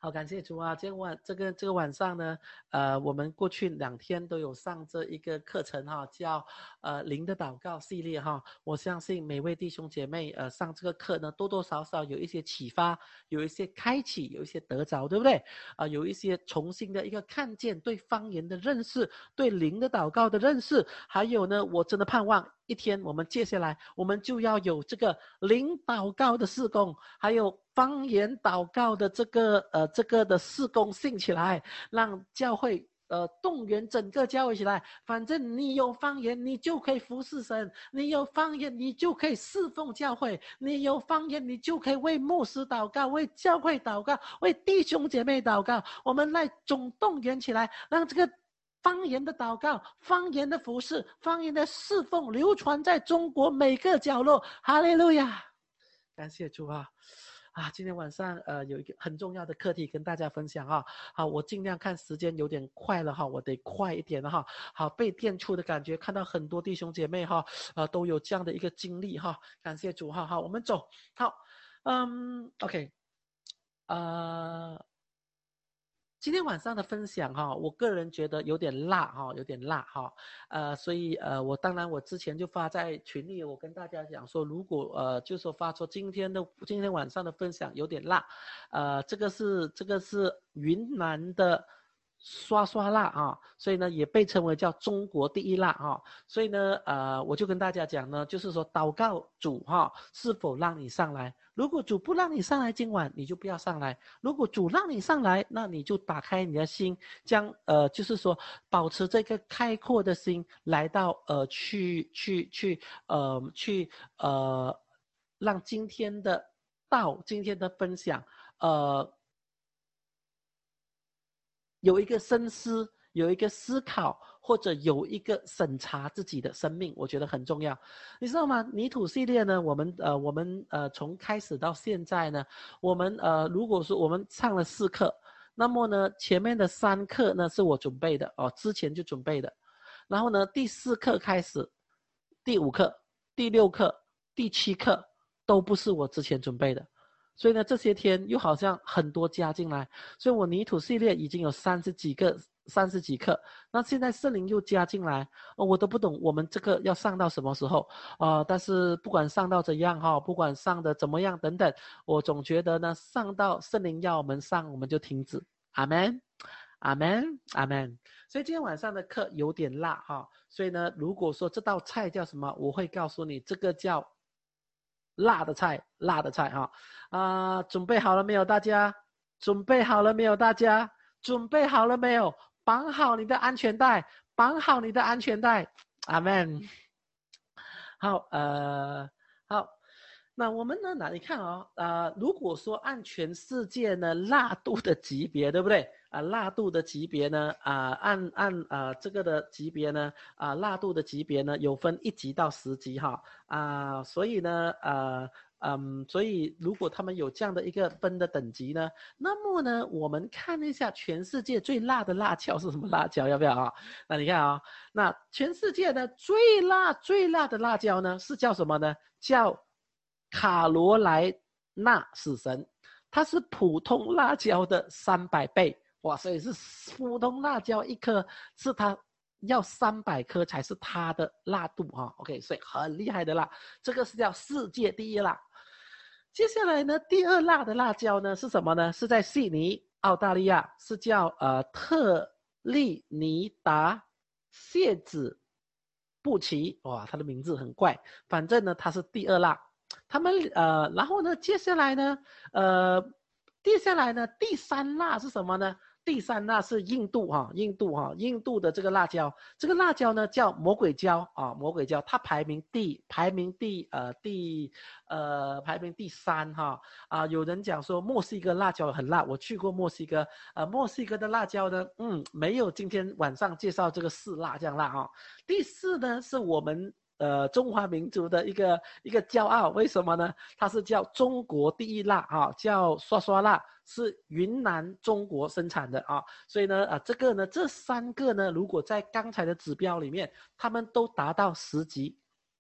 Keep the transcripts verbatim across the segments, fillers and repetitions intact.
好，感谢主啊！今天晚这个这个晚上呢，呃，我们过去两天都有上这一个课程哈，叫呃灵的祷告系列哈。我相信每位弟兄姐妹呃上这个课呢，多多少少有一些启发，有一些开启，有一些得着，对不对？啊、呃，有一些重新的一个看见，对方言的认识，对灵的祷告的认识，还有呢，我真的盼望一天我们接下来我们就要有这个灵祷告的事工，还有方言祷告的这个呃这个的事工兴起来，让教会呃动员整个教会起来。反正你有方言，你就可以服侍神；你有方言，你就可以侍奉教会；你有方言，你就可以为牧师祷告，为教会祷告，为弟兄姐妹祷告。我们来总动员起来，让这个方言的祷告、方言的服侍、方言的侍奉流传在中国每个角落。哈利路亚！感谢主啊！啊，今天晚上呃有一个很重要的课题跟大家分享啊。好，我尽量看时间有点快了哈，我得快一点了哈。好，被电触的感觉，看到很多弟兄姐妹哈，呃都有这样的一个经历哈。感谢主哈。好，我们走。好，嗯 ，OK， 呃。今天晚上的分享哈，我个人觉得有点辣哈，有点辣哈，呃，所以呃，我当然我之前就发在群里，我跟大家讲说，如果呃，就说发出今天的今天晚上的分享有点辣，呃，这个是这个是云南的刷刷辣啊，所以呢也被称为叫中国第一辣啊，所以呢呃，我就跟大家讲呢，就是说祷告主哈，是否让你上来？如果主不让你上来，今晚你就不要上来。如果主让你上来，那你就打开你的心，将呃，就是说保持这个开阔的心，来到呃，去去去呃去呃，让今天的道，今天的分享，呃，有一个深思，有一个思考，或者有一个审查自己的生命，我觉得很重要。你知道吗？泥土系列呢，我们呃，我们呃，从开始到现在呢，我们呃，如果说我们上了四课，那么呢，前面的三课呢是我准备的哦，之前就准备的，然后呢，第四课开始，第五课、第六课、第七课都不是我之前准备的。所以呢，这些天又好像很多加进来，所以我泥土系列已经有三十几个、三十几课，那现在圣灵又加进来，哦，我都不懂我们这个要上到什么时候啊、呃？但是不管上到怎样哈，不管上的怎么样等等，我总觉得呢，上到圣灵要我们上，我们就停止。阿门，阿门，阿门。所以今天晚上的课有点辣哈，所以呢，如果说这道菜叫什么，我会告诉你，这个叫辣的菜，辣的菜哈啊、呃！准备好了没有，大家？准备好了没有，大家？准备好了没有？绑好你的安全带，绑好你的安全带。阿门。好，呃，好，那我们呢？那你看哦，呃，如果说按全世界呢辣度的级别，对不对？啊、呃，辣度的级别呢，啊、呃，按按啊、呃、这个的级别呢，啊、呃，辣度的级别呢有分一级到十级哈，啊、呃，所以呢，呃。嗯，所以如果他们有这样的一个分的等级呢，那么呢，我们看一下全世界最辣的辣椒是什么辣椒，要不要啊？那你看啊、哦，那全世界的最辣最辣的辣椒呢，是叫什么呢？叫卡罗莱纳死神，它是普通辣椒的三百倍，哇，所以是普通辣椒一颗是它要三百颗才是它的辣度哈、哦、，OK， 所以很厉害的辣，这个是叫世界第一辣。接下来呢，第二辣的辣椒呢是什么呢？是在悉尼，澳大利亚，是叫呃特立尼达谢子布奇，哇，它的名字很怪，反正呢它是第二辣。他们呃，然后呢，接下来呢，呃，接下来呢，第三辣是什么呢？第三辣是印度哈、啊，印度哈、啊，印度的这个辣椒，这个辣椒呢叫魔鬼椒啊，魔鬼椒，它排名第排名第呃第呃排名第三哈啊，有人讲说墨西哥辣椒很辣，我去过墨西哥，呃，墨西哥的辣椒呢，嗯，没有今天晚上介绍这个四辣这样辣哈、啊。第四呢是我们。呃，中华民族的一个一个骄傲，为什么呢？它是叫中国第一辣啊，叫刷刷辣，是云南中国生产的啊，所以呢，啊，这个呢，这三个呢，如果在刚才的指标里面，他们都达到十级，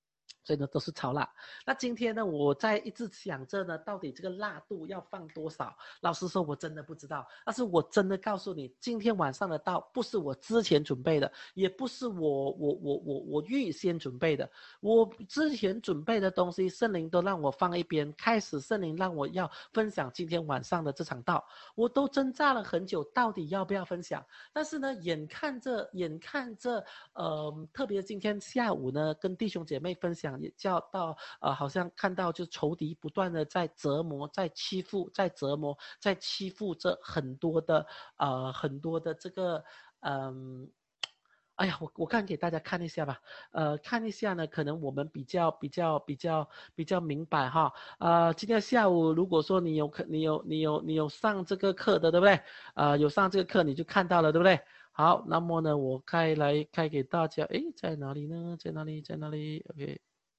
所以呢，都是超辣。那今天呢，我在一直想着呢，到底这个辣度要放多少？老实说，我真的不知道。但是我真的告诉你，今天晚上的到不是我之前准备的，也不是我我我我我预先准备的。我之前准备的东西，圣灵都让我放一边。开始圣灵让我要分享今天晚上的这场道，我都挣扎了很久，到底要不要分享？但是呢，眼看着眼看着，呃，特别今天下午呢，跟弟兄姐妹分享。也叫到呃，好像看到就仇敌不断的在折磨，在欺负，在折磨，在欺负着很多的呃很多的这个嗯。哎呀，我我看给大家看一下吧，呃，看一下呢，可能我们比较比较比较比较明白哈，呃，今天下午如果说你有课，你有你有你有上这个课的，对不对？呃，有上这个课你就看到了，对不对？好，那么呢，我开来开给大家，诶，在哪里呢？在哪里？在哪里 ？OK。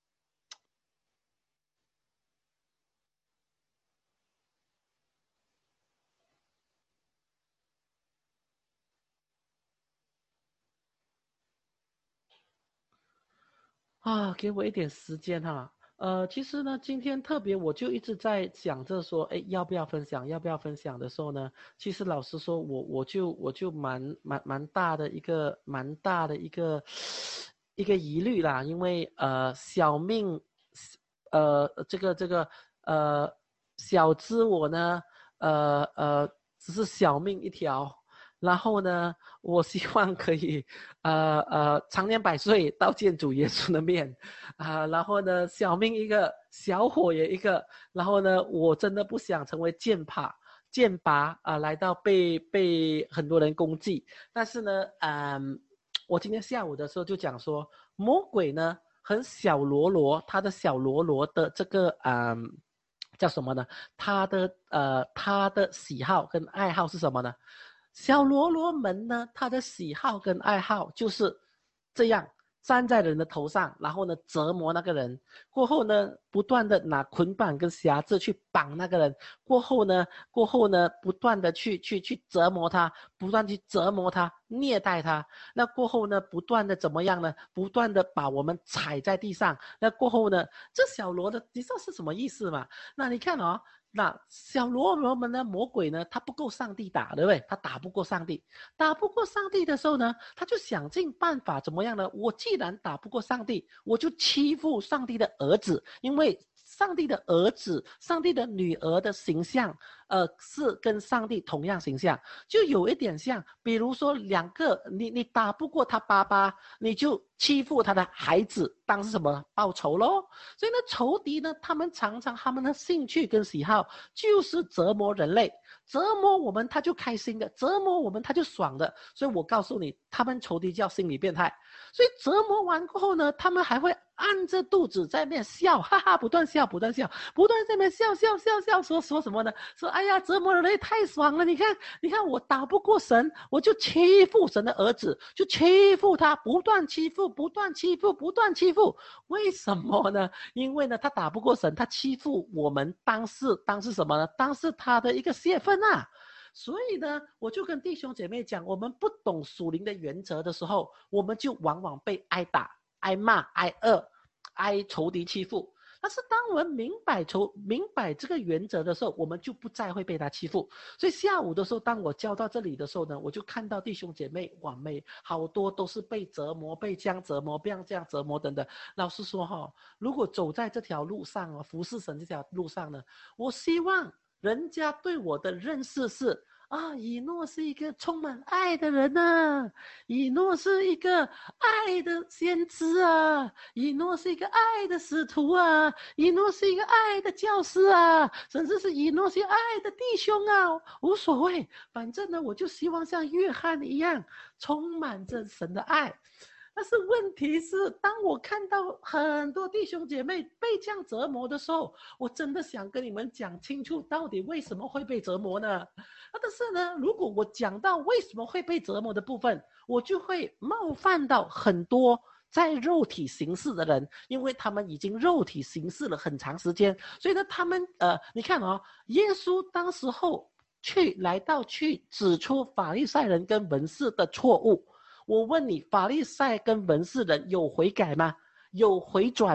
啊，给我一点时间哈。呃，其实呢，今天特别我就一直在想着说，哎，要不要分享？要不要分享的时候呢，其实老实说，我我就我就蛮蛮蛮大的一个蛮大的一个一个疑虑啦，因为呃，小命，呃，这个这个呃，小知我呢，呃呃，只是小命一条。然后呢，我希望可以，呃呃，长年百岁，到见主耶稣的面，啊、呃，然后呢，小命一个，小火也一个，然后呢，我真的不想成为剑拔剑拔啊、呃，来到被被很多人攻击，但是呢，嗯、呃，我今天下午的时候就讲说，魔鬼呢很小罗罗，他的小罗罗的这个嗯、呃、叫什么呢？他的呃他的喜好跟爱好是什么呢？小罗罗们呢，他的喜好跟爱好就是这样站在人的头上，然后呢折磨那个人，过后呢不断的拿捆绑跟匣子去绑那个人，过后呢过后呢不断的去去去折磨他，不断去折磨他，虐待他。那过后呢不断的怎么样呢？不断的把我们踩在地上。那过后呢，这小罗的你知道是什么意思吗？那你看哦。那小罗罗们呢？魔鬼呢？他不够上帝打，对不对？他打不过上帝，打不过上帝的时候呢，他就想尽办法怎么样呢？我既然打不过上帝，我就欺负上帝的儿子，因为上帝的儿子、上帝的女儿的形象，呃，是跟上帝同样形象，就有一点像，比如说两个，你你打不过他爸爸，你就欺负他的孩子，当是什么报仇咯？所以呢，仇敌呢，他们常常他们的兴趣跟喜好就是折磨人类，折磨我们他就开心的，折磨我们他就爽的。所以我告诉你，他们仇敌叫心理变态。所以折磨完过后呢，他们还会按着肚子在那边笑，哈哈，不断笑，不断笑，不断在那边笑笑笑笑，说说什么呢？说哎呀，折磨人类太爽了！你看，你看我打不过神，我就欺负神的儿子，就欺负他，不断欺负，不断欺负，不断欺负。为什么呢？因为呢，他打不过神，他欺负我们，当是当是什么呢？当是他的一个泄愤啊。所以呢，我就跟弟兄姐妹讲，我们不懂属灵的原则的时候，我们就往往被挨打、挨骂、挨饿、挨仇敌欺负。但是当我们明白仇明白这个原则的时候，我们就不再会被他欺负。所以下午的时候，当我教到这里的时候呢，我就看到弟兄姐妹哇妹好多都是被折磨、被这样折磨、被这样折磨等等。老实说哈、哦，如果走在这条路上哦，服侍神这条路上呢，我希望人家对我的认识是啊，以诺是一个充满爱的人呐、啊，以诺是一个爱的先知啊，以诺是一个爱的使徒啊，以诺是一个爱的教师啊，甚至是以诺是爱的弟兄啊，无所谓，反正呢，我就希望像约翰一样，充满着神的爱。但是问题是，当我看到很多弟兄姐妹被这样折磨的时候，我真的想跟你们讲清楚，到底为什么会被折磨呢？但是呢，如果我讲到为什么会被折磨的部分，我就会冒犯到很多在肉体行事的人，因为他们已经肉体行事了很长时间，所以呢，他们呃，你看哦，耶稣当时候去来到去指出法利赛人跟文士的错误。我问你，法利赛跟文士人有悔改吗？有回转吗？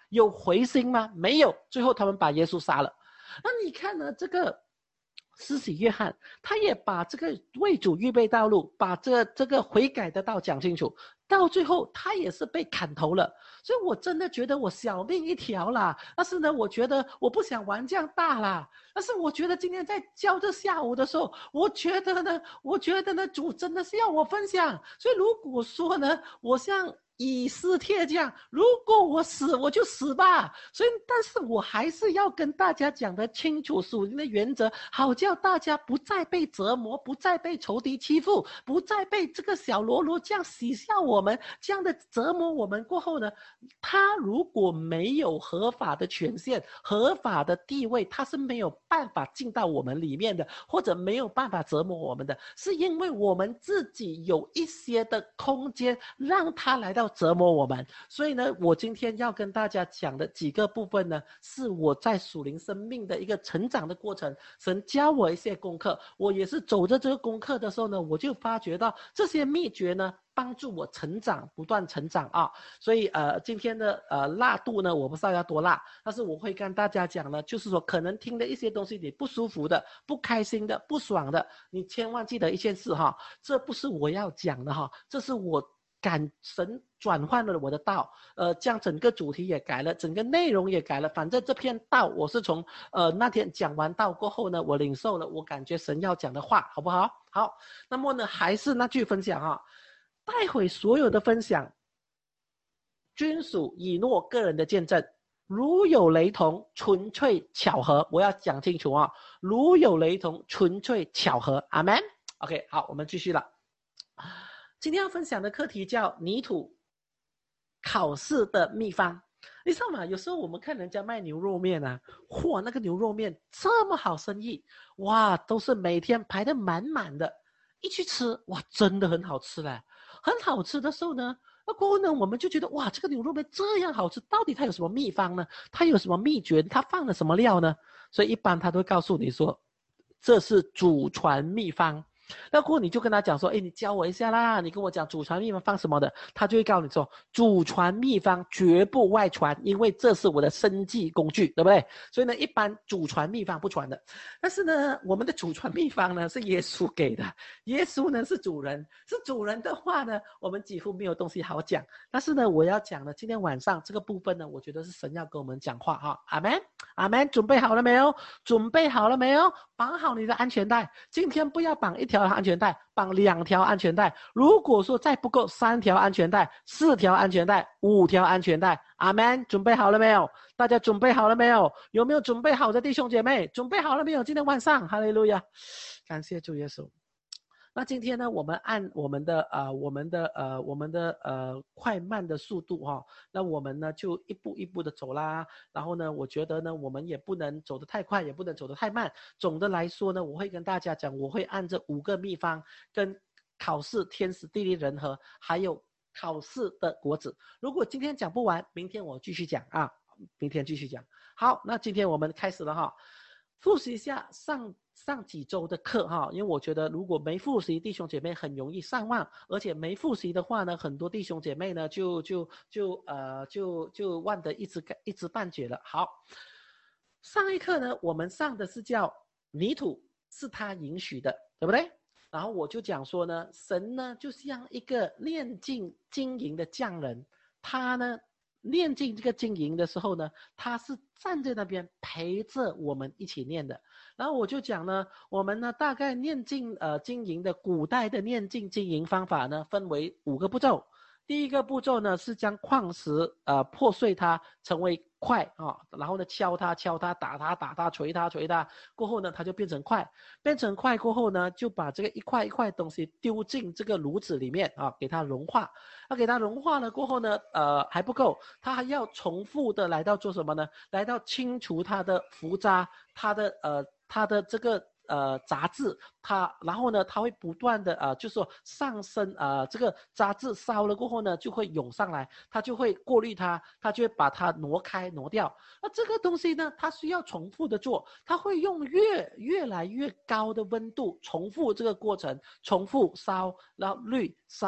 有回心吗？没有，最后他们把耶稣杀了。那你看呢，这个施洗约翰他也把这个为主预备道路，把这个这个悔改的道讲清楚，到最后他也是被砍头了。所以我真的觉得我小命一条啦，但是呢我觉得我不想玩这样大啦，但是我觉得今天在教这下午的时候，我觉得呢我觉得呢主真的是要我分享。所以如果说呢我像以斯帖这样，如果我死我就死吧，所以但是我还是要跟大家讲得清楚属灵的原则，好叫大家不再被折磨，不再被仇敌欺负，不再被这个小喽啰这样喜笑我们，这样的折磨我们过后呢，他如果没有合法的权限，合法的地位，他是没有办法进到我们里面的，或者没有办法折磨我们的，是因为我们自己有一些的空间让他来到折磨我们。所以呢我今天要跟大家讲的几个部分呢，是我在属灵生命的一个成长的过程，神教我一些功课，我也是走着这个功课的时候呢，我就发觉到这些秘诀呢帮助我成长，不断成长啊。所以呃今天的呃辣度呢我不知道要多辣，但是我会跟大家讲呢，就是说可能听的一些东西你不舒服的，不开心的，不爽的，你千万记得一件事哈，这不是我要讲的哈，这是我感神转换了我的道，呃，将整个主题也改了，整个内容也改了。反正这篇道我是从呃那天讲完道过后呢，我领受了，我感觉神要讲的话，好不好？好，那么呢还是那句分享哈，待会所有的分享均属以诺个人的见证，如有雷同，纯粹巧合。我要讲清楚啊，如有雷同，纯粹巧合。阿们。OK， 好，我们继续了。今天要分享的课题叫泥土考试的秘方。你知道吗？有时候我们看人家卖牛肉面啊，哇，那个牛肉面这么好生意，哇，都是每天排得满满的，一去吃，哇，真的很好吃嘞。很好吃的时候呢，那过后呢，我们就觉得哇，这个牛肉面这样好吃，到底它有什么秘方呢？它有什么秘诀？它放了什么料呢？所以一般他都会告诉你说，这是祖传秘方。那过后你就跟他讲说，哎，你教我一下啦，你跟我讲祖传秘方放什么的，他就会告诉你说，祖传秘方绝不外传，因为这是我的生计工具，对不对？所以呢，一般祖传秘方不传的。但是呢，我们的祖传秘方呢是耶稣给的，耶稣呢是主人，是主人的话呢，我们几乎没有东西好讲。但是呢，我要讲的今天晚上这个部分呢，我觉得是神要跟我们讲话哈，阿们，阿们，准备好了没有？准备好了没有？绑好你的安全带，今天不要绑一条安全带，绑两条安全带。如果说再不够，三条安全带，四条安全带，五条安全带。阿们，准备好了没有？大家准备好了没有？有没有准备好的弟兄姐妹？准备好了没有？今天晚上，哈利路亚，感谢主耶稣。那今天呢，我们按我们的呃我们的呃我们的呃快慢的速度哈、哦，那我们呢就一步一步的走啦。然后呢，我觉得呢，我们也不能走得太快，也不能走得太慢。总的来说呢，我会跟大家讲，我会按这五个秘方跟考试天时地利人和，还有考试的果子。如果今天讲不完，明天我继续讲啊，明天继续讲。好，那今天我们开始了哈，复习一下上。上几周的课哈，因为我觉得如果没复习，弟兄姐妹很容易上忘，而且没复习的话呢，很多弟兄姐妹呢就就就呃就就忘得一知一知半解了。好，上一课呢，我们上的是叫泥土是他允许的，对不对？然后我就讲说呢，神呢就像一个练尽经营的匠人，他呢练尽这个经营的时候呢，他是站在那边陪着我们一起念的。然后我就讲呢，我们呢大概念经呃经营的古代的念经经营方法呢，分为五个步骤。第一个步骤呢是将矿石呃破碎它成为块啊、哦，然后呢敲它敲它打它打它捶它捶它，过后呢它就变成块，变成块过后呢就把这个一块一块东西丢进这个炉子里面啊，给它融化。那给它融化了过后呢，呃还不够，它还要重复的来到做什么呢？来到清除它的浮渣，它的呃它的这个。呃，杂质它，然后呢，它会不断的呃，就是说上升呃，这个杂质烧了过后呢，就会涌上来，它就会过滤它，它就会把它挪开挪掉。那这个东西呢，它需要重复的做，它会用越越来越高的温度重复这个过程，重复烧，然后滤烧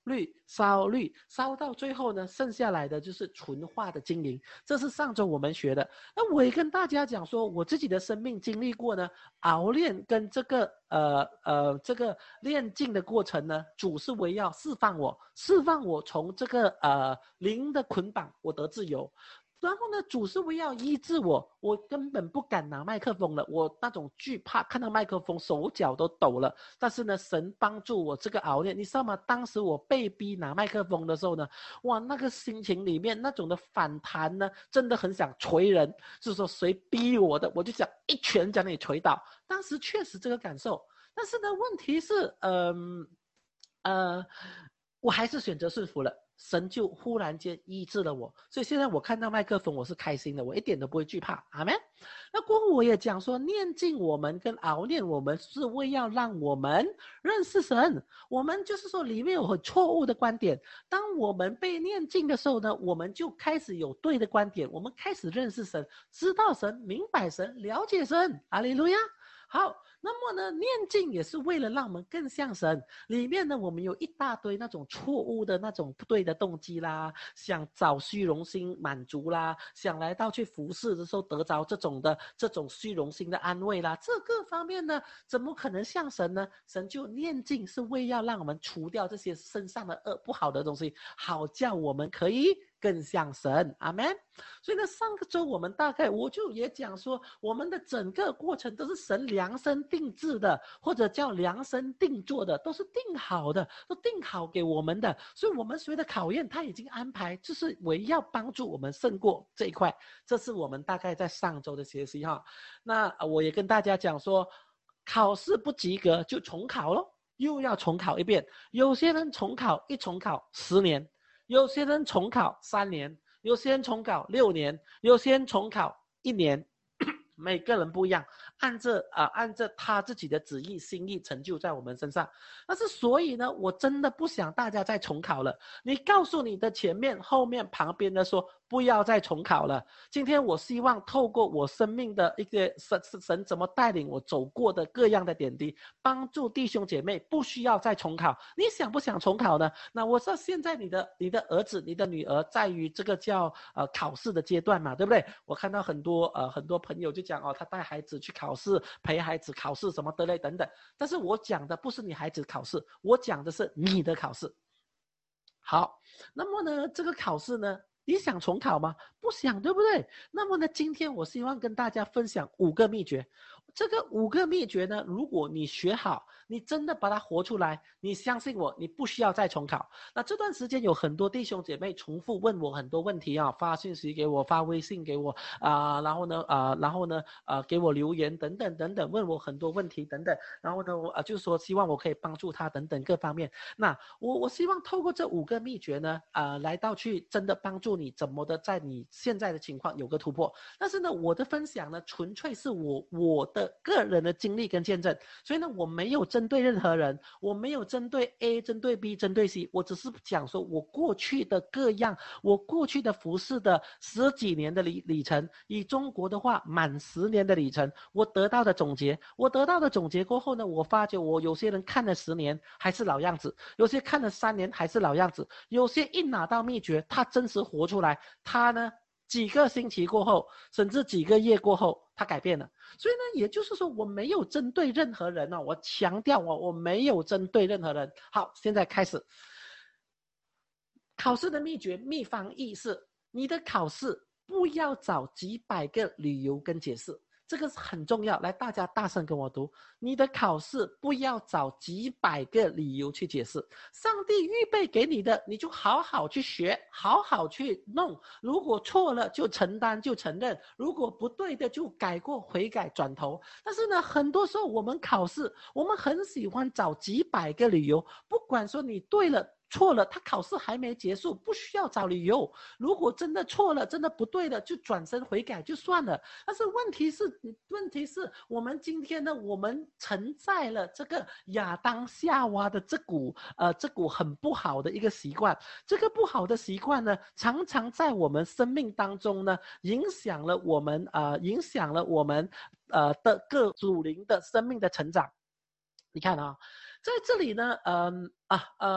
滤、烧滤，烧到最后呢，剩下来的就是纯化的经营。这是上周我们学的。那我也跟大家讲说，我自己的生命经历过呢，熬炼跟这个呃呃这个炼净的过程呢，主是为要释放我，释放我从这个呃灵的捆绑，我得自由。然后呢，主是为要医治我，我根本不敢拿麦克风了，我那种惧怕，看到麦克风手脚都抖了。但是呢，神帮助我这个熬炼，你知道吗？当时我被逼拿麦克风的时候呢，哇，那个心情里面那种的反弹呢，真的很想捶人，就是说谁逼我的，我就想一拳将你捶倒。当时确实这个感受，但是呢，问题是，嗯呃，呃，我还是选择顺服了。神就忽然间医治了我，所以现在我看到麦克风我是开心的，我一点都不会惧怕。阿们。那过后我也讲说，念经我们跟熬炼我们是为要让我们认识神，我们就是说里面有很错误的观点，当我们被念经的时候呢，我们就开始有对的观点，我们开始认识神，知道神，明白神，了解神。哈利路亚。好，那么呢，念经也是为了让我们更像神。里面呢，我们有一大堆那种错误的那种不对的动机啦，想找虚荣心满足啦，想来到去服侍的时候得着这种的这种虚荣心的安慰啦，这个方面呢，怎么可能像神呢？神就念经是为要让我们除掉这些身上的恶不好的东西，好叫我们可以更像神。阿们。所以呢，上个周我们大概我就也讲说，我们的整个过程都是神量身定制的，或者叫量身定做的，都是定好的，都定好给我们的。所以我们所谓的考验他已经安排，就是为要帮助我们胜过这一块。这是我们大概在上周的学习哈。那我也跟大家讲说，考试不及格就重考咯，又要重考一遍。有些人重考一重考十年，有些人重考三年，有些人重考六年，有些人重考一年，每个人不一样，按着啊、呃、按着他自己的旨意心意成就在我们身上。但是所以呢，我真的不想大家再重考了。你告诉你的前面后面旁边的说不要再重考了。今天我希望透过我生命的一些神神怎么带领我走过的各样的点滴，帮助弟兄姐妹不需要再重考。你想不想重考呢？那我知道现在你的你的儿子你的女儿在于这个叫呃考试的阶段嘛，对不对？我看到很多呃很多朋友就讲哦，他带孩子去考试，陪孩子考试什么的类等等。但是我讲的不是你孩子考试，我讲的是你的考试。好，那么呢，这个考试呢，你想重考吗？不想，对不对？那么呢，今天我希望跟大家分享五个秘诀。这个五个秘诀呢，如果你学好，你真的把它活出来，你相信我，你不需要再重考。那这段时间有很多弟兄姐妹重复问我很多问题啊，发信息给我，发微信给我啊、呃，然后呢啊、呃，然后呢啊、呃，给我留言等等等等，问我很多问题等等，然后呢我啊、呃、就是说希望我可以帮助他等等各方面。那我我希望透过这五个秘诀呢，啊、呃，来到去真的帮助你怎么的在你现在的情况有个突破。但是呢，我的分享呢，纯粹是我我的个人的经历跟见证，所以呢，我没有针对任何人，我没有针对 A 针对 B 针对 C， 我只是讲说我过去的各样，我过去的服侍的十几年的里里程，以中国的话满十年的里程，我得到的总结，我得到的总结过后呢，我发觉我有些人看了十年还是老样子，有些看了三年还是老样子，有些一拿到秘诀，他真实活出来，他呢几个星期过后，甚至几个月过后，他改变了。所以呢，也就是说，我没有针对任何人哦，我强调我我没有针对任何人。好，现在开始。考试的秘诀秘方意是，你的考试不要找几百个理由跟解释。这个是很重要，来，大家大声跟我读。你的考试不要找几百个理由去解释，上帝预备给你的，你就好好去学，好好去弄。如果错了就承担，就承认；如果不对的就改过悔改，转头。但是呢，很多时候我们考试，我们很喜欢找几百个理由，不管说你对了错了，他考试还没结束，不需要找理由。如果真的错了，真的不对了，就转身悔改就算了。但是问题是，问题是我们今天呢，我们承载了这个亚当夏娃的这股呃这股很不好的一个习惯。这个不好的习惯呢，常常在我们生命当中呢，影响了我们呃影响了我们呃的各属灵的生命的成长。你看啊，在这里呢，嗯啊呃。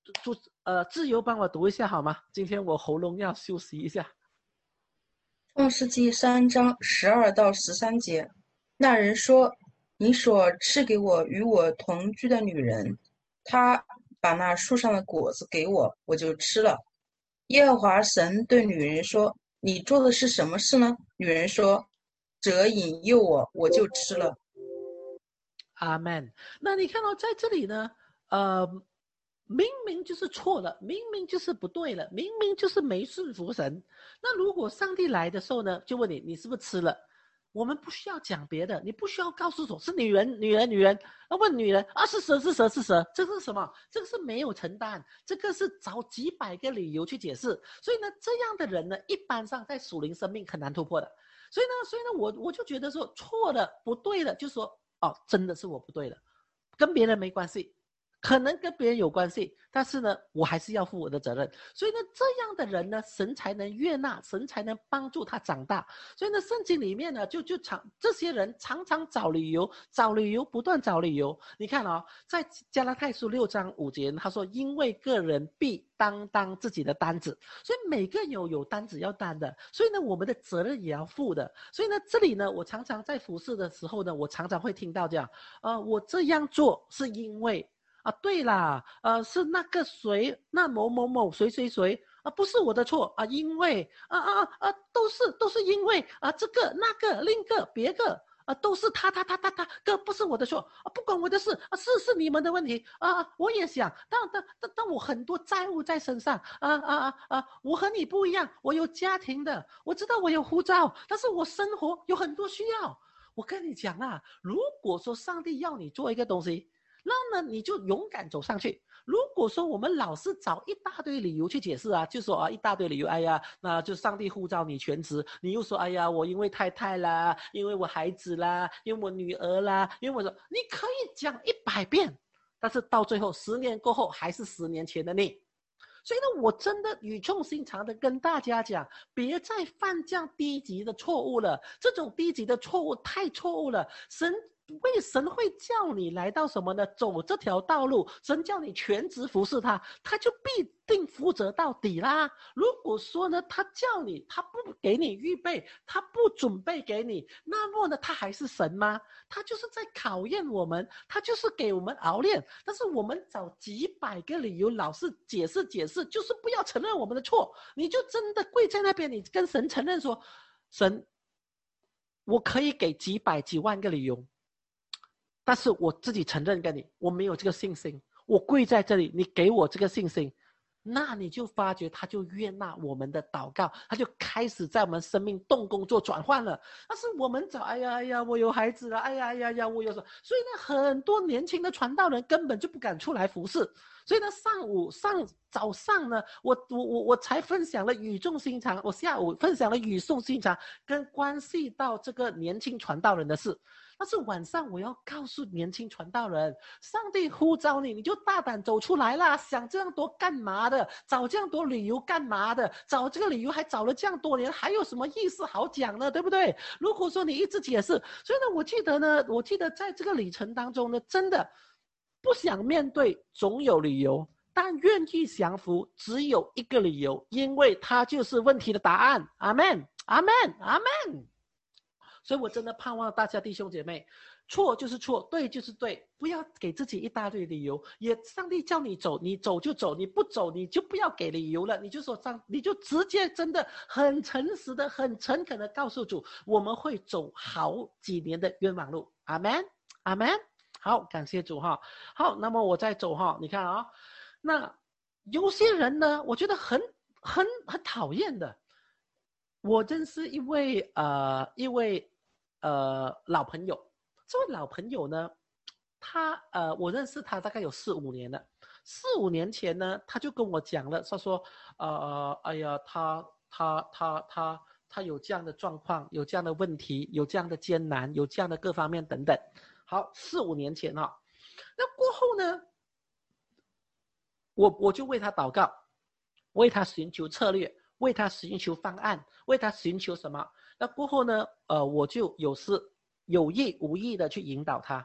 主呃自由帮我读一下好吗？今天我喉咙要休息一下。 创世纪三章十二到十三节，那人说：“你所赐给我与我同居的女人，她把那树上的果子给我，我就吃了。”耶和华神对女人说：“你做的是什么事呢？”女人说：“蛇引诱我，我就吃了。” 阿门。那你看到、哦、在这里呢，呃，明明就是错了，明明就是不对了，明明就是没顺服神。那如果上帝来的时候呢，就问你，你是不是吃了？我们不需要讲别的，你不需要告诉我是女人，女人，女人，要问女人啊，是蛇，是蛇，是蛇，这个是什么？这个是没有承担，这个是找几百个理由去解释。所以呢，这样的人呢，一般上在属灵生命很难突破的。所以呢，所以呢，我我就觉得说错了，不对了，就说哦，真的是我不对了，跟别人没关系。可能跟别人有关系，但是呢，我还是要负我的责任。所以呢，这样的人呢，神才能悦纳，神才能帮助他长大。所以呢，圣经里面呢，就就常这些人常常找理由，找理由，不断找理由。你看哦，在加拉太书六章五节，他说：“因为个人必担当自己的担子。”所以每个人有有担子要担的，所以呢，我们的责任也要负的。所以呢，这里呢，我常常在服侍的时候呢，我常常会听到这样，呃，我这样做是因为。啊，对啦，呃，是那个谁，那某某某谁谁谁啊，不是我的错啊，因为啊啊啊，都是都是因为啊，这个那个另个别个啊，都是他他他他他，这不是我的错啊，不关我的事啊，是是你们的问题啊，我也想，但但但但我很多债务在身上啊啊啊啊，我和你不一样，我有家庭的，我知道我有护照，但是我生活有很多需要。我跟你讲啊，如果说上帝要你做一个东西。那呢，你就勇敢走上去。如果说我们老是找一大堆理由去解释啊，就说啊一大堆理由，哎呀，那就上帝呼召你全职，你又说哎呀，我因为太太啦，因为我孩子啦，因为我女儿啦，因为我说你可以讲一百遍，但是到最后十年过后还是十年前的你。所以呢，我真的语重心长的跟大家讲，别再犯这样低级的错误了。这种低级的错误太错误了。神为神会叫你来到什么呢？走这条道路，神叫你全职服侍他，他就必定负责到底啦。如果说呢，他叫你，他不给你预备，他不准备给你，那么呢，他还是神吗？他就是在考验我们，他就是给我们熬炼。但是我们找几百个理由，老是解释解释，就是不要承认我们的错。你就真的跪在那边，你跟神承认说，神，我可以给几百几万个理由。但是我自己承认跟你，我没有这个信心，我跪在这里，你给我这个信心，那你就发觉他就悦纳我们的祷告，他就开始在我们生命动工做转换了。但是我们找，哎呀哎呀，我有孩子了，哎呀哎呀呀，我有什么？所以呢，很多年轻的传道人根本就不敢出来服侍。所以呢，上午上早上呢，我我我我才分享了语重心长，我下午分享了语重心长，跟关系到这个年轻传道人的事。但是晚上我要告诉年轻传道人，上帝呼召你，你就大胆走出来啦！想这样多干嘛的？找这样多理由干嘛的？找这个理由还找了这样多年，还有什么意思好讲呢？对不对？如果说你一直解释，所以呢，我记得呢，我记得在这个旅程当中呢，真的不想面对，总有理由。但愿意降服，只有一个理由，因为它就是问题的答案。阿们，阿们，阿们。所以我真的盼望大家弟兄姐妹，错就是错，对就是对，不要给自己一大堆理由。也上帝叫你走，你走就走，你不走你就不要给理由了，你就说上，你就直接真的很诚实的、很诚恳的告诉主，我们会走好几年的冤枉路。阿们，阿们。好，感谢主哈。好，那么我再走哈，你看啊，那有些人呢，我觉得很很很讨厌的。我认识一位呃一位呃老朋友，这位老朋友呢，他呃我认识他大概有四五年了。四五年前呢，他就跟我讲了，他说呃哎呀，他他他他他有这样的状况，有这样的问题，有这样的艰难，有这样的各方面等等。好，四五年前哈、哦，那过后呢，我我就为他祷告，为他寻求策略。为他寻求方案，为他寻求什么？那过后呢？呃，我就有时有意无意的去引导他。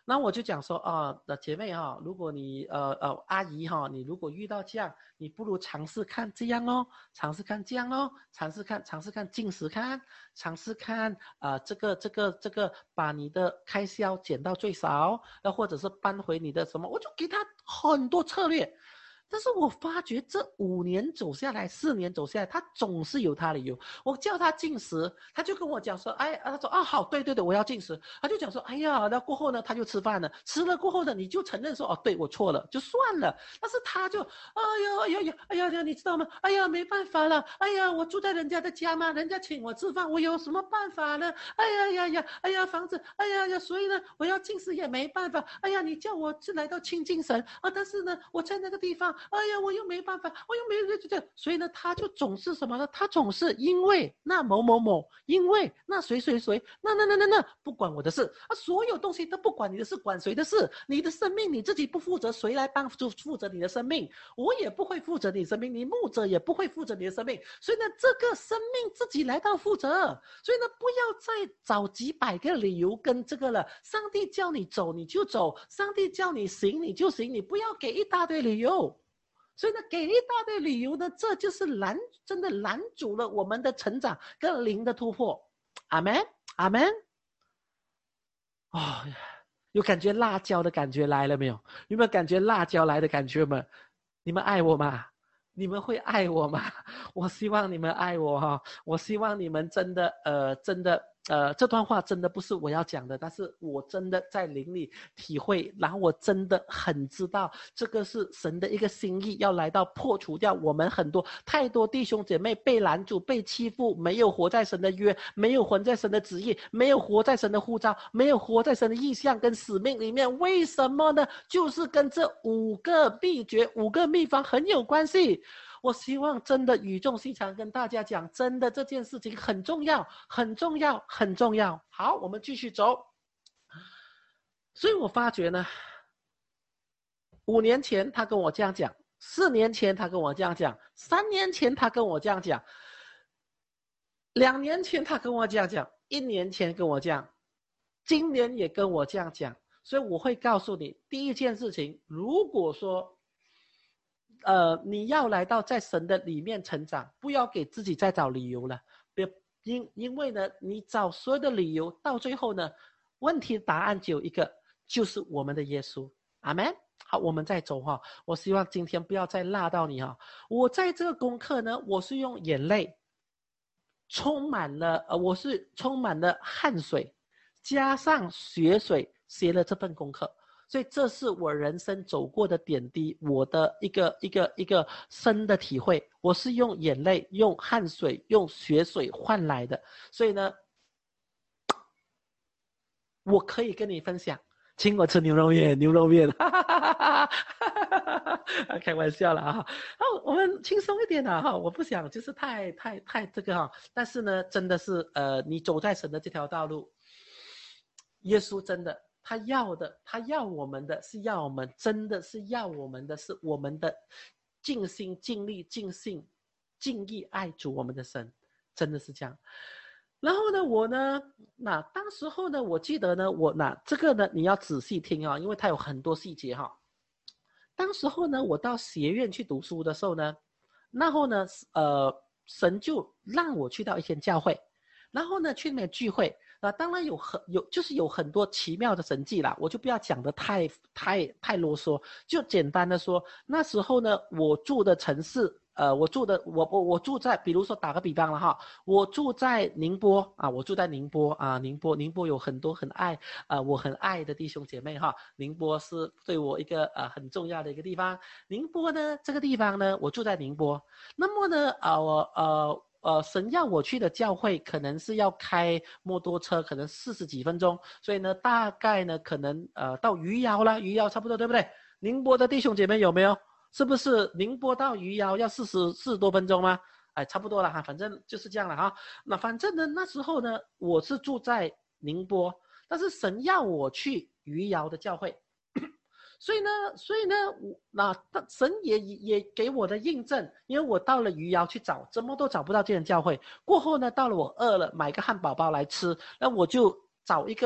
那我就讲说啊，的、呃、姐妹哈、哦，如果你呃呃阿姨哈、哦，你如果遇到这样，你不如尝试看这样哦，尝试看这样哦，尝试看尝试看进食看，尝试看啊、呃、这个这个这个把你的开销减到最少，那或者是搬回你的什么，我就给他很多策略。但是我发觉这五年走下来，四年走下来，他总是有他的理由。我叫他进食，他就跟我讲说，哎，他说啊好，对对对，我要进食。他就讲说，哎呀，那过后呢，他就吃饭了，吃了过后呢，你就承认说，哦，对我错了，就算了。但是他就，哎呀哎呀呀，哎呀，你知道吗？哎呀，没办法了，哎呀，我住在人家的家嘛，人家请我吃饭，我有什么办法呢？哎呀呀呀，哎呀，房子，哎呀呀，所以呢，我要进食也没办法。哎呀，你叫我是来到亲近神啊，但是呢，我在那个地方。哎呀，我又没办法，我又没有这这，所以呢，他就总是什么呢？他总是因为那某某某，因为那谁谁谁，那那那那那，不管我的事啊，所有东西都不管你的事，管谁的事？你的生命你自己不负责，谁来帮助负责你的生命？我也不会负责你的生命，你牧者也不会负责你的生命，所以呢，这个生命自己来到负责。所以呢，不要再找几百个理由跟这个了。上帝叫你走你就走，上帝叫你行你就行，你不要给一大堆理由。所以呢，给一大堆理由呢，这就是拦，真的拦阻了我们的成长跟灵的突破。阿们，阿们。哦，有感觉辣椒的感觉来了没有？有没有感觉辣椒来的感觉吗？你们爱我吗？你们会爱我吗？我希望你们爱我哈、哦，我希望你们真的呃真的呃这段话真的不是我要讲的，但是我真的在灵里体会，然后我真的很知道这个是神的一个心意，要来到破除掉我们很多太多弟兄姐妹被拦阻、被欺负，没有活在神的约，没有活在神的旨意，没有活在神的呼召，没有活在神的意向跟使命里面。为什么呢？就是跟这五个秘诀、五个秘方很有关系。我希望真的语重心长跟大家讲，真的这件事情很重要，很重要，很重要。好，我们继续走。所以我发觉呢，五年前他跟我这样讲，四年前他跟我这样讲，三年前他跟我这样讲，两年前他跟我这样讲，一年前跟我这样，今年也跟我这样讲。所以我会告诉你，第一件事情，如果说呃，你要来到在神的里面成长，不要给自己再找理由了。别因因为呢，你找所有的理由，到最后呢，问题答案只有一个，就是我们的耶稣。阿们。好，我们再走哈。我希望今天不要再辣到你哈。我在这个功课呢，我是用眼泪，充满了呃，我是充满了汗水，加上血水写了这份功课。所以这是我人生走过的点滴，我的一个一个一个深的体会。我是用眼泪、用汗水、用血水换来的。所以呢，我可以跟你分享，请我吃牛肉面，牛肉面，哈哈哈哈哈哈，开玩笑了啊！好，我们轻松一点啊哈，我不想就是太太太这个哈，但是呢，真的是呃，你走在神的这条道路，耶稣真的。他要的，他要我们的是要我们，真的是要我们的是我们的尽心尽力尽性尽意爱主我们的神，真的是这样。然后呢，我呢，那当时候呢，我记得呢，我那这个呢，你要仔细听啊，因为它有很多细节哈。当时候呢，我到学院去读书的时候呢，然后呢，呃，神就让我去到一间教会，然后呢，去那边聚会。那当然有很有，就是有很多奇妙的神迹啦，我就不要讲得太太太啰嗦，就简单的说，那时候呢，我住的城市，呃，我住的我我我住在，比如说打个比方了哈，我住在宁波啊，我住在宁波啊，宁波宁波有很多很爱呃我很爱的弟兄姐妹哈，宁波是对我一个呃很重要的一个地方。宁波呢这个地方呢，我住在宁波，那么呢啊我呃。呃，神要我去的教会可能是要开摩托车，可能四十几分钟，所以呢，大概呢，可能呃到余姚啦，余姚差不多对不对？宁波的弟兄姐妹有没有？是不是宁波到余姚要四十四十多分钟吗？哎，差不多了哈，反正就是这样了哈。那反正呢，那时候呢，我是住在宁波，但是神要我去余姚的教会。所以呢，所以呢，那神也也给我的印证，因为我到了余姚去找，怎么都找不到这间教会。过后呢，到了我饿了，买个汉堡包来吃，那我就找一个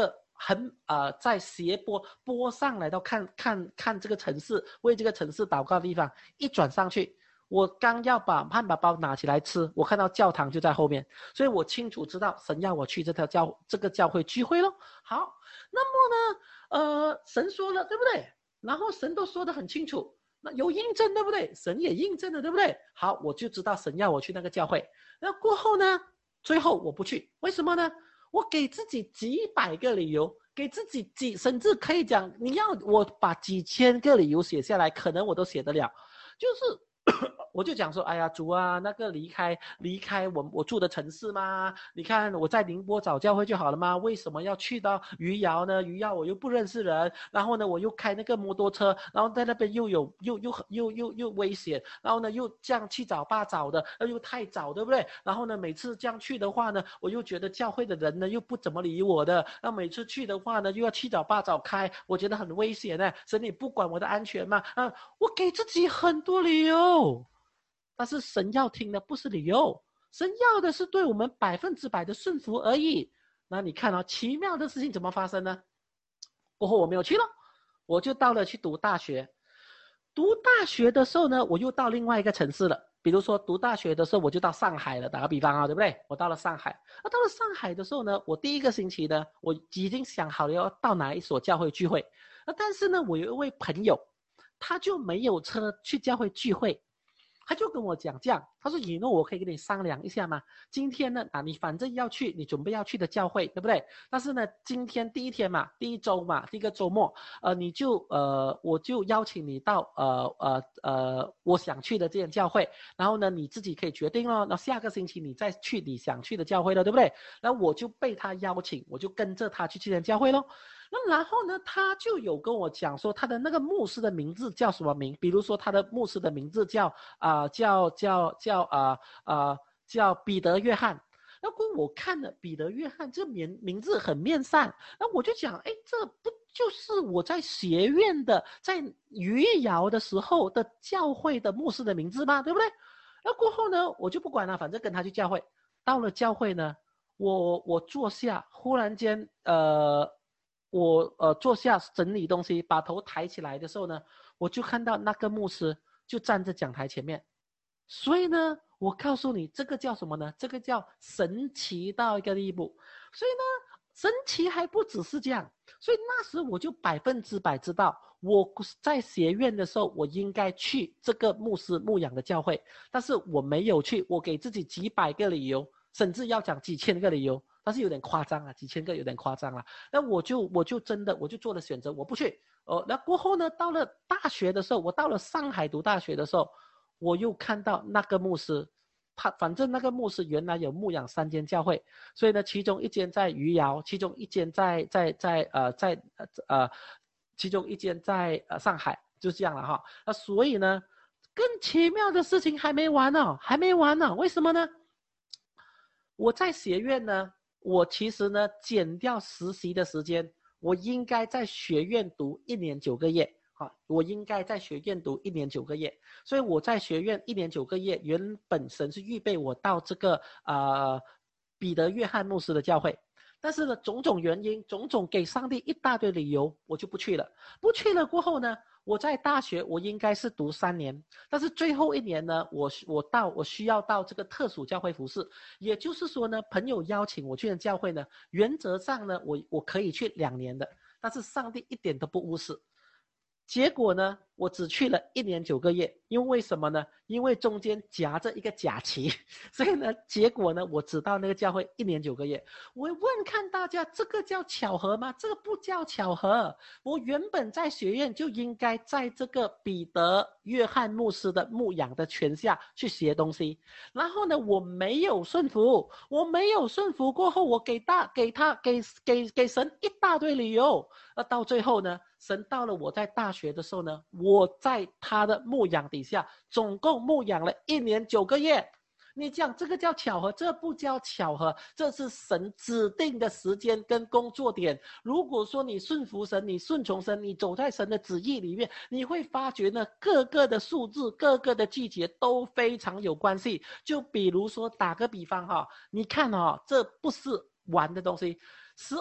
很呃在斜坡坡上来到看看看这个城市，为这个城市祷告的地方，一转上去，我刚要把汉堡包拿起来吃，我看到教堂就在后面，所以我清楚知道神要我去这条教这个教会聚会咯。好，那么呢，呃，神说了，对不对？然后神都说得很清楚，那有印证，对不对？神也印证了，对不对？好，我就知道神要我去那个教会。那过后呢，最后我不去，为什么呢？我给自己几百个理由，给自己几，甚至可以讲，你要我把几千个理由写下来，可能我都写得了。就是我就讲说，哎呀，主啊，那个离开离开我我住的城市吗？你看我在宁波找教会就好了吗？为什么要去到余姚呢？余姚我又不认识人，然后呢我又开那个摩托车，然后在那边又有又又又又又危险，然后呢又这样七早八早的，又太早，对不对？然后呢每次这样去的话呢，我又觉得教会的人呢又不怎么理我的，那每次去的话呢又要七早八早开，我觉得很危险呢。神你不管我的安全吗？啊，我给自己很多理由。但是神要听的不是理由，神要的是对我们百分之百的顺服而已。那你看啊，奇妙的事情怎么发生呢？过后我没有去了，我就到了去读大学。读大学的时候呢，我又到另外一个城市了。比如说读大学的时候，我就到上海了，打个比方啊，对不对？我到了上海，那到了上海的时候呢，我第一个星期呢，我已经想好了要到哪一所教会聚会。那但是呢，我有一位朋友，他就没有车去教会聚会。他就跟我讲这样，他说以诺我可以跟你商量一下吗？今天呢啊，你反正要去你准备要去的教会，对不对？但是呢今天第一天嘛，第一周嘛，第一个周末，呃你就呃我就邀请你到呃呃呃我想去的这间教会，然后呢你自己可以决定咯，那下个星期你再去你想去的教会了，对不对？然后我就被他邀请，我就跟着他去这间教会咯。那然后呢，他就有跟我讲说，他的那个牧师的名字叫什么名？比如说他的牧师的名字叫啊、呃、叫叫叫啊啊、呃呃、叫彼得约翰。那过我看了彼得约翰这名名字很面善，那我就讲，哎，这不就是我在学院的在余姚的时候的教会的牧师的名字吗？对不对？那过后呢，我就不管了，反正跟他去教会。到了教会呢，我我坐下，忽然间呃。我呃坐下整理东西，把头抬起来的时候呢，我就看到那个牧师就站在讲台前面。所以呢，我告诉你，这个叫什么呢？这个叫神奇到一个地步。所以呢，神奇还不只是这样。所以那时我就百分之百知道，我在学院的时候，我应该去这个牧师牧养的教会，但是我没有去，我给自己几百个理由，甚至要讲几千个理由。但是有点夸张啊，几千个有点夸张了。那我就我就真的我就做了选择，我不去。哦，那过后呢，到了大学的时候，我到了上海读大学的时候，我又看到那个牧师，他反正那个牧师原来有牧养三间教会，所以呢，其中一间在余姚，其中一间在在在呃在呃其中一间在呃上海，就这样了哈。那所以呢，更奇妙的事情还没完呢，还没完呢。为什么呢？我在学院呢。我其实呢，减掉实习的时间，我应该在学院读一年九个月，好，我应该在学院读一年九个月，所以我在学院一年九个月，原本神是预备我到这个呃彼得约翰牧师的教会，但是呢，种种原因，种种给上帝一大堆理由，我就不去了。不去了过后呢？我在大学，我应该是读三年，但是最后一年呢，我我到我需要到这个特殊教会服侍，也就是说呢，朋友邀请我去的教会呢，原则上呢，我我可以去两年的，但是上帝一点都不无视。结果呢，我只去了一年九个月，因为什么呢？因为中间夹着一个假期，所以呢，结果呢，我只到那个教会一年九个月。我问看大家，这个叫巧合吗？这个不叫巧合。我原本在学院就应该在这个彼得约翰牧师的牧养的权下去学东西，然后呢，我没有顺服，我没有顺服过后，我给大给他给给给神一大堆理由，而到最后呢？神到了我在大学的时候呢，我在他的牧养底下，总共牧养了一年九个月。你讲这个叫巧合，这不叫巧合，这是神指定的时间跟工作点。如果说你顺服神，你顺从神，你走在神的旨意里面，你会发觉呢，各个的数字，各个的季节都非常有关系。就比如说打个比方哈，你看哈，这不是玩的东西。十二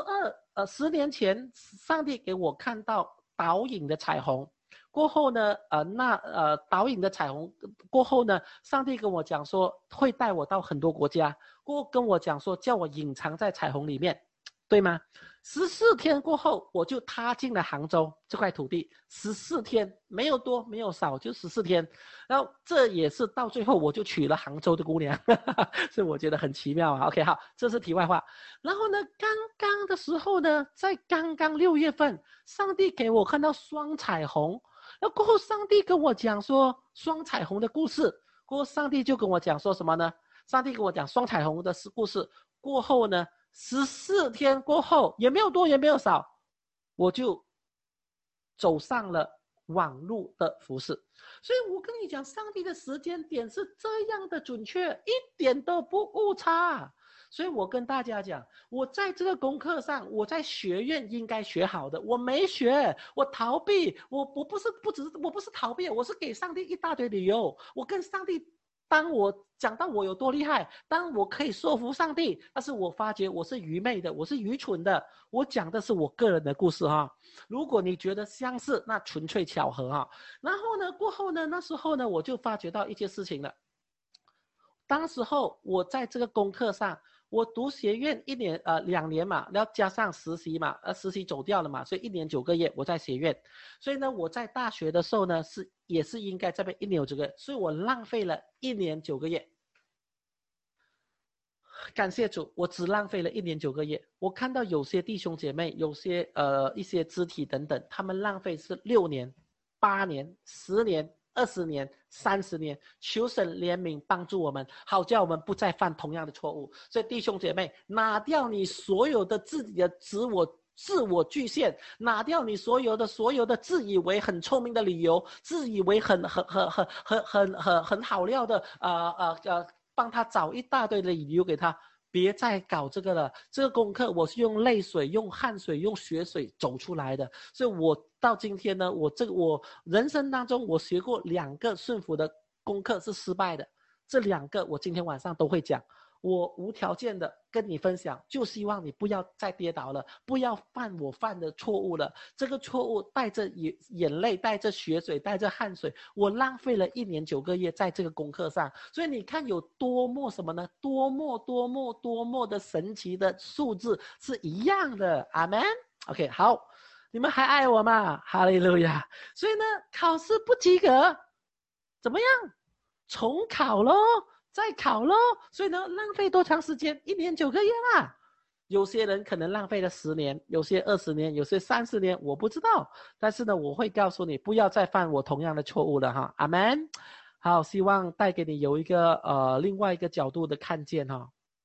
呃，十年前上帝给我看到导引的彩虹，过后呢，呃，那呃导引的彩虹过后呢，上帝跟我讲说会带我到很多国家，过后跟我讲说叫我隐藏在彩虹里面，对吗？十四天过后，我就踏进了杭州这块土地。十四天没有多没有少，就十四天。然后这也是到最后我就娶了杭州的姑娘，所以我觉得很奇妙啊。OK， 好，这是题外话。然后呢，刚刚的时候呢，在刚刚六月份，上帝给我看到双彩虹。然后过后，上帝跟我讲说双彩虹的故事。过后，上帝就跟我讲说什么呢？上帝跟我讲双彩虹的故事。过后呢？十四天过后，也没有多也没有少，我就走上了网络的服饰。所以我跟你讲，上帝的时间点是这样的准确，一点都不误差。所以我跟大家讲，我在这个功课上，我在学院应该学好的，我没学，我逃避，我我不是不只是我不是逃避，我是给上帝一大堆理由，我跟上帝。当我讲到我有多厉害，当我可以说服上帝，但是我发觉我是愚昧的，我是愚蠢的。我讲的是我个人的故事哈。如果你觉得相似，那纯粹巧合哈。然后呢，过后呢，那时候呢，我就发觉到一件事情了。当时候我在这个功课上，我读学院一年呃两年嘛，然后加上实习嘛，呃实习走掉了嘛，所以一年九个月我在学院。所以呢，我在大学的时候呢是也是应该这边一年有九个月，所以我浪费了一年九个月。感谢主，我只浪费了一年九个月。我看到有些弟兄姐妹，有些呃一些肢体等等，他们浪费是六年、八年、十年。二十年、三十年，求神怜悯帮助我们，好叫我们不再犯同样的错误。所以弟兄姐妹，拿掉你所有的自己的自我自我局限，拿掉你所有的所有的自以为很聪明的理由，自以为很很很很很很很很好料的呃呃呃，帮他找一大堆的理由给他。别再搞这个了，这个功课我是用泪水、用汗水、用血水走出来的，所以我到今天呢，我这个我人生当中我学过两个顺服的功课是失败的，这两个我今天晚上都会讲。我无条件的跟你分享，就希望你不要再跌倒了，不要犯我犯的错误了。这个错误带着眼眼泪，带着血水，带着汗水，我浪费了一年九个月在这个功课上。所以你看有多么什么呢？多么多么多么的神奇的数字是一样的。阿们 OK， 好，你们还爱我吗？哈利路亚。所以呢，考试不及格，怎么样？重考咯。再考咯，所以呢，浪费多长时间？一年九个月嘛。有些人可能浪费了十年，有些二十年，有些三十年，我不知道。但是呢，我会告诉你，不要再犯我同样的错误了哈。阿们。好，希望带给你有一个呃另外一个角度的看见哈。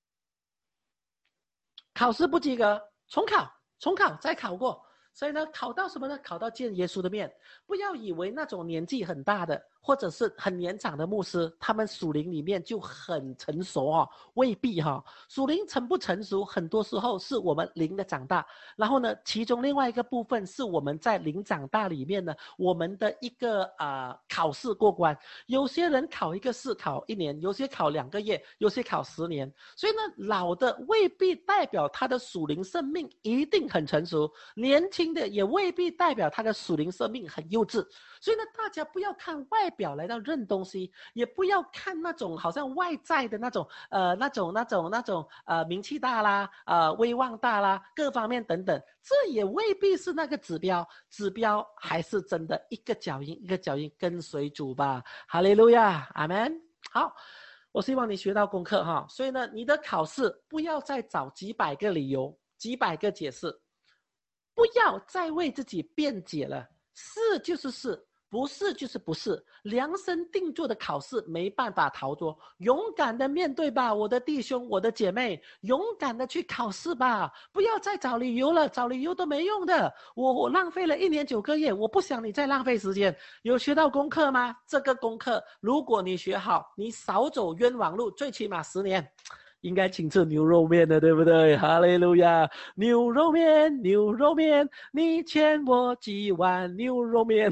考试不及格，重考，重考，再考过。所以呢，考到什么呢？考到见耶稣的面。不要以为那种年纪很大的或者是很年长的牧师，他们属灵里面就很成熟哦，未必哈、哦。属灵成不成熟，很多时候是我们灵的长大。然后呢，其中另外一个部分是我们在灵长大里面呢，我们的一个啊、呃、考试过关。有些人考一个试考一年，有些考两个月，有些考十年。所以呢，老的未必代表他的属灵生命一定很成熟，年轻的也未必代表他的属灵生命很幼稚。所以呢，大家不要看外表来到认东西，也不要看那种好像外在的那种呃那种那种那种呃名气大啦，呃威望大啦，各方面等等，这也未必是那个指标。指标还是真的一个脚印一个脚印跟随主吧。哈利路亚，阿们。好，我希望你学到功课哈。所以呢，你的考试不要再找几百个理由，几百个解释，不要再为自己辩解了。是就是是，不是就是不是，量身定做的考试没办法逃脱，勇敢的面对吧，我的弟兄我的姐妹，勇敢的去考试吧，不要再找理由了，找理由都没用的。我我浪费了一年九个月，我不想你再浪费时间。有学到功课吗？这个功课如果你学好，你少走冤枉路，最起码十年。 应该请吃牛肉面的，对不对？哈利路亚，牛肉面，牛肉面，你欠我几碗牛肉面？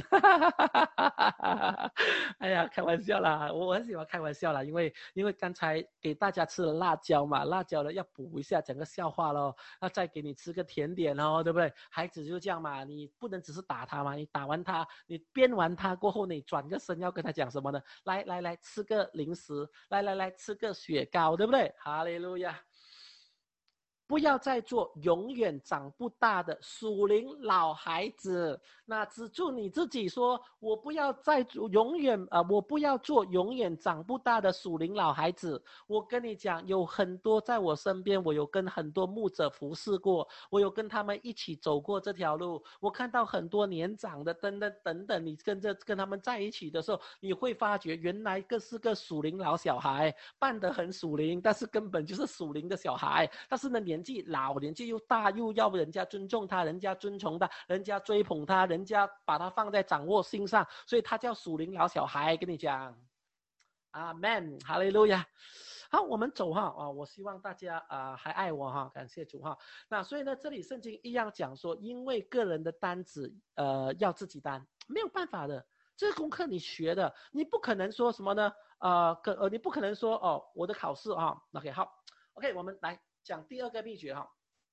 哎呀，开玩笑啦，我很喜欢开玩笑啦，因为因为刚才给大家吃了辣椒嘛，辣椒呢要补一下整个笑话咯，那再给你吃个甜点哦，对不对？孩子就这样嘛，你不能只是打他嘛，你打完他，你鞭完他过后，你转个身要跟他讲什么呢？来来来，吃个零食，来来来，吃个雪糕，对不对？哈利路亚！不要再做永远长不大的属灵老孩子。那只祝你自己说，我不要再永远啊、呃，我不要做永远长不大的属灵老孩子。我跟你讲，有很多在我身边，我有跟很多牧者服侍过，我有跟他们一起走过这条路。我看到很多年长的等等等等，你跟着跟他们在一起的时候，你会发觉原来个是个属灵老小孩，扮得很属灵，但是根本就是属灵的小孩。但是呢，年纪老，年纪又大，又要人家尊重他，人家尊崇他，人家追捧他，人家把他放在掌握心上，所以他叫属灵老小孩。跟你讲，阿门，哈利路亚。好，我们走哈啊！我希望大家啊、呃、还爱我哈，感谢主哈。那所以呢，这里圣经一样讲说，因为个人的担子呃要自己担，没有办法的，这个功课你学的，你不可能说什么呢？呃，可呃你不可能说哦，我的考试啊 ，OK 好 ，OK 我们来讲第二个秘诀哈。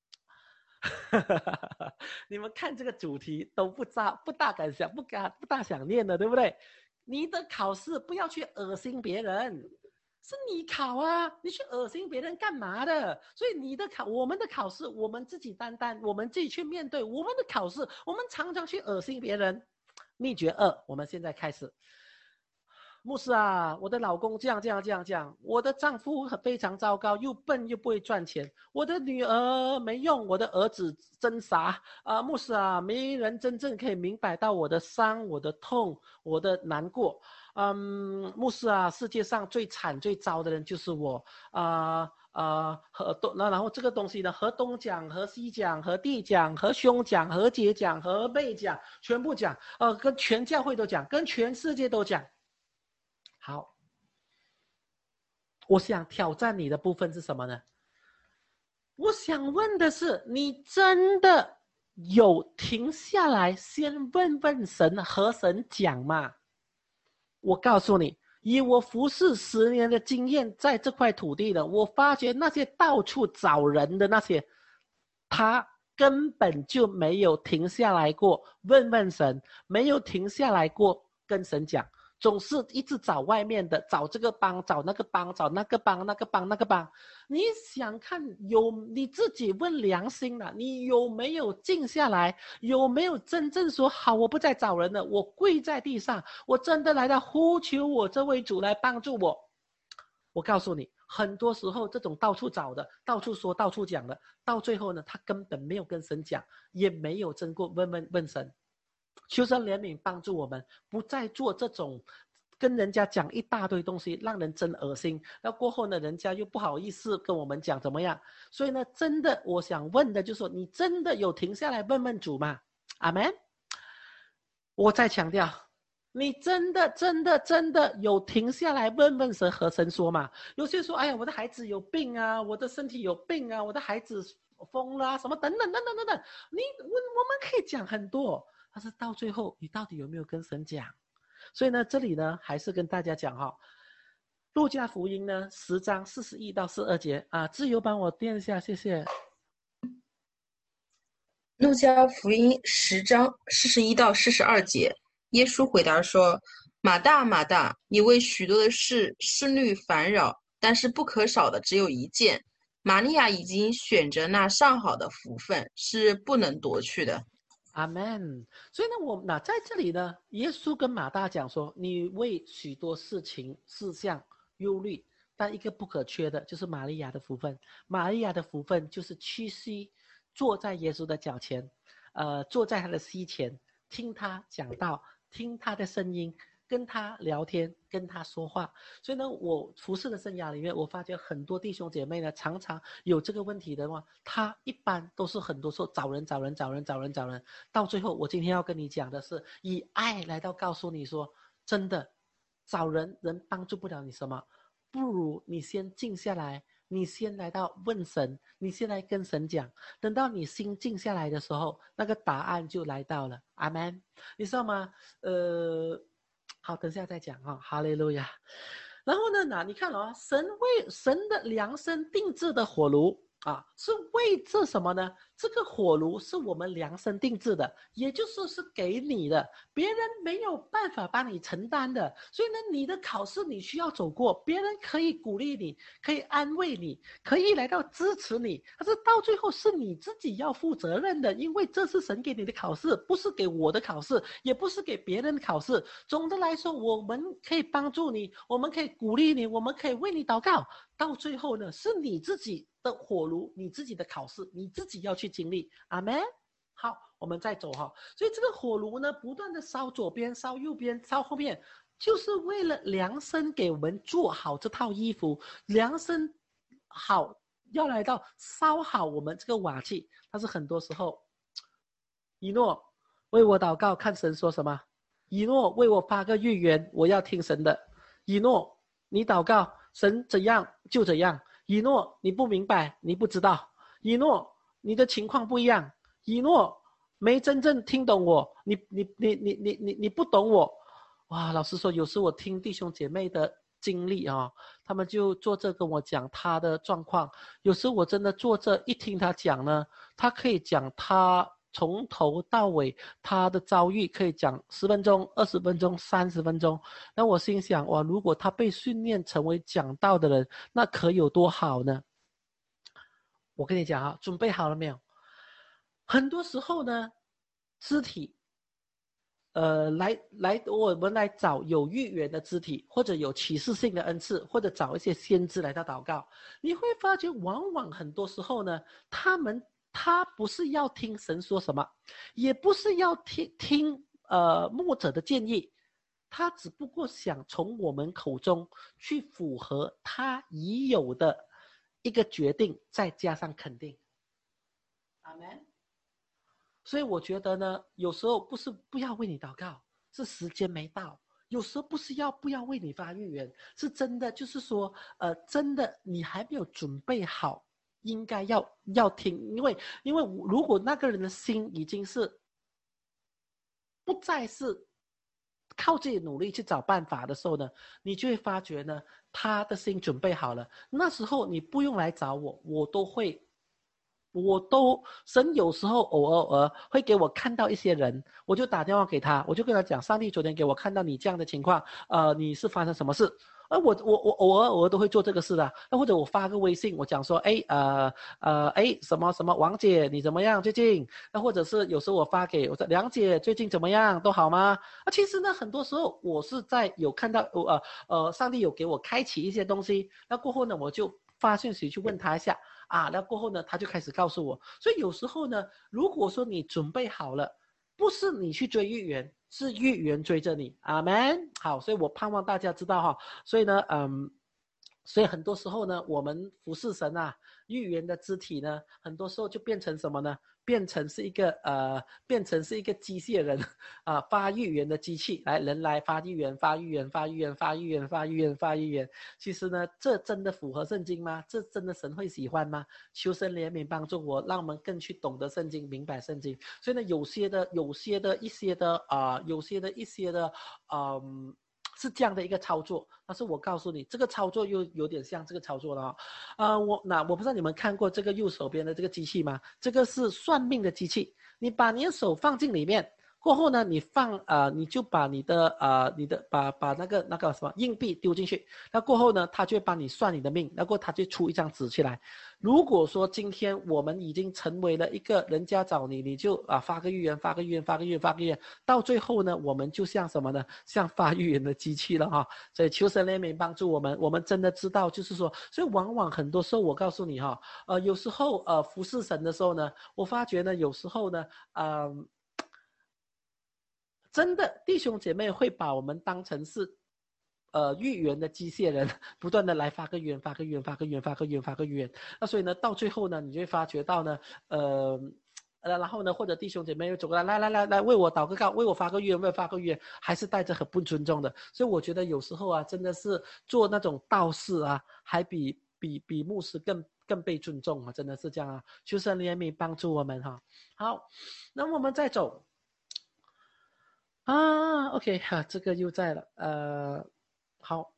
你们看这个主题都不大不大敢想，不敢不大想念的，对不对？你的考试不要去恶心别人，是你考啊，你去恶心别人干嘛的？所以你的考，我们的考试，我们自己担当，我们自己去面对。我们的考试，我们常常去恶心别人。秘诀二，我们现在开始。牧师啊，我的老公这样这样这样这样，我的丈夫非常糟糕，又笨又不会赚钱，我的女儿没用，我的儿子真傻啊！牧师啊，没人真正可以明白到我的伤、我的痛、我的难过。嗯，牧师啊，世界上最惨最糟的人就是我啊。呃呃，和东那然后这个东西呢，和东讲，和西讲，和地讲，和兄讲，和姐讲，和妹讲，全部讲，呃，跟全教会都讲，跟全世界都讲。好，我想挑战你的部分是什么呢？我想问的是，你真的有停下来先问问神和神讲吗？我告诉你，以我服侍十年的经验，在这块土地的，我发觉那些到处找人的那些，他根本就没有停下来过问问神，没有停下来过跟神讲。总是一直找外面的，找这个帮，找那个帮，找那个帮，那个帮，那个帮。你想看有你自己问良心了，你有没有静下来？有没有真正说好，我不再找人了，我跪在地上，我真的来到呼求我这位主来帮助我。我告诉你，很多时候这种到处找的，到处说，到处讲的，到最后呢，他根本没有跟神讲，也没有真过问问问神。求神怜悯帮助我们，不再做这种跟人家讲一大堆东西，让人真恶心。那过后呢，人家又不好意思跟我们讲怎么样。所以呢，真的我想问的就是说，你真的有停下来问问主吗？阿们。我再强调，你真的真的真的有停下来问问神和神说吗？有些说，哎呀，我的孩子有病啊，我的身体有病啊，我的孩子疯了、啊、什么等等等等等等。你我我们可以讲很多。但是到最后，你到底有没有跟神讲？所以呢，这里呢，还是跟大家讲哈、哦，路加福音呢，十章四十一到四十二节啊，自由帮我垫一下，谢谢。 路加福音十章四十一到四十二节，耶稣回答说：“马大，马大，你为许多的事思虑烦扰，但是不可少的只有一件。玛利亚已经选择那上好的福分，是不能夺去的。” 阿门。所以呢，我那在这里呢，耶稣跟马大讲说：“你为许多事情事项忧虑，但一个不可缺的，就是玛利亚的福分。玛利亚的福分就是屈膝坐在耶稣的脚前，呃，坐在他的膝前，听他讲道，听他的声音。”跟他聊天，跟他说话。所以呢，我服侍的生涯里面，我发觉很多弟兄姐妹呢，常常有这个问题的话，他一般都是很多时候找人找人找人找人找人，到最后我今天要跟你讲的是，以爱来到告诉你说，真的找人人帮助不了你什么，不如你先静下来你先来到问神，你先来跟神讲，等到你心静下来的时候，那个答案就来到了。阿们，你知道吗？呃，好，等下再讲哈、哦，哈利路亚。然后呢，那你看哦，神为神的量身定制的火炉啊，是为这什么呢？这个火炉是我们量身定制的，也就是说是给你的，别人没有办法帮你承担的。所以呢，你的考试你需要走过，别人可以鼓励你，可以安慰你，可以来到支持你，但是到最后是你自己要负责任的，因为这是神给你的考试，不是给我的考试，也不是给别人的考试。总的来说，我们可以帮助你，我们可以鼓励你，我们可以为你祷告。到最后呢，是你自己的火炉，你自己的考试，你自己要去经历。阿们。好，我们再走哈。所以这个火炉呢，不断的烧左边，烧右边，烧后面，就是为了量身给我们做好这套衣服，量身好，要来到烧好我们这个瓦器。但是很多时候，以诺为我祷告，看神说什么。以诺为我发个预言，我要听神的。以诺你祷告，神怎样就怎样。以诺你不明白，你不知道。以诺你的情况不一样。以诺没真正听懂我，你你你你你你你不懂我。哇，老实说，有时我听弟兄姐妹的经历啊，他们就坐这跟我讲他的状况。有时我真的坐这一听他讲呢，他可以讲他从头到尾他的遭遇，可以讲十分钟、二十分钟、三十分钟。那我心想，哇，如果他被训练成为讲道的人，那可有多好呢？我跟你讲啊，准备好了没有？很多时候呢，肢体，呃，来来，我们来找有预言的肢体，或者有启示性的恩赐，或者找一些先知来到祷告。你会发觉，往往很多时候呢，他们他不是要听神说什么，也不是要听听呃牧者的建议，他只不过想从我们口中去符合他已有的一个决定，再加上肯定。阿们。所以我觉得呢，有时候不是不要为你祷告，是时间没到。有时候不是要不要为你发预言，是真的就是说，呃，真的你还没有准备好，应该要要听，因为因为如果那个人的心已经是不再是靠自己努力去找办法的时候呢，你就会发觉呢，他的心准备好了，那时候你不用来找我，我都会。我都神有时候偶尔偶尔会给我看到一些人，我就打电话给他，我就跟他讲，上帝昨天给我看到你这样的情况，呃，你是发生什么事？而我我我偶尔偶尔都会做这个事的，那或者我发个微信，我讲说，哎呃呃哎什么什么王姐你怎么样最近？那或者是有时候我发给我说梁姐最近怎么样都好吗？啊，其实呢很多时候我是在有看到呃呃上帝有给我开启一些东西，那过后呢我就发讯息去问他一下。啊，那过后呢，他就开始告诉我，所以有时候呢，如果说你准备好了，不是你去追预言，是预言追着你，阿们。好，所以我盼望大家知道哈，所以呢，嗯，所以很多时候呢，我们服侍神啊，预言的肢体呢，很多时候就变成什么呢？变成是一个呃，变成是一个机械人啊，发预言的机器，来人来发预言，发预言，发预言，发预言，发预言，发预言。其实呢，这真的符合圣经吗？这真的神会喜欢吗？求神怜悯帮助我，让我们更去懂得圣经，明白圣经。所以呢，有些的，有些的一些的啊、呃，有些的一些的，嗯。是这样的一个操作，但是我告诉你，这个操作又有点像这个操作了啊、哦，呃，我那我不知道你们看过这个右手边的这个机器吗？这个是算命的机器，你把你的手放进里面。过后呢，你放呃，你就把你的呃，你的把把那个那个什么硬币丢进去，那过后呢，他就会帮你算你的命，然后他就出一张纸起来。如果说今天我们已经成为了一个人家找你，你就啊发个预言，发个预言，发个预言，发个预言，到最后呢，我们就像什么呢？像发预言的机器了哈。所以求神怜悯帮助我们，我们真的知道，就是说，所以往往很多时候我告诉你哈，呃，有时候呃服侍神的时候呢，我发觉呢，有时候呢，嗯、呃。真的弟兄姐妹会把我们当成是呃预言的机械人，不断的来发个预言，发个预言，发个预言，发个预言，发个预言。那所以呢，到最后呢，你就会发觉到呢，呃。呃，然后呢，或者弟兄姐妹又走过来，来来来来，为我祷个告，为我发个预言，为我发个预言，还是带着很不尊重的。所以我觉得有时候啊，真的是做那种道士啊，还比比比牧师更更被尊重啊，真的是这样啊！求神怜悯帮助我们哈。好，那我们再走啊 ，OK 哈，这个又在了，呃，好。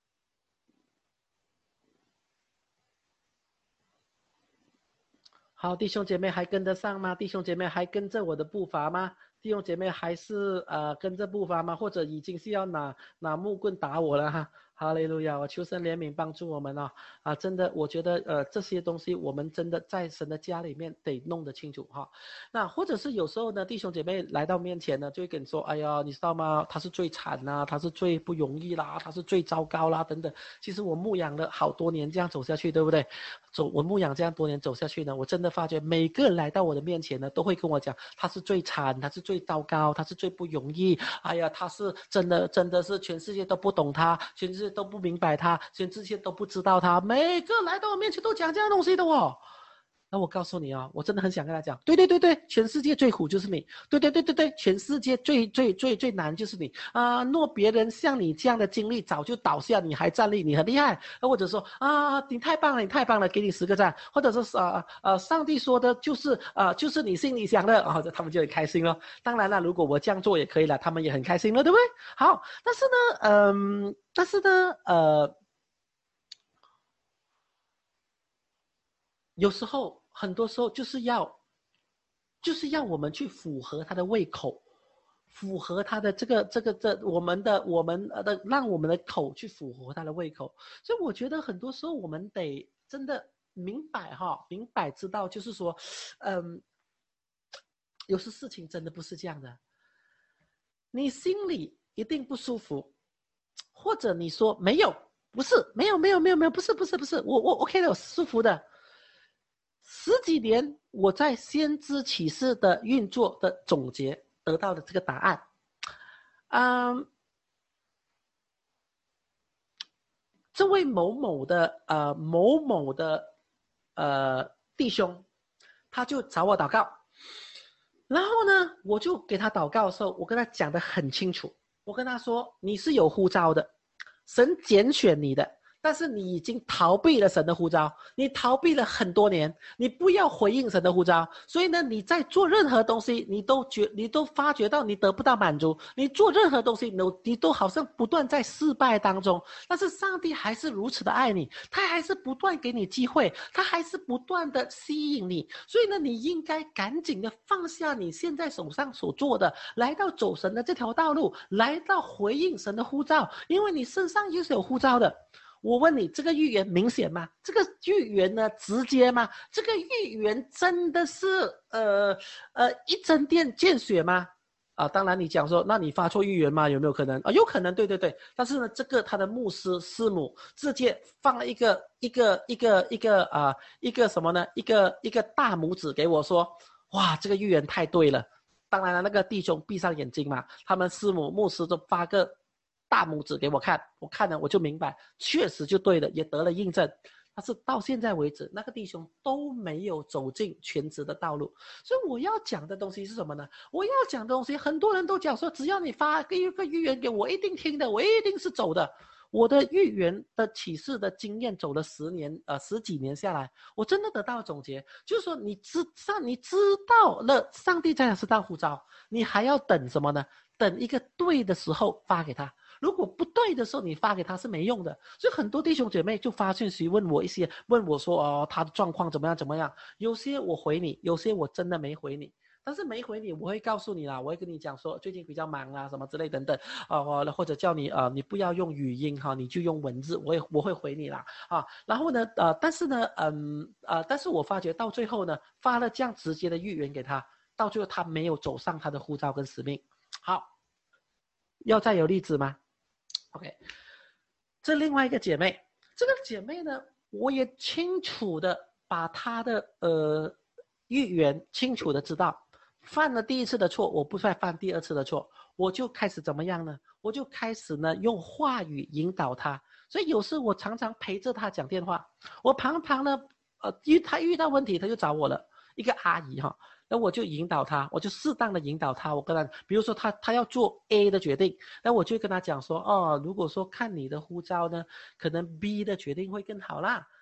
好，弟兄姐妹还跟得上吗？弟兄姐妹还跟着我的步伐吗？弟兄姐妹还是呃跟着步伐吗？或者已经是要拿拿木棍打我了哈？哈利路亚！我求神怜悯帮助我们啊！啊，真的，我觉得呃这些东西我们真的在神的家里面得弄得清楚哈。那或者是有时候呢，弟兄姐妹来到面前呢，就会跟你说，哎呀，你知道吗？他是最惨啦，他是最不容易啦，他是最糟糕啦，等等。其实我牧养了好多年，这样走下去，对不对？走我牧养这样多年走下去呢，我真的发觉每个人来到我的面前呢，都会跟我讲，他是最惨，他是最糟糕，他是最不容易。哎呀，他是真的真的是全世界都不懂他，全世界都不明白他，全世界都不知道他。每个来到我面前都讲这样东西的哦。那我告诉你啊、哦，我真的很想跟他讲，对对对对，全世界最苦就是你，对对对对对，全世界最最最最难就是你啊、呃！若别人像你这样的经历早就倒下，你还站立，你很厉害。或者说啊，你太棒了，你太棒了，给你十个赞。或者是呃呃，上帝说的就是呃就是你心里想的，然后、哦、他们就很开心了。当然了，如果我这样做也可以了，他们也很开心了，对不对？好，但是呢，嗯、呃，但是呢，呃。有时候很多时候就是要就是要我们去符合他的胃口，符合他的这个这个这我们的我们的让我们的口去符合他的胃口。所以我觉得很多时候我们得真的明白哈，明白知道就是说嗯，有些事情真的不是这样的，你心里一定不舒服，或者你说没有，不是没有没有没有没有不是不是不是我我 OK 的，我舒服的。十几年我在先知启示的运作的总结得到的这个答案，嗯，这位某某的呃某某的呃弟兄，他就找我祷告，然后呢，我就给他祷告的时候，我跟他讲得很清楚，我跟他说你是有呼召的，神拣选你的。但是你已经逃避了神的呼召，你逃避了很多年，你不要回应神的呼召，所以呢，你在做任何东西，你都觉你都发觉到你得不到满足，你做任何东西，你都你都好像不断在失败当中。但是上帝还是如此的爱你，他还是不断给你机会，他还是不断的吸引你，所以呢，你应该赶紧的放下你现在手上所做的，来到走神的这条道路，来到回应神的呼召，因为你身上就是有呼召的。我问你，这个预言明显吗？这个预言呢，直接吗？这个预言真的是呃呃一针见见血吗？啊，当然你讲说，那你发错预言吗？有没有可能啊？有可能，对对对。但是呢，这个他的牧师师母直接放了一个一个一个一个啊、呃、一个什么呢？一个一个大拇指给我说，哇，这个预言太对了。当然了，那个弟兄闭上眼睛嘛，他们师母牧师都发个大拇指给我看，我看了我就明白，确实就对了，也得了印证。但是到现在为止，那个弟兄都没有走进全职的道路。所以我要讲的东西是什么呢？我要讲的东西，很多人都讲说，只要你发一个预言给我，一定听的，我一定是走的。我的预言的启示的经验走了十年，呃，十几年下来，我真的得到总结，就是说你知上你知道了上帝在哪是大呼召，你还要等什么呢？等一个对的时候发给他。如果不对的时候，你发给他是没用的。所以很多弟兄姐妹就发讯息问我一些，问我说哦，他的状况怎么样怎么样？有些我回你，有些我真的没回你。但是没回你，我会告诉你啦，我会跟你讲说最近比较忙啦，什么之类等等啊，或者叫你呃，你不要用语音哈，你就用文字，我也我会回你啦啊。然后呢，呃，但是呢，嗯呃，但是我发觉到最后呢，发了这样直接的预言给他，到最后他没有走上他的呼召跟使命。好，要再有例子吗？ OK， 这另外一个姐妹，这个姐妹呢，我也清楚的把她的呃预言清楚的知道，犯了第一次的错，我不再犯第二次的错，我就开始怎么样呢？我就开始呢用话语引导她，所以有时我常常陪着她讲电话，我常常呢，呃，遇她遇到问题，她就找我了，一个阿姨哈。那我就引导他，我就适当的引导他。我跟他，比如说他他要做 A 的决定，那我就跟他讲说，哦，如果说看你的呼召呢，可能 B 的决定会更好啦。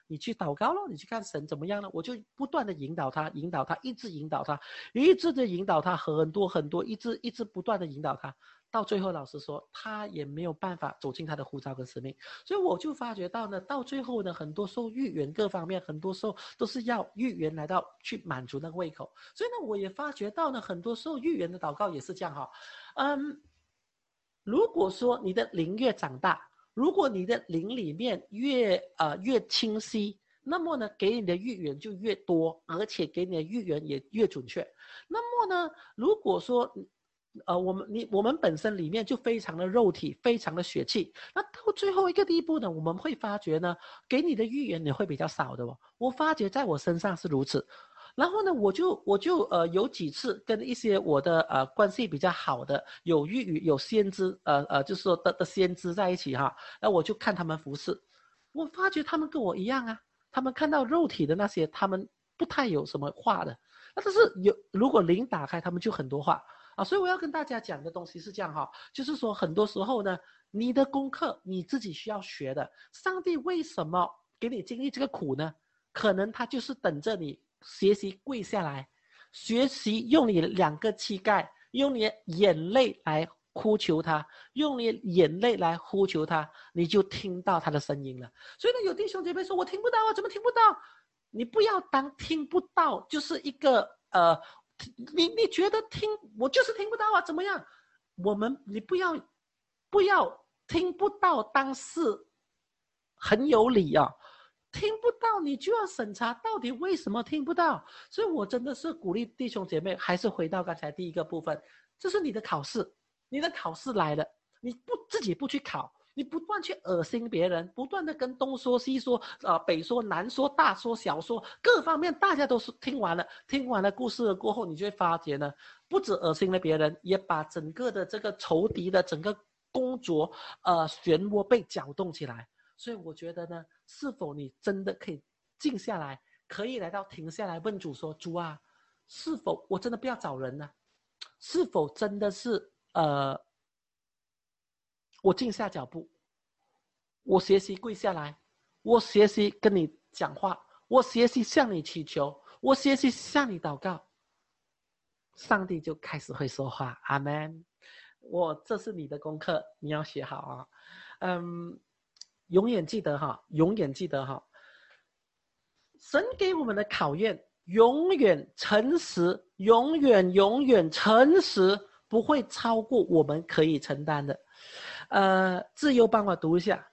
你去祷告咯，你去看神怎么样了，我就不断的引导他，引导他，一直引导他，一直的引导他，很多很多，一直一直不断的引导他，到最后老实说，他也没有办法走进他的呼召跟使命。所以我就发觉到呢，到最后呢，很多时候预言各方面，很多时候都是要预言来到去满足那个胃口。所以呢，我也发觉到呢，很多时候预言的祷告也是这样哈，嗯，如果说你的灵越长大，如果你的灵里面越呃越清晰，那么呢，给你的预言就越多，而且给你的预言也越准确。那么呢，如果说呃我们你我们本身里面就非常的肉体，非常的血气，那到最后一个地步呢，我们会发觉呢，给你的预言也会比较少的哦。我发觉在我身上是如此。然后呢，我就我就呃有几次跟一些我的呃关系比较好的有预语有先知呃呃就是说的的先知在一起哈，然后我就看他们服侍，我发觉他们跟我一样啊，他们看到肉体的那些，他们不太有什么话的，那但是有如果灵打开，他们就很多话啊，所以我要跟大家讲的东西是这样哈，就是说很多时候呢，你的功课你自己需要学的，上帝为什么给你经历这个苦呢？可能他就是等着你学习跪下来，学习用你两个膝盖，用你的眼泪来呼求他，用你的眼泪来呼求他，你就听到他的声音了。所以呢，有弟兄姐妹说我听不到啊，怎么听不到？你不要当听不到就是一个呃，你你觉得听我就是听不到啊，怎么样？我们你不要不要听不到当是很有理啊。听不到你就要审查到底为什么听不到，所以我真的是鼓励弟兄姐妹，还是回到刚才第一个部分，这是你的考试，你的考试来了，你不自己不去考，你不断去恶心别人，不断的跟东说西说，呃，北说南说大说小说，各方面大家都是听完了，听完了故事了过后，你就会发觉呢，不止恶心了别人，也把整个的这个仇敌的整个工作，呃，漩涡被搅动起来。所以我觉得呢，是否你真的可以静下来，可以来到停下来问主说，主啊，是否我真的不要找人呢？是否真的是呃，我静下脚步，我学习跪下来，我学习跟你讲话，我学习向你祈求，我学习向你祷告，上帝就开始会说话。阿们。我这是你的功课，你要学好啊。嗯。永远记得哈，永远记得哈，神给我们的考验，永远诚实，永远永远诚实，不会超过我们可以承担的。呃，自由帮我读一下。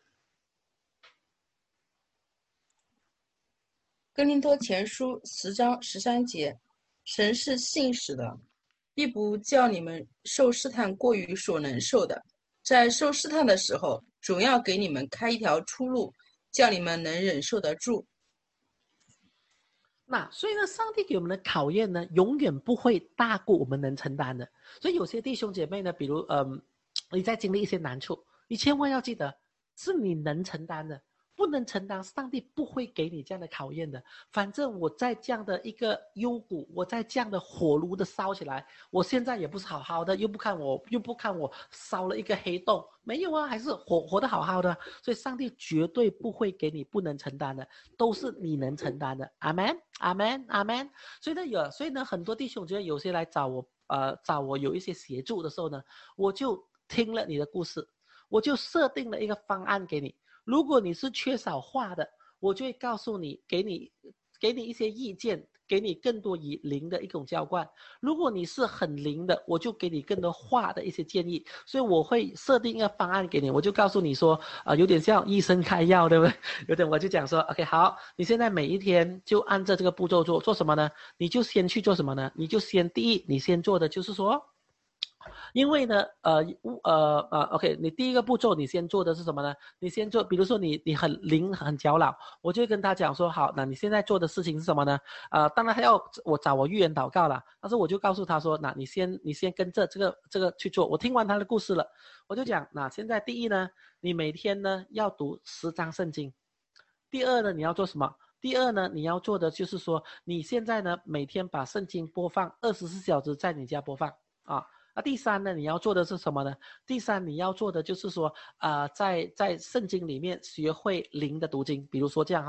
哥林多前书十章十三节，神是信实的，必不叫你们受试探过于所能受的，在受试探的时候，总要给你们开一条出路，叫你们能忍受得住。 那所以呢，上帝给我们的考验呢，永远不会大过我们能承担的。所以有些弟兄姐妹呢，比如嗯，你在经历一些难处，你千万要记得，是你能承担的。不能承担，上帝不会给你这样的考验的。反正我在这样的一个幽谷，我在这样的火炉的烧起来，我现在也不是好好的，又不看我，又不看我烧了一个黑洞，没有啊，还是活活得好好的。所以上帝绝对不会给你不能承担的，都是你能承担的。阿们，阿们，阿们。所以呢，有，所以呢，很多弟兄觉得有些来找我，呃，找我有一些协助的时候呢，我就听了你的故事，我就设定了一个方案给你。如果你是缺少话的，我就会告诉你，给你给你一些意见，给你更多以灵的一种浇灌。如果你是很灵的，我就给你更多话的一些建议。所以我会设定一个方案给你，我就告诉你说，啊、呃，有点像医生开药，对不对？有点我就讲说 ，OK， 好，你现在每一天就按照这个步骤做，做什么呢？你就先去做什么呢？你就先第一，你先做的就是说。因为呢，呃呃呃 ，OK， 你第一个步骤你先做的是什么呢？你先做，比如说你你很灵很搅老，我就会跟他讲说，好，那你现在做的事情是什么呢？呃，当然他要我找我预言祷告了，但是我就告诉他说，那你先你先跟着这个这个去做。我听完他的故事了，我就讲，那现在第一呢，你每天呢要读十章圣经。第二呢，你要做什么？第二呢，你要做的就是说，你现在呢每天把圣经播放二十四小时在你家播放啊。那第三呢，你要做的是什么呢？第三你要做的就是说，呃，在在圣经里面学会灵的读经，比如说这样哈，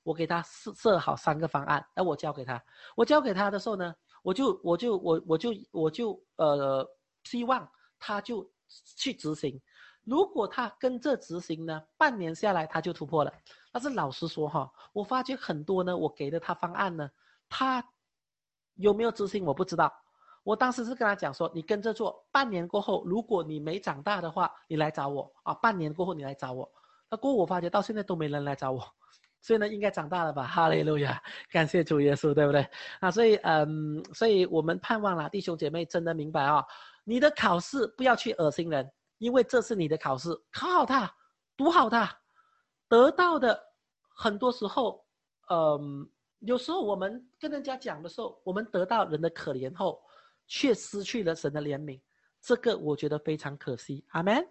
我给他设设好三个方案，那我交给他，我交给他的时候呢，我就我就我我就我就呃希望他就去执行。如果他跟着执行呢，半年下来他就突破了。但是老实说哈，我发觉很多呢，我给了他方案呢，他有没有执行我不知道。我当时是跟他讲说，你跟着做，半年过后，如果你没长大的话，你来找我啊。半年过后你来找我，那过后我发觉到现在都没人来找我，所以呢，应该长大了吧？哈利路亚，感谢主耶稣，对不对？啊，所以嗯，所以我们盼望啦，弟兄姐妹真的明白啊、哦，你的考试不要去恶心人，因为这是你的考试，考好它，读好它，得到的很多时候，嗯，有时候我们跟人家讲的时候，我们得到人的可怜后，却失去了神的怜悯，这个我觉得非常可惜。阿们。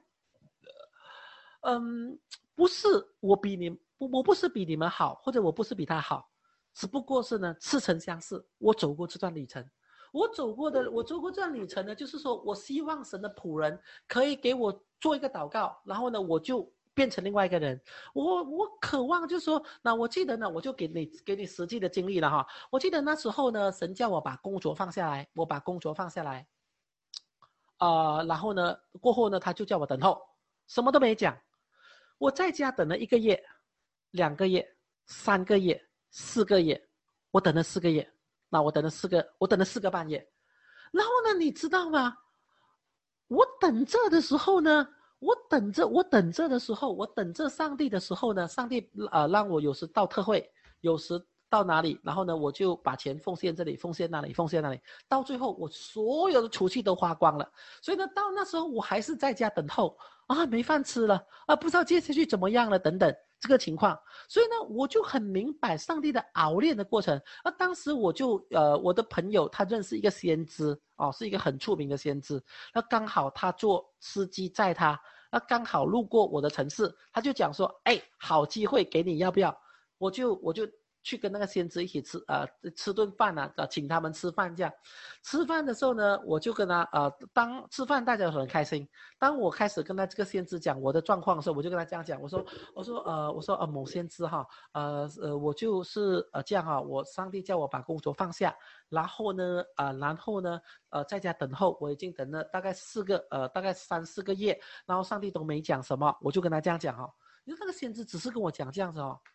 嗯，不是我比你，我不是比你们好，或者我不是比他好，只不过是呢似曾相识。我走过这段旅程，我走过的，我走过这段旅程呢，就是说我希望神的仆人可以给我做一个祷告，然后呢，我就变成另外一个人。我我渴望就是说，那我记得呢，我就给你给你实际的经历了哈。我记得那时候呢，神叫我把工作放下来，我把工作放下来，呃，然后呢，过后呢，他就叫我等候，什么都没讲。我在家等了一个月、两个月、三个月、四个月，我等了四个月，那我等了四个，我等了四个半月。然后呢，你知道吗？我等着的时候呢，我等着，我等着的时候，我等着上帝的时候呢，上帝呃让我有时到特会，有时到哪里，然后呢，我就把钱奉献这里，奉献那里，奉献那里，到最后我所有的储蓄都花光了。所以呢，到那时候我还是在家等候。啊，没饭吃了啊，不知道接下去怎么样了，等等这个情况，所以呢，我就很明白上帝的熬炼的过程。而当时我就呃，我的朋友他认识一个先知哦，是一个很出名的先知，那刚好他做司机载他，那刚好路过我的城市，他就讲说，哎，好机会给你，要不要？我就我就去跟那个先知一起吃呃吃顿饭啊，呃请他们吃饭这样。吃饭的时候呢，我就跟他呃当吃饭大家都很开心。当我开始跟他这个先知讲我的状况的时候，我就跟他这样讲，我说我说呃我说呃某先知哈，呃呃我就是呃这样哈，我上帝叫我把工作放下，然后呢呃然后呢呃在家等候，我已经等了大概四个呃大概三四个月，然后上帝都没讲什么，我就跟他这样讲哈，你说那个先知只是跟我讲这样子哦。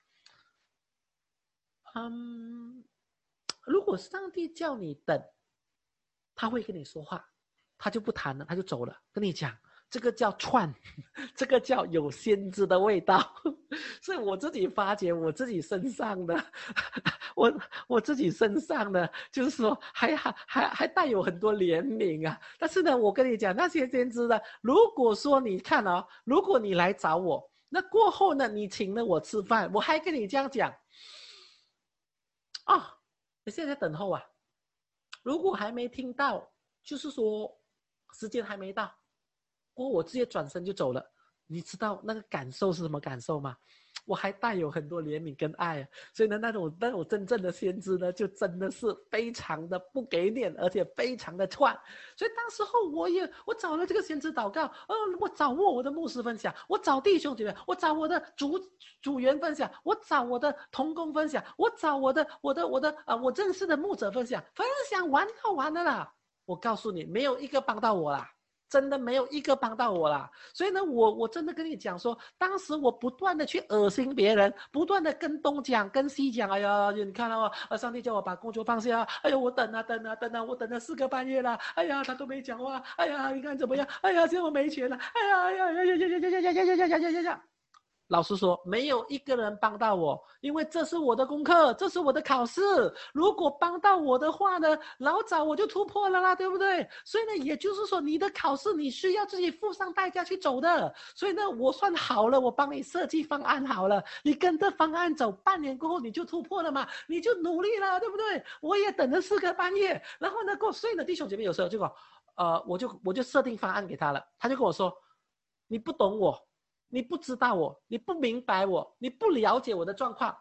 嗯，如果上帝叫你等，他会跟你说话，他就不谈了，他就走了，跟你讲，这个叫串，这个叫有先知的味道。所以我自己发觉我自己身上的，我我自己身上的，就是说还还还还带有很多怜悯啊。但是呢，我跟你讲，那些先知呢，如果说你看哦，如果你来找我，那过后呢，你请了我吃饭，我还跟你这样讲。啊、哦，你现在等候啊，如果还没听到，就是说时间还没到，过我直接转身就走了。你知道那个感受是什么感受吗？我还带有很多怜悯跟爱，所以呢，那种那种真正的先知呢，就真的是非常的不给脸，而且非常的串。所以当时候我也我找了这个先知祷告，呃，我找我的牧师分享，我找弟兄姐妹，我找我的组组员分享，我找我的同工分享，我找我的我的我的啊、呃，我认识的牧者分享，分享完就完了啦。我告诉你，没有一个帮到我啦。真的没有一个帮到我啦，所以呢，我我真的跟你讲说，当时我不断的去恶心别人，不断的跟东讲跟西讲，哎呀，你看到啊，上帝叫我把工作放下，哎呀，我等啊等啊等啊，我等了四个半月了，哎呀，他都没讲话，哎呀，你看怎么样？哎呀，现在我没钱了，哎呀哎呀呀呀呀呀呀呀呀呀呀呀呀呀！老实说，没有一个人帮到我，因为这是我的功课，这是我的考试。如果帮到我的话呢，老早我就突破了啦，对不对？所以呢，也就是说，你的考试你需要自己付上代价去走的。所以呢，我算好了，我帮你设计方案好了，你跟着方案走，半年过后你就突破了嘛，你就努力了，对不对？我也等了四个半月，然后呢，过所以呢，弟兄姐妹有时候就讲，呃，我就我就设定方案给他了，他就跟我说，你不懂我。你不知道我，你不明白我，你不了解我的状况，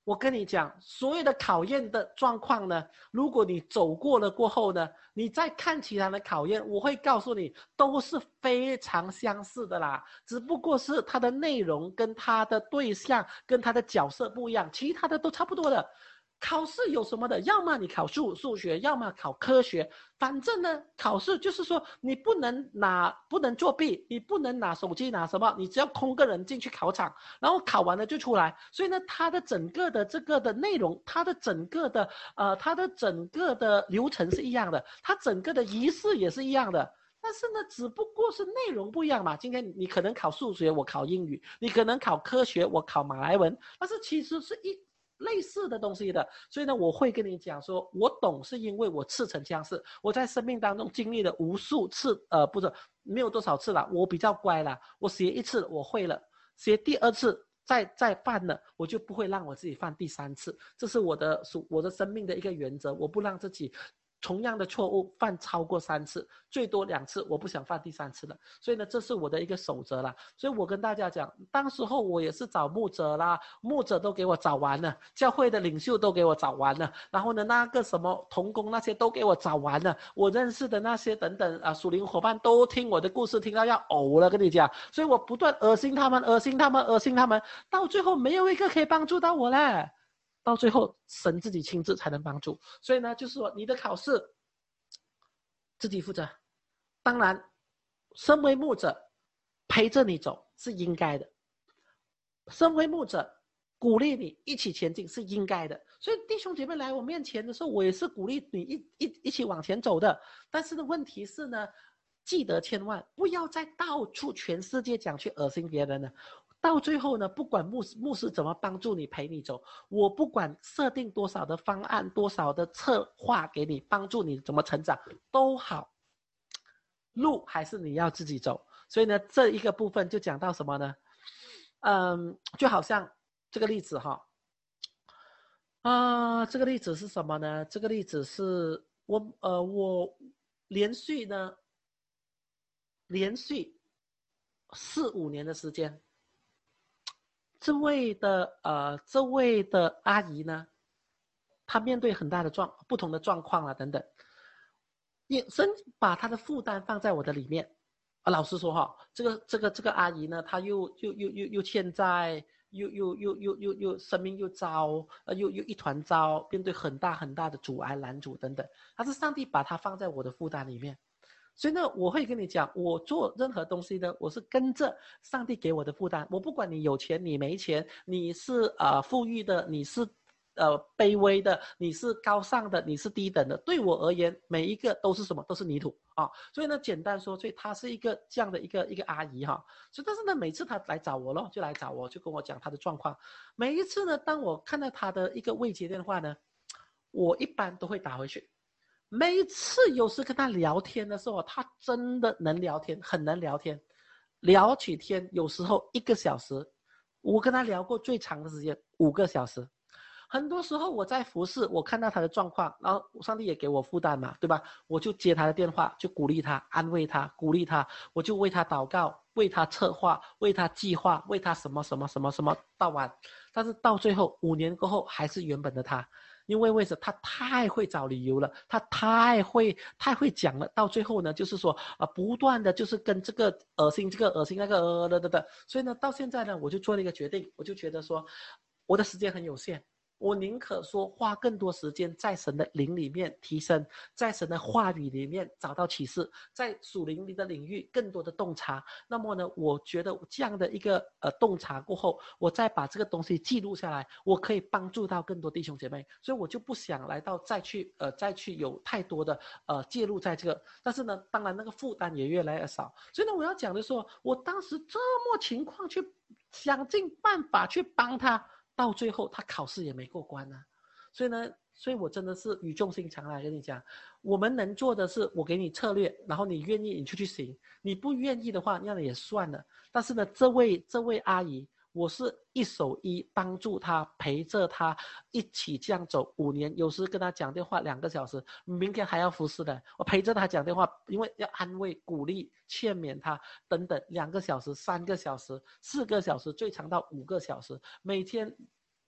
我跟你讲，所有的考验的状况呢，如果你走过了过后呢，你再看其他的考验，我会告诉你，都是非常相似的啦，只不过是它的内容跟它的对象跟它的角色不一样，其他的都差不多的。考试有什么的？要么你考数数学，要么考科学。反正呢，考试就是说你不能拿，不能作弊，你不能拿手机拿什么，你只要空个人进去考场，然后考完了就出来。所以呢，它的整个的这个的内容，它的整个的呃，它的整个的流程是一样的，它整个的仪式也是一样的。但是呢，只不过是内容不一样嘛。今天你可能考数学，我考英语；你可能考科学，我考马来文。但是其实是一类似的东西的，所以呢，我会跟你讲说，我懂是因为我赤诚相识，我在生命当中经历了无数次，呃，不是没有多少次了，我比较乖啦，我学一次我会了，学第二次再再犯了，我就不会让我自己犯第三次，这是我的属我的生命的一个原则，我不让自己同样的错误犯超过三次，最多两次，我不想犯第三次了。所以呢，这是我的一个守则啦。所以我跟大家讲，当时候我也是找牧者啦，牧者都给我找完了，教会的领袖都给我找完了，然后呢，那个什么同工那些都给我找完了，我认识的那些等等啊，属灵伙伴都听我的故事听到要呕了，跟你讲，所以我不断恶心他们，恶心他们，恶心他们，到最后没有一个可以帮助到我嘞。到最后神自己亲自才能帮助。所以呢，就是说你的考试自己负责，当然身为牧者陪着你走是应该的，身为牧者鼓励你一起前进是应该的。所以弟兄姐妹来我面前的时候，我也是鼓励你 一, 一, 一起往前走的。但是的问题是呢，记得千万不要再到处全世界讲去恶心别人了。到最后呢，不管牧师牧师怎么帮助你陪你走，我不管设定多少的方案，多少的策划给你帮助你怎么成长都好，路还是你要自己走。所以呢，这一个部分就讲到什么呢？嗯，就好像这个例子哈，啊、呃，这个例子是什么呢？这个例子是我呃我连续呢连续四五年的时间。这位的呃，这位的阿姨呢，她面对很大的状不同的状况啊等等，也神把她的负担放在我的里面。啊，老实说哈，这个这个这个阿姨呢，她又又又又又欠债，又又又又又又生命又糟，呃，又又一团糟，面对很大很大的阻碍拦阻等等。但是上帝把她放在我的负担里面。所以呢，我会跟你讲，我做任何东西呢，我是跟着上帝给我的负担。我不管你有钱，你没钱，你是呃富裕的，你是呃卑微的，你是高尚的，你是低等的。对我而言，每一个都是什么？都是泥土啊。所以呢，简单说，所以她是一个这样的一个一个阿姨哈。所以但是呢，每次她来找我咯，就来找我，就跟我讲她的状况。每一次呢，当我看到她的一个未接电话呢，我一般都会打回去。每一次有时跟他聊天的时候，他真的能聊天，很能聊天，聊起天有时候一个小时，我跟他聊过最长的时间五个小时。很多时候我在服侍，我看到他的状况，然后上帝也给我负担嘛，对吧？我就接他的电话，就鼓励他，安慰他，鼓励他，我就为他祷告，为他策划，为他计划，为他什么什么什么什么到完。但是到最后五年过后，还是原本的他。因为为什么他太会找理由了，他太会太会讲了，到最后呢，就是说啊、呃，不断的就是跟这个恶心这个恶心那个呃的的的，所以呢，到现在呢，我就做了一个决定，我就觉得说，我的时间很有限。我宁可说花更多时间在神的灵里面提升，在神的话语里面找到启示，在属灵的领域更多的洞察。那么呢，我觉得这样的一个呃洞察过后，我再把这个东西记录下来，我可以帮助到更多弟兄姐妹。所以我就不想来到再去呃再去有太多的呃介入在这个，但是呢，当然那个负担也越来越少。所以呢，我要讲的说，我当时这么情况去想尽办法去帮他。到最后他考试也没过关啊，所以呢，所以我真的是语重心长来跟你讲，我们能做的是我给你策略，然后你愿意你就去行，你不愿意的话那也算了。但是呢，这位这位阿姨，我是一手一帮助她，陪着她一起这样走五年，有时跟她讲电话两个小时，明天还要服侍的，我陪着她讲电话，因为要安慰鼓励劝勉她等等，两个小时三个小时四个小时最长到五个小时，每天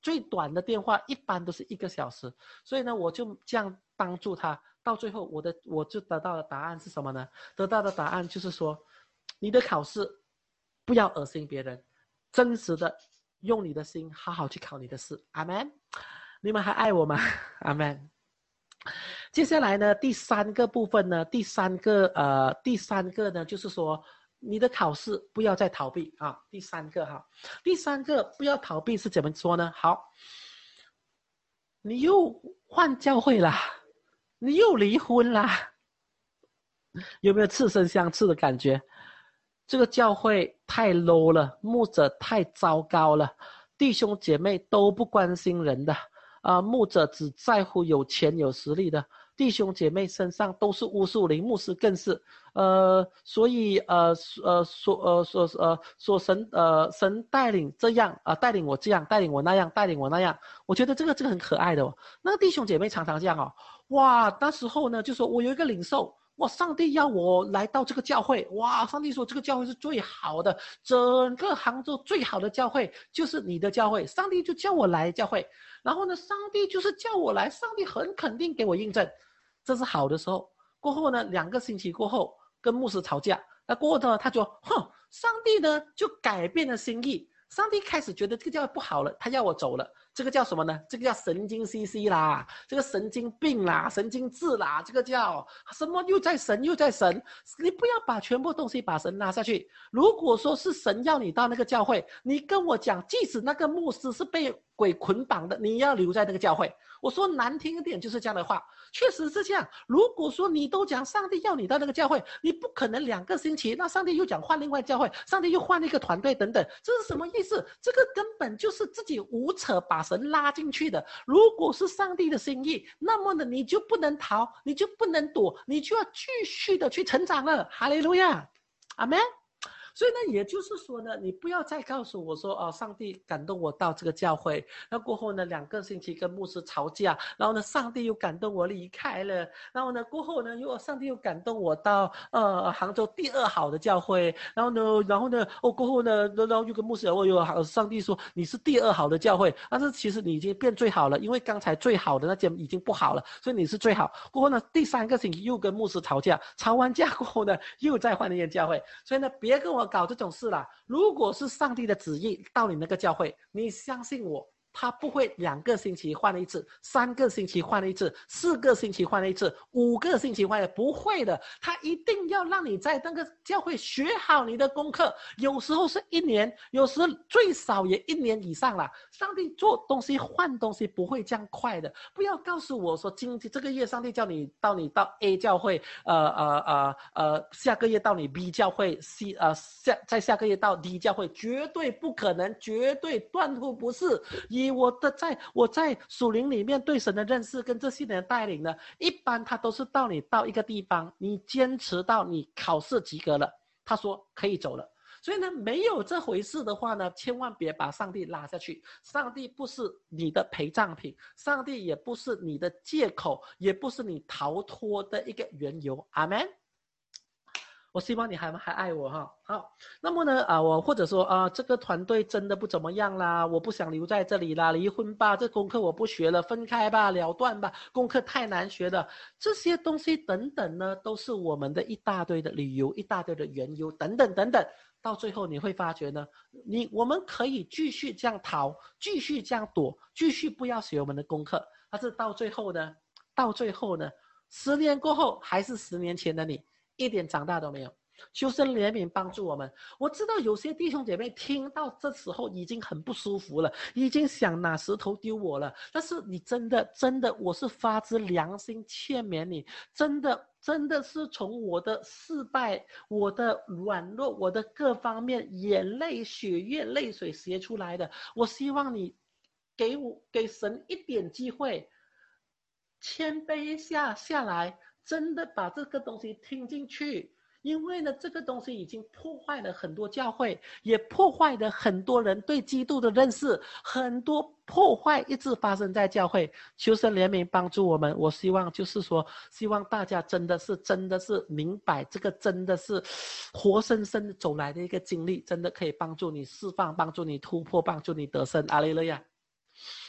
最短的电话一般都是一个小时，所以呢，我就这样帮助他。到最后，我的我就得到的答案是什么呢？得到的答案就是说，你的考试不要恶心别人，真实的用你的心好好去考你的试。阿们，你们还爱我吗？阿们。接下来呢，第三个部分呢，第三个呃，第三个呢，就是说你的考试不要再逃避啊。第三个哈，第三个不要逃避是怎么说呢？好，你又换教会啦，你又离婚啦，有没有赤身相斥的感觉？这个教会太 low 了，牧者太糟糕了，弟兄姐妹都不关心人的啊、呃，牧者只在乎有钱有实力的，弟兄姐妹身上都是巫术灵，牧师更是，呃，所以呃呃所呃所呃所神呃神带领这样啊、呃，带领我这样，带领我那样，带领我那样，我觉得这个这个很可爱的哦。那个弟兄姐妹常常这样哦，哇，那时候呢就说我有一个领受。哇！上帝要我来到这个教会，哇！上帝说这个教会是最好的，整个杭州最好的教会就是你的教会。上帝就叫我来教会，然后呢，上帝就是叫我来，上帝很肯定给我印证，这是好的时候。过后呢，两个星期过后跟牧师吵架，那过后呢，他就哼，上帝呢就改变了心意。上帝开始觉得这个教会不好了，他要我走了。这个叫什么呢？这个叫神经 C C 啦，这个神经病啦，神经质啦，这个叫什么？又在神又在神，你不要把全部东西把神拉下去。如果说是神要你到那个教会，你跟我讲，即使那个牧师是被鬼捆绑的，你要留在那个教会。我说难听一点就是这样的话，确实是这样。如果说你都讲上帝要你到那个教会，你不可能两个星期，那上帝又讲换另外教会，上帝又换一个团队等等，这是什么意思？这个根本就是自己胡扯把神拉进去的。如果是上帝的心意，那么呢，你就不能逃，你就不能躲，你就要继续的去成长了。哈利路亚，阿们。所以呢，也就是说呢，你不要再告诉我说，哦，上帝感动我到这个教会，那过后呢，两个星期跟牧师吵架，然后呢，上帝又感动我离开了，然后呢，过后呢，又上帝又感动我到呃杭州第二好的教会，然后呢，然后呢，哦，过后呢，然后又跟牧师我有上帝说你是第二好的教会，但是其实你已经变最好了，因为刚才最好的那间已经不好了，所以你是最好。过后呢，第三个星期又跟牧师吵架，吵完架过后呢，又再换一间教会，所以呢，别跟我搞这种事啦。如果是上帝的旨意到你那个教会，你相信我，他不会两个星期换一次，三个星期换一次，四个星期换一次，五个星期换一次，不会的。他一定要让你在那个教会学好你的功课，有时候是一年，有时最少也一年以上啦。上帝做东西换东西不会这样快的，不要告诉我说今这个月上帝叫你到你到 A 教会，呃呃呃呃，下个月到你 B 教会 ，C 呃下在下个月到 D 教会，绝对不可能，绝对断乎不是。以我的在我在属灵里面对神的认识跟这些人的带领呢，一般他都是到你到一个地方，你坚持到你考试及格了，他说可以走了。所以呢，没有这回事的话呢，千万别把上帝拉下去。上帝不是你的陪葬品，上帝也不是你的借口，也不是你逃脱的一个缘由。阿们。我希望你还还爱我哈。好，那么呢啊，我或者说啊，这个团队真的不怎么样啦，我不想留在这里啦，离婚吧，这功课我不学了，分开吧，了断吧，功课太难学了，这些东西等等呢，都是我们的一大堆的理由，一大堆的缘由等等等等。到最后你会发觉呢，你我们可以继续这样逃，继续这样躲，继续不要学我们的功课，但是到最后呢，到最后呢，十年过后还是十年前的你，一点长大都没有。求神怜悯帮助我们。我知道有些弟兄姐妹听到这时候已经很不舒服了，已经想拿石头丢我了，但是你真的真的，我是发自良心劝勉你，真的真的是从我的失败，我的软弱，我的各方面眼泪血液泪水写出来的。我希望你给我给神一点机会，谦卑下下来，真的把这个东西听进去。因为呢，这个东西已经破坏了很多教会，也破坏了很多人对基督的认识，很多破坏一直发生在教会。求神怜悯帮助我们。我希望就是说，希望大家真的是真的是明白，这个真的是活生生走来的一个经历，真的可以帮助你释放，帮助你突破，帮助你得胜。阿利路亚。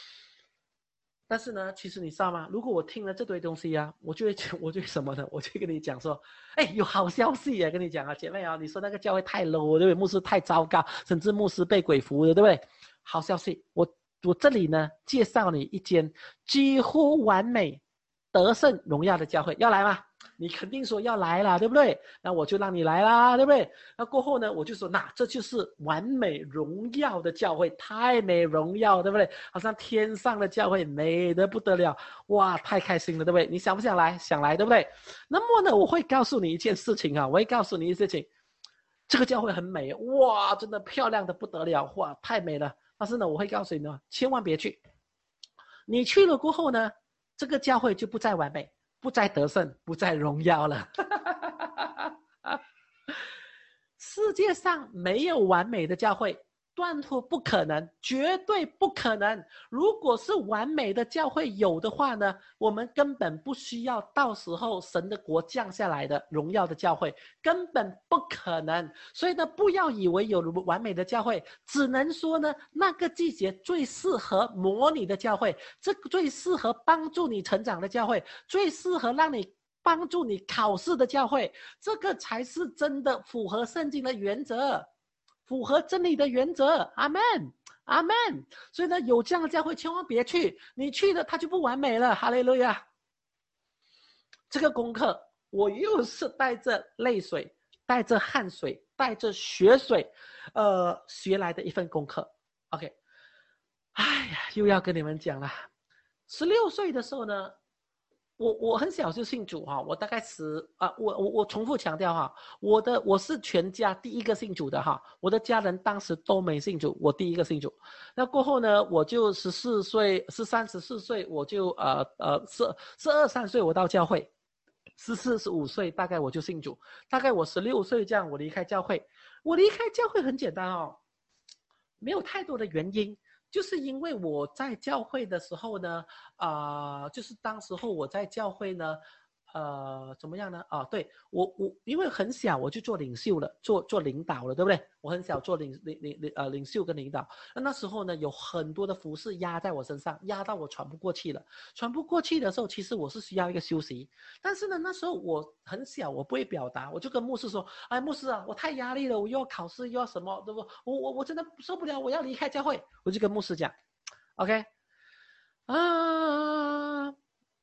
但是呢，其实你知道吗？如果我听了这堆东西啊，我就会讲，我就会什么呢？我就跟你讲说，哎，有好消息耶！跟你讲啊，姐妹啊，你说那个教会太 low，对不对？牧师太糟糕，甚至牧师被鬼附了，对不对？好消息，我我这里呢介绍你一间几乎完美、得胜荣耀的教会，要来吗？你肯定说要来啦，对不对？那我就让你来啦，对不对？那过后呢，我就说，那这就是完美荣耀的教会，太美荣耀，对不对？好像天上的教会，美得不得了，哇，太开心了，对不对？你想不想来？想来，对不对？那么呢，我会告诉你一件事情啊，我会告诉你一件事情，这个教会很美，哇，真的漂亮的不得了，哇，太美了。但是呢，我会告诉你呢，千万别去。你去了过后呢，这个教会就不再完美，不再得胜，不再荣耀了。世界上没有完美的教会，断乎不可能，绝对不可能。如果是完美的教会有的话呢，我们根本不需要到时候神的国降下来的荣耀的教会，根本不可能。所以呢，不要以为有完美的教会，只能说呢，那个季节最适合模拟的教会，这最适合帮助你成长的教会，最适合让你帮助你考试的教会，这个才是真的符合圣经的原则，符合真理的原则。阿们，阿们。所以呢，有这样的教会千万别去，你去了它就不完美了。哈利路亚。这个功课我又是带着泪水，带着汗水，带着血水，呃，学来的一份功课。OK， 哎呀，又要跟你们讲了。十六岁的时候呢，我我很小就信主哈，我大概十啊，我我我重复强调哈，我的我是全家第一个信主的哈，我的家人当时都没信主，我第一个信主。那过后呢，我就十四岁，十三十四岁我就呃呃十十二三岁我到教会，十四十五岁大概我就信主，大概我十六岁这样我离开教会，我离开教会很简单哦，没有太多的原因。就是因为我在教会的时候呢，啊、呃，就是当时候我在教会呢，呃，怎么样呢？啊，对我我因为很小我就做领袖了，做做领导了，对不对？我很小做领领领呃领袖跟领导，那那时候呢有很多的服饰压在我身上，压到我喘不过气了。喘不过气的时候，其实我是需要一个休息，但是呢那时候我很小，我不会表达，我就跟牧师说：“哎，牧师啊，我太压力了，我又要考试又要什么，对不？我我我真的受不了，我要离开教会。”我就跟牧师讲 ，OK， 啊。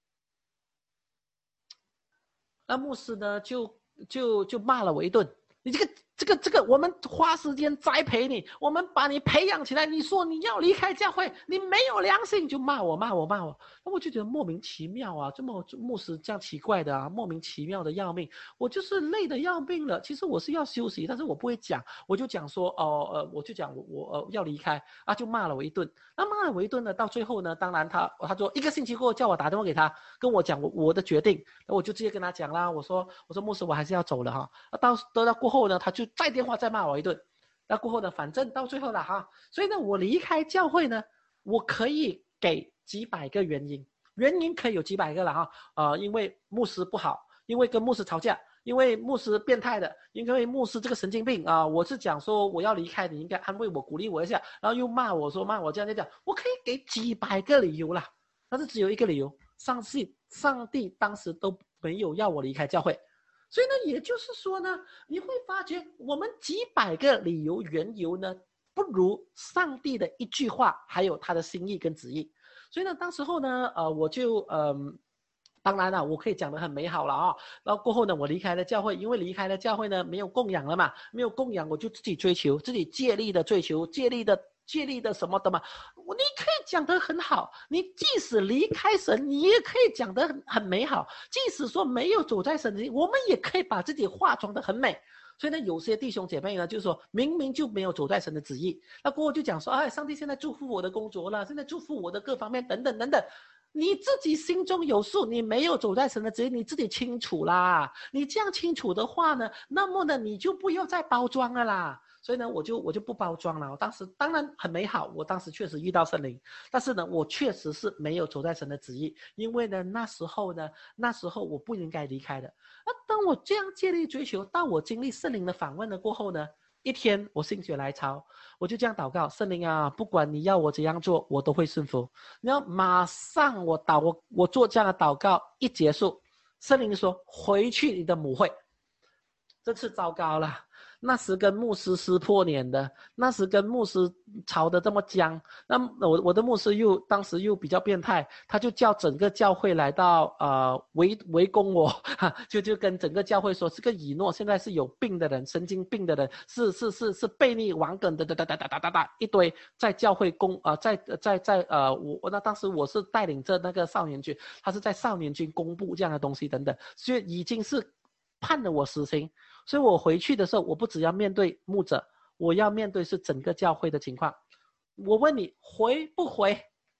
那牧师呢就就就骂了我一顿，你这个这个这个，我们花时间栽培你，我们把你培养起来，你说你要离开教会，你没有良心，就骂我骂我骂我，那我就觉得莫名其妙啊，这么牧师这样奇怪的啊，莫名其妙的要命，我就是累的要命了。其实我是要休息，但是我不会讲，我就讲说哦呃，我就讲我我呃要离开啊，就骂了我一顿。那骂了我一顿呢，到最后呢，当然他他说一个星期过后叫我打电话给他，跟我讲我我的决定，那我就直接跟他讲啦，我说我说牧师我还是要走了哈。到得到过后呢，他就再电话再骂我一顿。那过后呢，反正到最后了哈，所以呢，我离开教会呢，我可以给几百个原因，原因可以有几百个了哈。呃，因为牧师不好，因为跟牧师吵架，因为牧师变态的，因为牧师这个神经病啊、呃！我是讲说我要离开，你应该安慰我、鼓励我一下，然后又骂我说骂我这样这样，我可以给几百个理由啦，但是只有一个理由，上帝上帝当时都没有要我离开教会。所以呢，也就是说呢，你会发觉我们几百个理由缘由呢，不如上帝的一句话，还有他的心意跟旨意。所以呢，当时候呢，呃，我就嗯。呃当然了，我可以讲得很美好了啊、哦。然后过后呢，我离开了教会，因为离开了教会呢，没有供养了嘛，没有供养，我就自己追求，自己借力的追求，借力的借力的什么的嘛。你可以讲得很好，你即使离开神，你也可以讲得很很美好。即使说没有走在神里，我们也可以把自己化妆得很美。所以呢，有些弟兄姐妹呢，就是说明明就没有走在神的旨意，那过后就讲说，哎，上帝现在祝福我的工作了，现在祝福我的各方面等等等等。你自己心中有数，你没有走在神的旨意，你自己清楚啦。你这样清楚的话呢，那么呢，你就不要再包装了啦。所以呢，我就我就不包装了。我当时当然很美好，我当时确实遇到圣灵，但是呢，我确实是没有走在神的旨意，因为呢，那时候呢，那时候我不应该离开的。那当我这样竭力追求，到我经历圣灵的访问了过后呢， 一天我心血来潮，我就这样祷告，圣灵啊，不管你要我怎样做，我都会顺服。然后马上我祷我我做这样的祷告一结束，圣灵说回去你的母会。这次糟糕了，那时跟牧师撕破脸的，那时跟牧师吵得这么僵，那我我的牧师又当时又比较变态，他就叫整个教会来到呃围围攻我，就就跟整个教会说，这个以诺现在是有病的人，神经病的人，是是是是悖逆顽梗的，哒哒哒哒哒哒哒一堆，在教会公呃在在在呃我那当时我是带领着那个少年军，他是在少年军公布这样的东西等等，所以已经是判了我死刑。所以我回去的时候，我不只要面对牧者，我要面对是整个教会的情况。我问你回不回？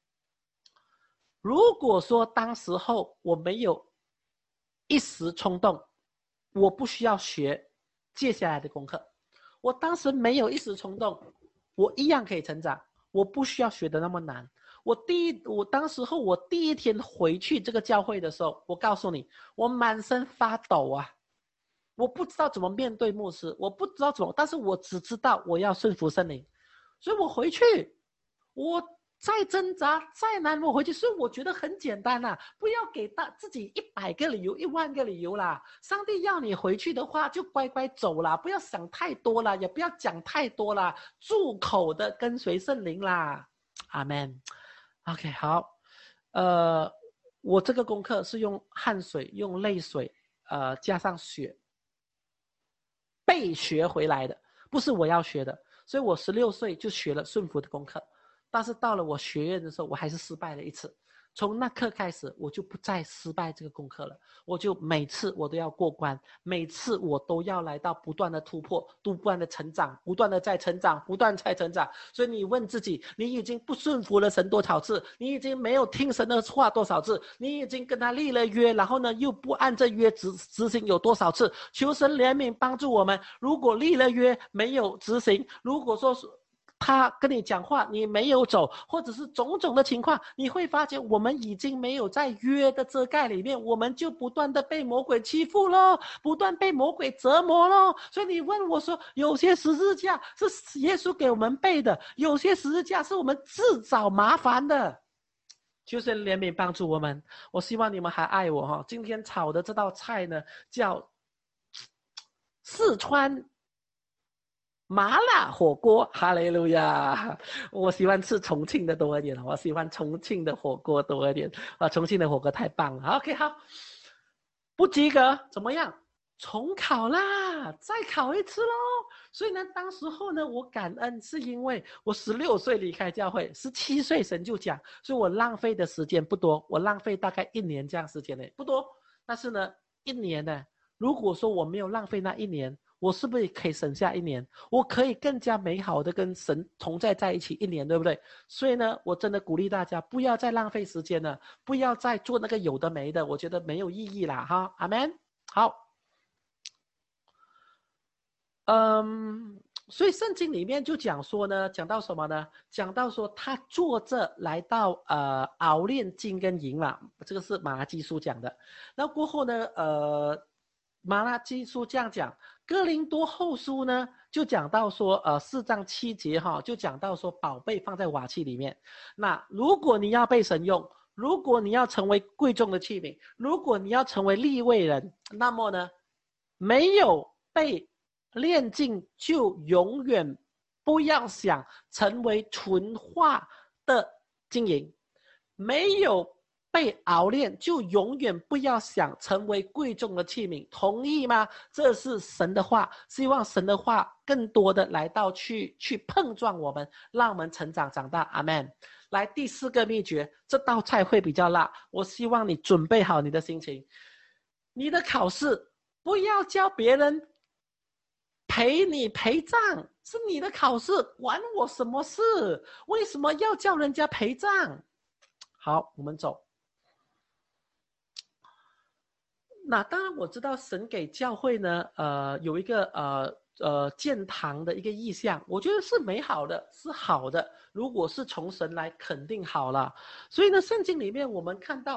如果说当时候我没有一时冲动，我不需要学接下来的功课。我当时没有一时冲动，我一样可以成长，我不需要学的那么难。我第一，我当时候我第一天回去这个教会的时候，我告诉你，我满身发抖啊。我不知道怎么面对牧师，我不知道怎么，但是我只知道我要顺服圣灵，所以我回去，我再挣扎再难，我回去，所以我觉得很简单啦，不要给大自己一百个理由、一万个理由啦。上帝要你回去的话，就乖乖走啦，不要想太多啦，也不要讲太多啦，住口的跟随圣灵啦，阿们。OK， 好，呃，我这个功课是用汗水、用泪水，呃，加上血。被学回来的，不是我要学的，所以我十六岁就学了顺服的功课，但是到了我学院的时候，我还是失败了一次。从那刻开始，我就不再失败这个功课了，我就每次我都要过关，每次我都要来到不断的突破，不断的成长，不断的在成长，不断在成长。所以你问自己，你已经不顺服了神多少次？你已经没有听神的话多少次？你已经跟他立了约，然后呢又不按这约执执行有多少次？求神怜悯帮助我们。如果立了约没有执行，如果说是他跟你讲话你没有走，或者是种种的情况，你会发现我们已经没有在约的遮盖里面，我们就不断的被魔鬼欺负咯，不断被魔鬼折磨咯。所以你问我说，有些十字架是耶稣给我们背的，有些十字架是我们自找麻烦的。求神怜悯帮助我们。我希望你们还爱我哈。今天炒的这道菜呢，叫四川麻辣火锅，哈利路亚！我喜欢吃重庆的多一点，我喜欢重庆的火锅多一点啊！重庆的火锅太棒了。OK， 好，不及格怎么样？重考啦，再考一次咯。所以呢，当时候呢，我感恩是因为我十六岁离开教会，十七岁神就讲，所以我浪费的时间不多，我浪费大概一年这样时间呢，不多。但是呢，一年呢，如果说我没有浪费那一年，我是不是可以省下一年？我可以更加美好的跟神同在在一起一年，对不对？所以呢，我真的鼓励大家不要再浪费时间了，不要再做那个有的没的，我觉得没有意义啦，哈，阿们。好，嗯，所以圣经里面就讲说呢，讲到什么呢？讲到说他坐着来到呃熬炼金跟银嘛，这个是马拉基书讲的。然后过后呢，呃，马拉基书这样讲。哥林多后书呢，就讲到说，呃，四章七节哈，就讲到说，宝贝放在瓦器里面。那如果你要被神用，如果你要成为贵重的器皿，如果你要成为利未人，那么呢，没有被炼净，就永远不要想成为纯化的金银，没有被熬炼，就永远不要想成为贵重的器皿，同意吗？这是神的话，希望神的话更多的来到去去碰撞我们，让我们成长长大。阿们。来，第四个秘诀，这道菜会比较辣，我希望你准备好你的心情。你的考试不要叫别人陪你陪葬，是你的考试，管我什么事？为什么要叫人家陪葬？好，我们走。那当然我知道神给教会呢，呃，有一个呃呃建堂的一个意向，我觉得是美好的，是好的。如果是从神来，肯定好了。所以呢，圣经里面我们看到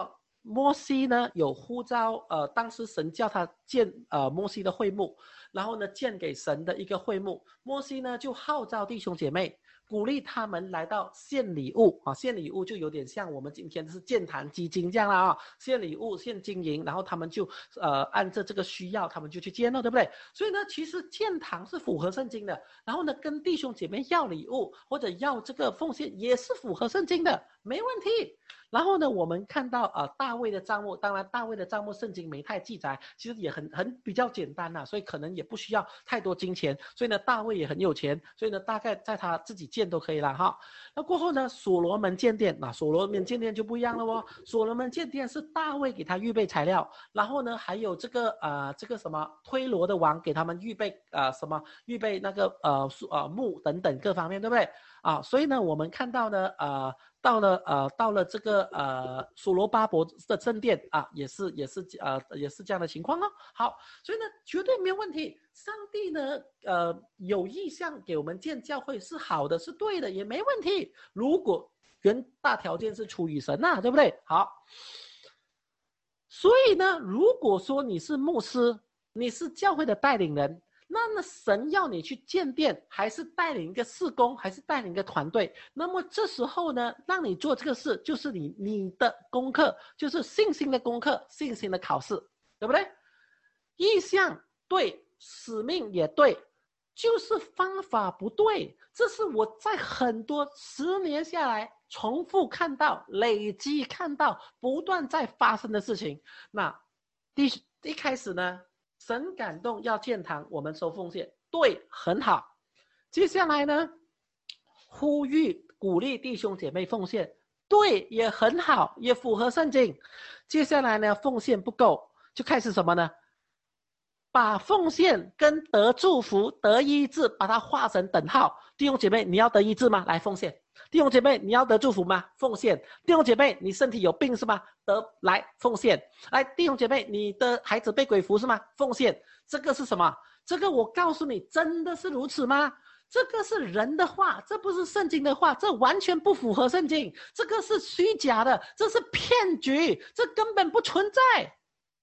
摩西呢有呼召，呃，当时神叫他建呃摩西的会幕，然后呢建给神的一个会幕，摩西呢就号召弟兄姐妹，鼓励他们来到献礼物啊，献礼物就有点像我们今天是建堂基金这样啦啊，献礼物、献金银，然后他们就呃按照这个需要，他们就去建了，对不对？所以呢，其实建堂是符合圣经的，然后呢，跟弟兄姐妹要礼物或者要这个奉献也是符合圣经的，没问题。然后呢，我们看到呃大卫的账目，当然大卫的账目圣经没太记载，其实也很很比较简单啦、啊，所以可能也不需要太多金钱，所以呢大卫也很有钱，所以呢大概在他自己建都可以了哈。那过后呢，所罗门建殿，那所罗门建殿就不一样了哦，所罗门建殿是大卫给他预备材料，然后呢还有这个呃这个什么推罗的王给他们预备呃什么预备那个呃呃木等等各方面，对不对啊？所以呢我们看到呢呃。到了呃，到了这个呃所罗巴伯的正殿啊，也是也是呃也是这样的情况哦。好，所以呢绝对没有问题。上帝呢呃有意向给我们建教会是好的，是对的，也没问题。如果原大条件是出于神呐、啊，对不对？好，所以呢，如果说你是牧师，你是教会的带领人。那么神要你去建殿，还是带领一个事工，还是带领一个团队？那么这时候呢，让你做这个事，就是你你的功课，就是信心的功课，信心的考试，对不对？意向对，使命也对，就是方法不对。这是我在很多十年下来重复看到、累积看到、不断在发生的事情。那第一开始呢？神感动要建堂，我们收奉献，对，很好。接下来呢，呼吁鼓励弟兄姐妹奉献，对，也很好，也符合圣经。接下来呢，奉献不够，就开始什么呢？把奉献跟得祝福、得医治，把它画成等号。弟兄姐妹，你要得医治吗？来奉献。弟兄姐妹，你要得祝福吗？奉献。弟兄姐妹，你身体有病是吗？得来奉献。来，弟兄姐妹，你的孩子被鬼附是吗？奉献。这个是什么？这个我告诉你，真的是如此吗？这个是人的话，这不是圣经的话，这完全不符合圣经，这个是虚假的，这是骗局，这根本不存在。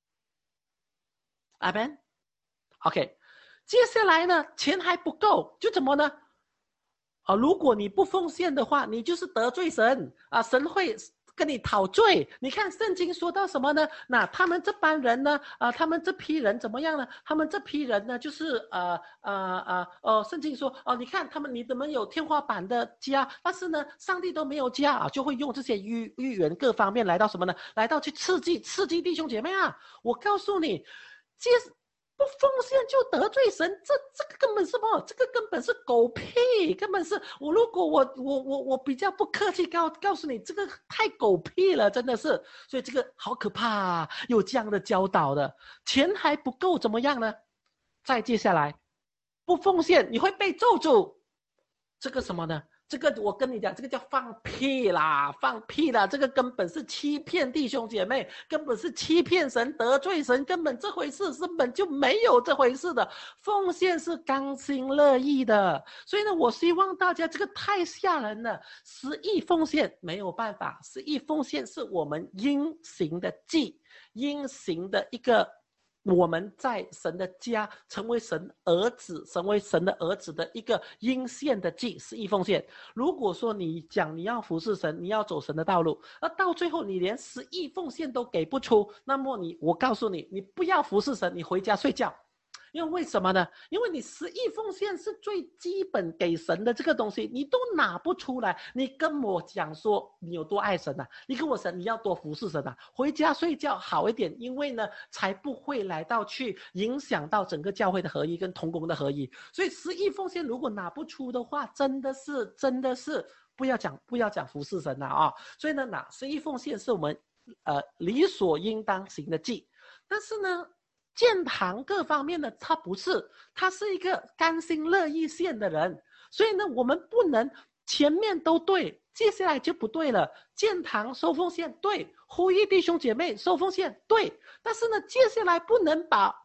阿们。OK， 接下来呢，钱还不够，就怎么呢？啊，如果你不奉献的话，你就是得罪神啊，神会跟你讨罪。你看圣经说到什么呢？那他们这班人呢？啊，他们这批人怎么样呢？他们这批人呢，就是呃呃呃呃，圣经说哦，你看他们，你怎么有天花板的家，但是呢，上帝都没有家啊，就会用这些预预言各方面来到什么呢？来到去刺激刺激弟兄姐妹啊！我告诉你，接。不奉献就得罪神，这这个根本是什么？这个根本是狗屁，根本是我。如果我我我我比较不客气告告诉你，这个太狗屁了，真的是。所以这个好可怕啊，有这样的教导的，钱还不够怎么样呢？再接下来，不奉献你会被咒诅，这个什么呢？这个我跟你讲，这个叫放屁啦，放屁啦！这个根本是欺骗弟兄姐妹，根本是欺骗神，得罪神，根本这回事根本就没有这回事的。奉献是甘心乐意的，所以呢，我希望大家这个太吓人了。十亿奉献没有办法，十亿奉献是我们应行的祭，应行的一个。我们在神的家成为神儿子，成为神的儿子的一个应献的祭，十亿奉献。如果说你讲你要服侍神，你要走神的道路，而到最后你连十亿奉献都给不出，那么你，我告诉你，你不要服侍神，你回家睡觉。因为为什么呢？因为你十亿奉献是最基本给神的这个东西，你都拿不出来，你跟我讲说你有多爱神啊？你跟我说你要多服侍神啊？回家睡觉好一点，因为呢，才不会来到去影响到整个教会的合一跟同工的合一。所以十亿奉献如果拿不出的话，真的是真的是不要讲不要讲服侍神了啊！所以呢，拿十亿奉献是我们呃理所应当行的祭，但是呢。建堂各方面的他不是，他是一个甘心乐意献的人，所以呢，我们不能前面都对，接下来就不对了。建堂收奉献对，呼吁弟兄姐妹收奉献对，但是呢，接下来不能把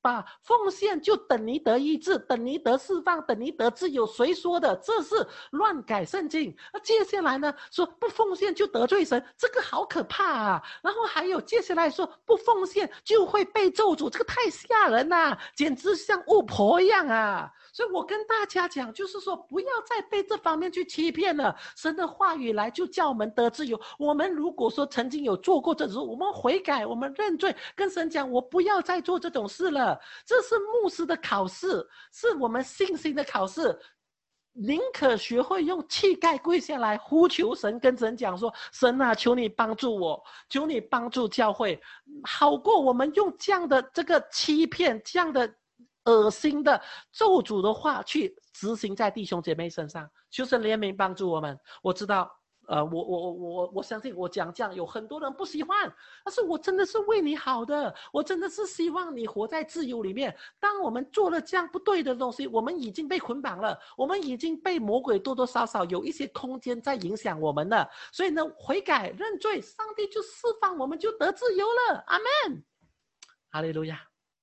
把奉献就等于得医治，等于得释放，等于得自由，谁说的？这是乱改圣经。那接下来呢，说不奉献就得罪神，这个好可怕啊。然后还有接下来说不奉献就会被咒诅，这个太吓人了，简直像巫婆一样啊。所以我跟大家讲，就是说不要再被这方面去欺骗了。神的话语来就叫我们得自由。我们如果说曾经有做过这种，我们悔改，我们认罪，跟神讲我不要再做这种事了。这是牧师的考试，是我们信心的考试。宁可学会用膝盖跪下来呼求神，跟神讲说，神啊，求你帮助我，求你帮助教会，好过我们用这样的这个欺骗，这样的恶心的咒诅的话去执行在弟兄姐妹身上。求神怜悯帮助我们。我知道呃，我我我我相信我讲这样有很多人不喜欢，但是我真的是为你好的，我真的是希望你活在自由里面。当我们做了这样不对的东西，我们已经被捆绑了，我们已经被魔鬼多多少少有一些空间在影响我们了。所以呢，悔改认罪，上帝就释放我们，就得自由了。阿们，哈利路亚。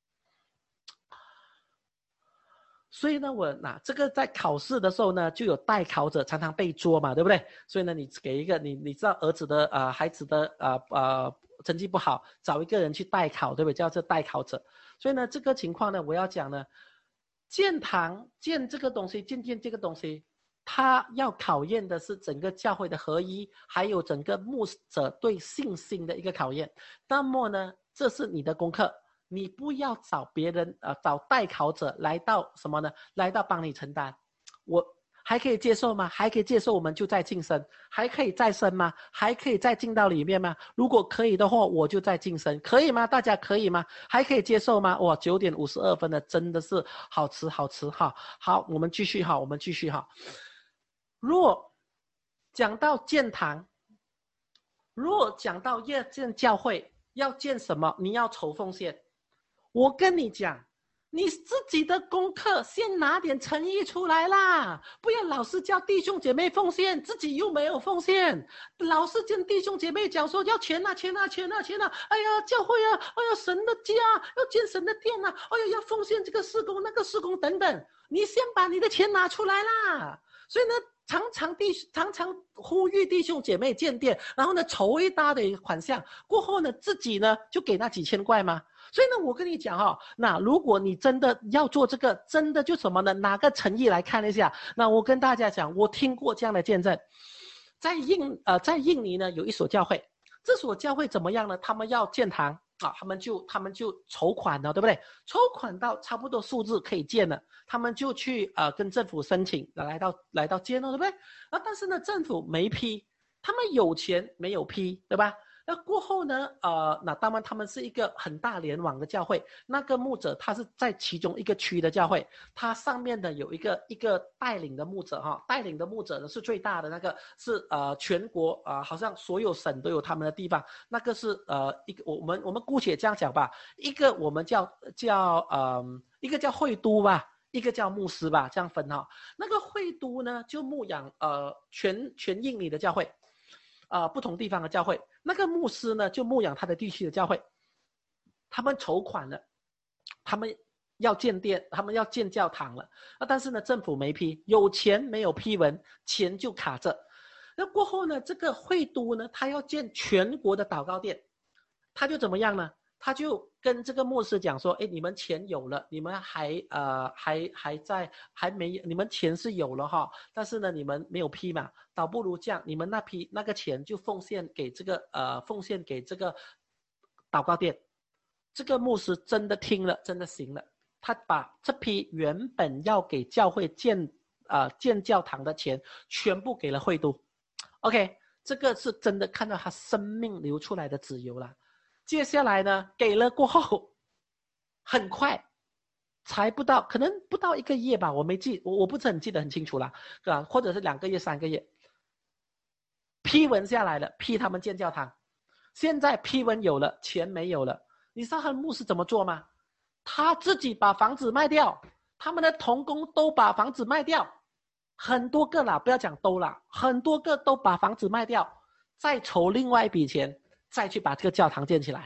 所以呢，我那这个在考试的时候呢，就有代考者常常被捉嘛，对不对？所以呢，你给一个你你知道儿子的呃孩子的呃呃成绩不好，找一个人去代考，对不对？叫这代考者。所以呢，这个情况呢，我要讲呢，建堂建这个东西，建建这个东西，它要考验的是整个教会的合一，还有整个牧者对信心的一个考验。那么呢，这是你的功课。你不要找别人呃找代考者来到什么呢？来到帮你承担。我还可以接受吗？还可以接受，我们就再晋升。还可以再升吗？还可以再进到里面吗？如果可以的话，我就再晋升，可以吗？大家可以吗？还可以接受吗？哇，九点五十二分的，真的是好吃好吃哈。好，我们继续哈，我们继续哈。若讲到建堂，若讲到要建教会，要建什么？你要筹奉献。我跟你讲，你自己的功课先拿点诚意出来啦，不要老是叫弟兄姐妹奉献，自己又没有奉献，老是跟弟兄姐妹讲说要钱啊钱啊钱啊钱啊，哎呀教会啊，哎呀神的家要建神的殿啊，哎呀要奉献这个事工那个事工等等，你先把你的钱拿出来啦。所以呢，常常弟常常呼吁弟兄姐妹建殿，然后呢筹一大的款项，过后呢自己呢就给那几千块吗？所以呢，我跟你讲哦，那如果你真的要做这个，真的就什么呢？拿个诚意来看一下。那我跟大家讲，我听过这样的见证，在印呃在印尼呢有一所教会，这所教会怎么样呢？他们要建堂啊，他们就他们就筹款了，对不对？筹款到差不多数字可以建了，他们就去呃跟政府申请，来到来到建了，对不对？啊，但是呢政府没批，他们有钱没有批，对吧？那过后呢？呃，那当然他们是一个很大联网的教会。那个牧者他是在其中一个区的教会，他上面的有一个一个带领的牧者哈，带领的牧者呢是最大的那个是呃全国啊、呃，好像所有省都有他们的地方。那个是呃一个我们我们姑且这样讲吧，一个我们叫叫呃一个叫会督吧。一个叫牧师吧，这样分哈。那个会督呢，就牧养呃全全印尼的教会。呃，不同地方的教会，那个牧师呢，就牧养他的地区的教会，他们筹款了，他们要建殿，他们要建教堂了，啊，但是呢，政府没批，有钱没有批文，钱就卡着。那过后呢，这个会督呢，他要建全国的祷告殿，他就怎么样呢？他就跟这个牧师讲说，哎，你们钱有了，你们还呃还还在还没，你们钱是有了哈，但是呢你们没有批嘛，倒不如这样，你们那批那个钱就奉献给这个呃奉献给这个祷告殿。这个牧师真的听了，真的行了，他把这批原本要给教会建呃建教堂的钱全部给了会督。OK， 这个是真的看到他生命流出来的自由了。接下来呢，给了过后，很快，才不到，可能不到一个月吧，我没记，我我不是很记得很清楚啦，是吧？或者是两个月、三个月，批文下来了，批他们建教堂。现在批文有了，钱没有了，你知道他的牧师怎么做吗？他自己把房子卖掉，他们的同工都把房子卖掉，很多个啦，不要讲都啦，很多个都把房子卖掉，再筹另外一笔钱。再去把这个教堂建起来。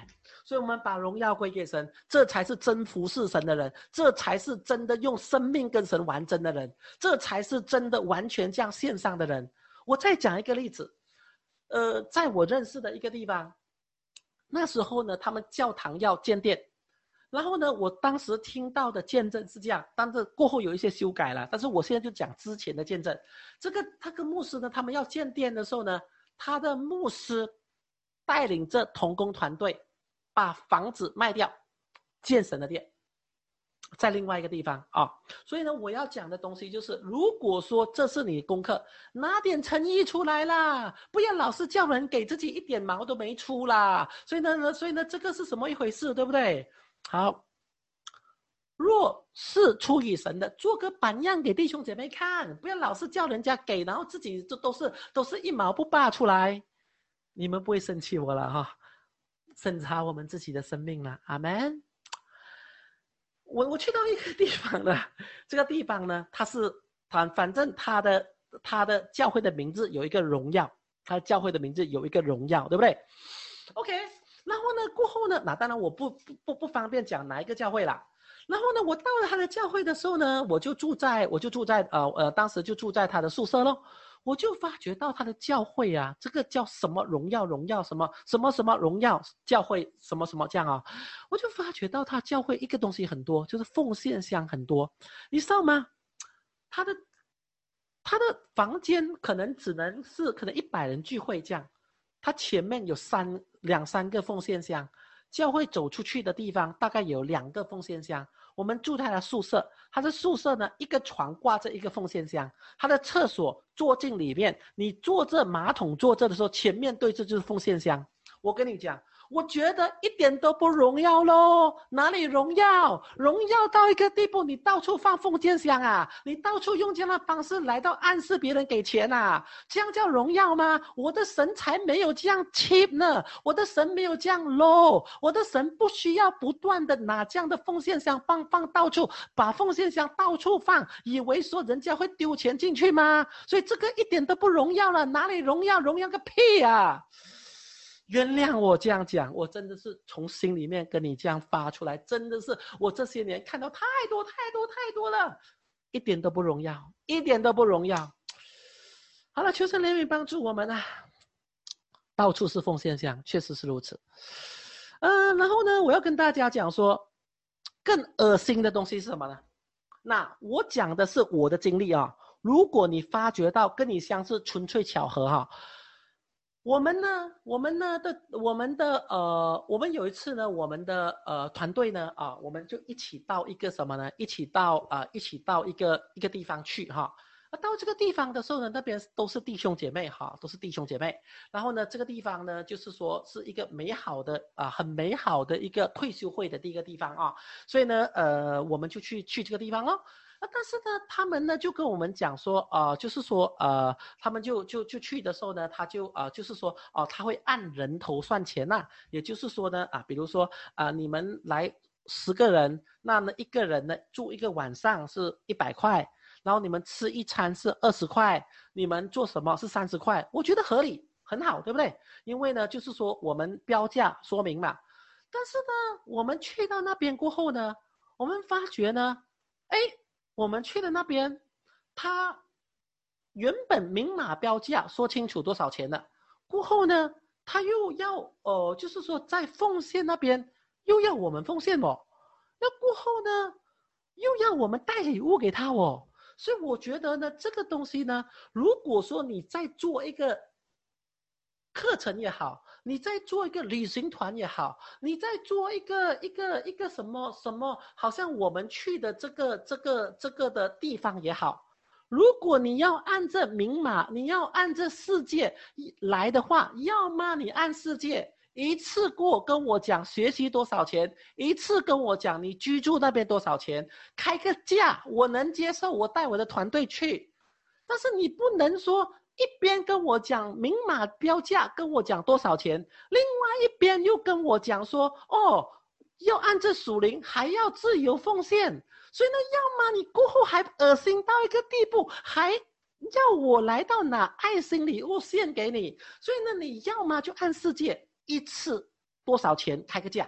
所以我们把荣耀归给神，这才是真服侍神的人，这才是真的用生命跟神完真的人，这才是真的完全这样献上的人。我再讲一个例子，呃，在我认识的一个地方，那时候呢，他们教堂要建殿，然后呢，我当时听到的见证是这样，但是过后有一些修改了，但是我现在就讲之前的见证。这个他跟牧师呢，他们要建殿的时候呢，他的牧师带领着同工团队把房子卖掉，建神的殿，在另外一个地方啊。所以呢，我要讲的东西就是，如果说这是你功课，拿点诚意出来啦，不要老是叫人给自己一点毛都没出啦。所以呢，所以呢，这个是什么一回事，对不对？好，若是出于神的，做个榜样给弟兄姐妹看，不要老是叫人家给，然后自己就都是都是一毛不拔出来。你们不会生气我了哈？审查我们自己的生命了，阿们。我我去到一个地方呢，这个地方呢，它是反反正它的它的教会的名字有一个荣耀，它的教会的名字有一个荣耀，对不对 ？OK。然后呢，过后呢，那当然我不不不不方便讲哪一个教会啦。然后呢，我到了他的教会的时候呢，我就住在我就住在呃呃，当时就住在他的宿舍咯。我就发觉到他的教会啊，这个叫什么荣耀荣耀什么什么什么荣耀教会什么什么这样啊，我就发觉到他教会一个东西很多，就是奉献箱很多，你知道吗？他的他的房间可能只能是可能一百人聚会这样。他前面有三两三个奉献箱，教会走出去的地方大概有两个奉献箱。我们住他的宿舍，他的宿舍呢，一个床挂着一个奉献箱，他的厕所坐进里面，你坐这马桶坐这的时候，前面对着就是奉献箱。我跟你讲，我觉得一点都不荣耀咯，哪里荣耀？荣耀到一个地步，你到处放奉献箱啊，你到处用这样的方式来到暗示别人给钱啊，这样叫荣耀吗？我的神才没有这样 cheap 呢，我的神没有这样 low， 我的神不需要不断的拿这样的奉献箱放放到处，把奉献箱到处放，以为说人家会丢钱进去吗？所以这个一点都不荣耀了，哪里荣耀？荣耀个屁啊！原谅我这样讲，我真的是从心里面跟你这样发出来，真的是我这些年看到太多太多太多了，一点都不荣耀，一点都不荣耀。好了，求神怜悯帮助我们啊！到处是奉献箱，确实是如此。呃，然后呢，我要跟大家讲说，更恶心的东西是什么呢？那我讲的是我的经历啊，如果你发觉到跟你相似，纯粹巧合哈。我们呢，我们呢的，我们的呃，我们有一次呢，我们的呃团队呢啊，我们就一起到一个什么呢？一起到啊、呃，一起到一个一个地方去哈。啊，到这个地方的时候呢，那边都是弟兄姐妹哈，都是弟兄姐妹。然后呢，这个地方呢，就是说是一个美好的啊、呃，很美好的一个退休会的第一个地方啊。所以呢，呃，我们就去去这个地方咯。啊，但是呢，他们呢就跟我们讲说，呃，就是说，呃，他们就就就去的时候呢，他就呃，就是说，哦、呃，他会按人头算钱呐、啊，也就是说呢，啊，比如说啊、呃，你们来十个人，那呢一个人呢住一个晚上是一百块，然后你们吃一餐是二十块，你们做什么是三十块，我觉得合理，很好，对不对？因为呢，就是说我们标价说明嘛。但是呢，我们去到那边过后呢，我们发觉呢，哎。我们去的那边，他原本明码标价说清楚多少钱的，过后呢，他又要呃，就是说在奉献那边又要我们奉献哦，那过后呢，又要我们带礼物给他哦，所以我觉得呢，这个东西呢，如果说你在做一个课程也好，你在做一个旅行团也好，你在做一个一个一个什么什么，好像我们去的这个这个这个的地方也好，如果你要按这明码，你要按这世界来的话，要么你按世界一次过跟我讲学习多少钱，一次跟我讲你居住那边多少钱，开个价我能接受，我带我的团队去，但是你不能说一边跟我讲明码标价，跟我讲多少钱，另外一边又跟我讲说，哦，要按这属灵，还要自由奉献。所以呢，要么你过后还恶心到一个地步，还要我来到拿爱心礼物献给你。所以呢，你要么就按世界一次多少钱开个价，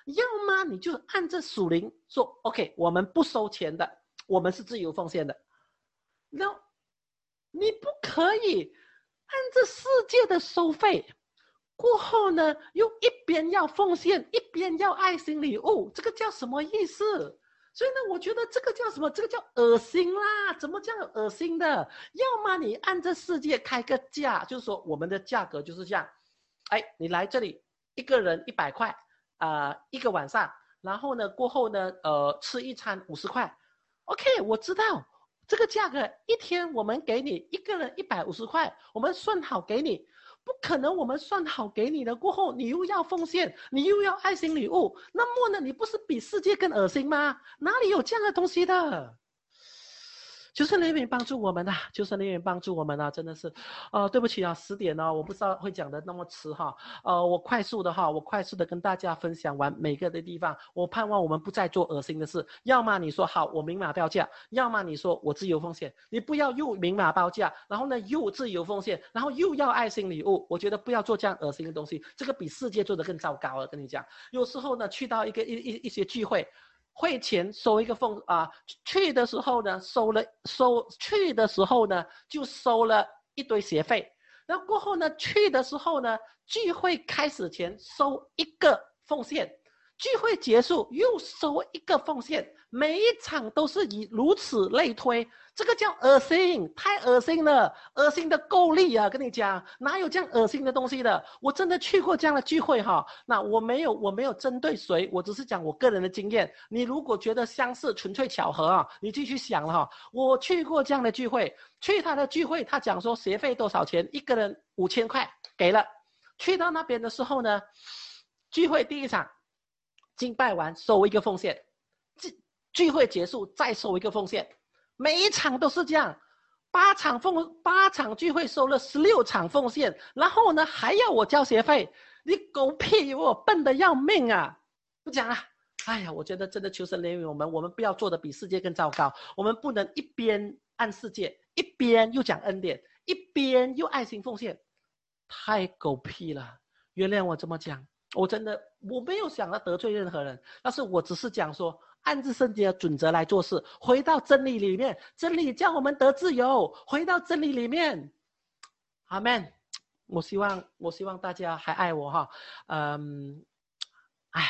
要么你就按着属灵说 OK， 我们不收钱的，我们是自由奉献的。那你不可以按着世界的收费，过后呢又一边要奉献一边要爱心礼物，这个叫什么意思？所以呢，我觉得这个叫什么？这个叫恶心啦！怎么这样恶心的？要么你按着世界开个价，就是说我们的价格就是这样。哎，你来这里一个人一百块，啊、呃，一个晚上，然后呢过后呢，呃，吃一餐五十块。OK， 我知道这个价格，一天我们给你一个人一百五十块，我们算好给你。不可能我们算好给你了过后你又要奉献，你又要爱心礼物，那么呢你不是比世界更恶心吗？哪里有这样的东西的？求神怜悯帮助我们啊，求神怜悯帮助我们啊，真的是呃对不起啊，十点哦，我不知道会讲的那么迟哈，呃我快速的哈，我快速的跟大家分享完每个的地方，我盼望我们不再做恶心的事，要么你说好我明码标价，要么你说我自由奉献，你不要又明码标价，然后呢又自由奉献，然后又要爱心礼物，我觉得不要做这样恶心的东西，这个比世界做的更糟糕了，跟你讲，有时候呢去到一个一一一些聚会。会前收一个奉啊，去的时候呢收了收去的时候呢就收了一堆学费，然后过后呢去的时候呢聚会开始前收一个奉献，聚会结束又收一个奉献，每一场都是以如此类推，这个叫恶心，太恶心了，恶心的够力啊！跟你讲，哪有这样恶心的东西的？我真的去过这样的聚会哈，那我没有我没有针对谁，我只是讲我个人的经验。你如果觉得相似纯粹巧合啊，你继续想了哈。我去过这样的聚会，去他的聚会，他讲说学费多少钱，一个人五千块给了。去到那边的时候呢，聚会第一场。敬拜完收一个奉献，聚会结束再收一个奉献，每一场都是这样，八场奉八场聚会收了十六场奉献，然后呢还要我交学费，你狗屁，我笨得要命啊！不讲了。哎呀，我觉得真的求神怜悯我们，我们不要做的比世界更糟糕，我们不能一边按世界，一边又讲恩典，一边又爱心奉献，太狗屁了！原谅我这么讲。我真的我没有想要得罪任何人，但是我只是讲说按照圣经的准则来做事，回到真理里面，真理叫我们得自由，回到真理里面。阿们。我希望我希望大家还爱我哈。嗯，哎，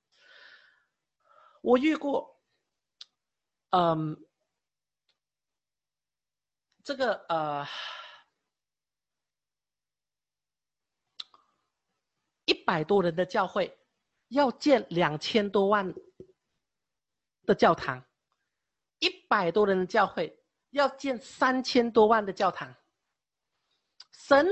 我遇过嗯这个呃一百多人的教会要建两千多万的教堂，一百多人的教会要建三千多万的教堂。神，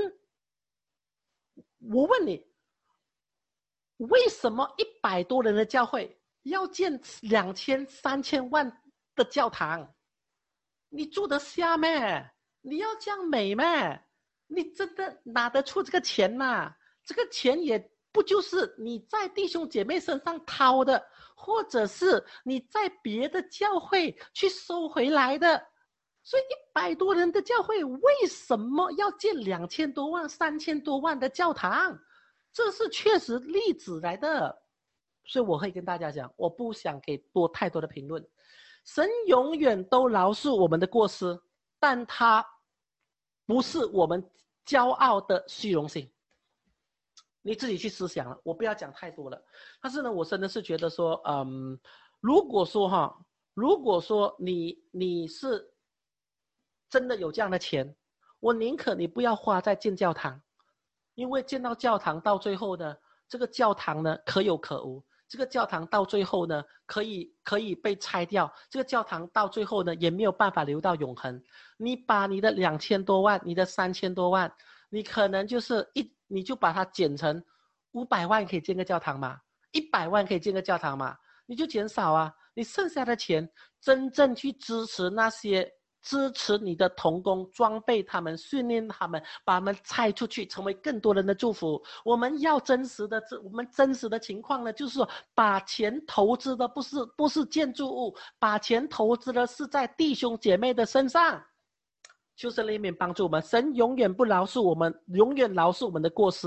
我问你，为什么一百多人的教会要建两千、三千万的教堂？你住得下咩？你要这样美咩？你真的拿得出这个钱吗？这个钱也不就是你在弟兄姐妹身上掏的，或者是你在别的教会去收回来的。所以一百多人的教会为什么要建两千多万、三千多万的教堂？这是确实例子来的。所以我会跟大家讲，我不想给多太多的评论。神永远都饶恕我们的过失，但他不是我们骄傲的虚荣心。你自己去思想了，我不要讲太多了。但是呢，我真的是觉得说，嗯，如果说哈，如果说你你是真的有这样的钱，我宁可你不要花在建教堂，因为建到教堂到最后呢，这个教堂呢可有可无。这个教堂到最后呢，可以可以被拆掉。这个教堂到最后呢，也没有办法留到永恒。你把你的两千多万，你的三千多万，你可能就是一，你就把它减成五百万，可以建个教堂嘛？一百万可以建个教堂嘛？你就减少啊，你剩下的钱真正去支持那些。支持你的同工，装备他们，训练他们，把他们拆出去，成为更多人的祝福。我们要真实的，我们真实的情况呢，就是说，把钱投资的不是不是建筑物，把钱投资的是在弟兄姐妹的身上。求神怜悯帮助我们，神永远不饶恕我们，永远饶恕我们的过失，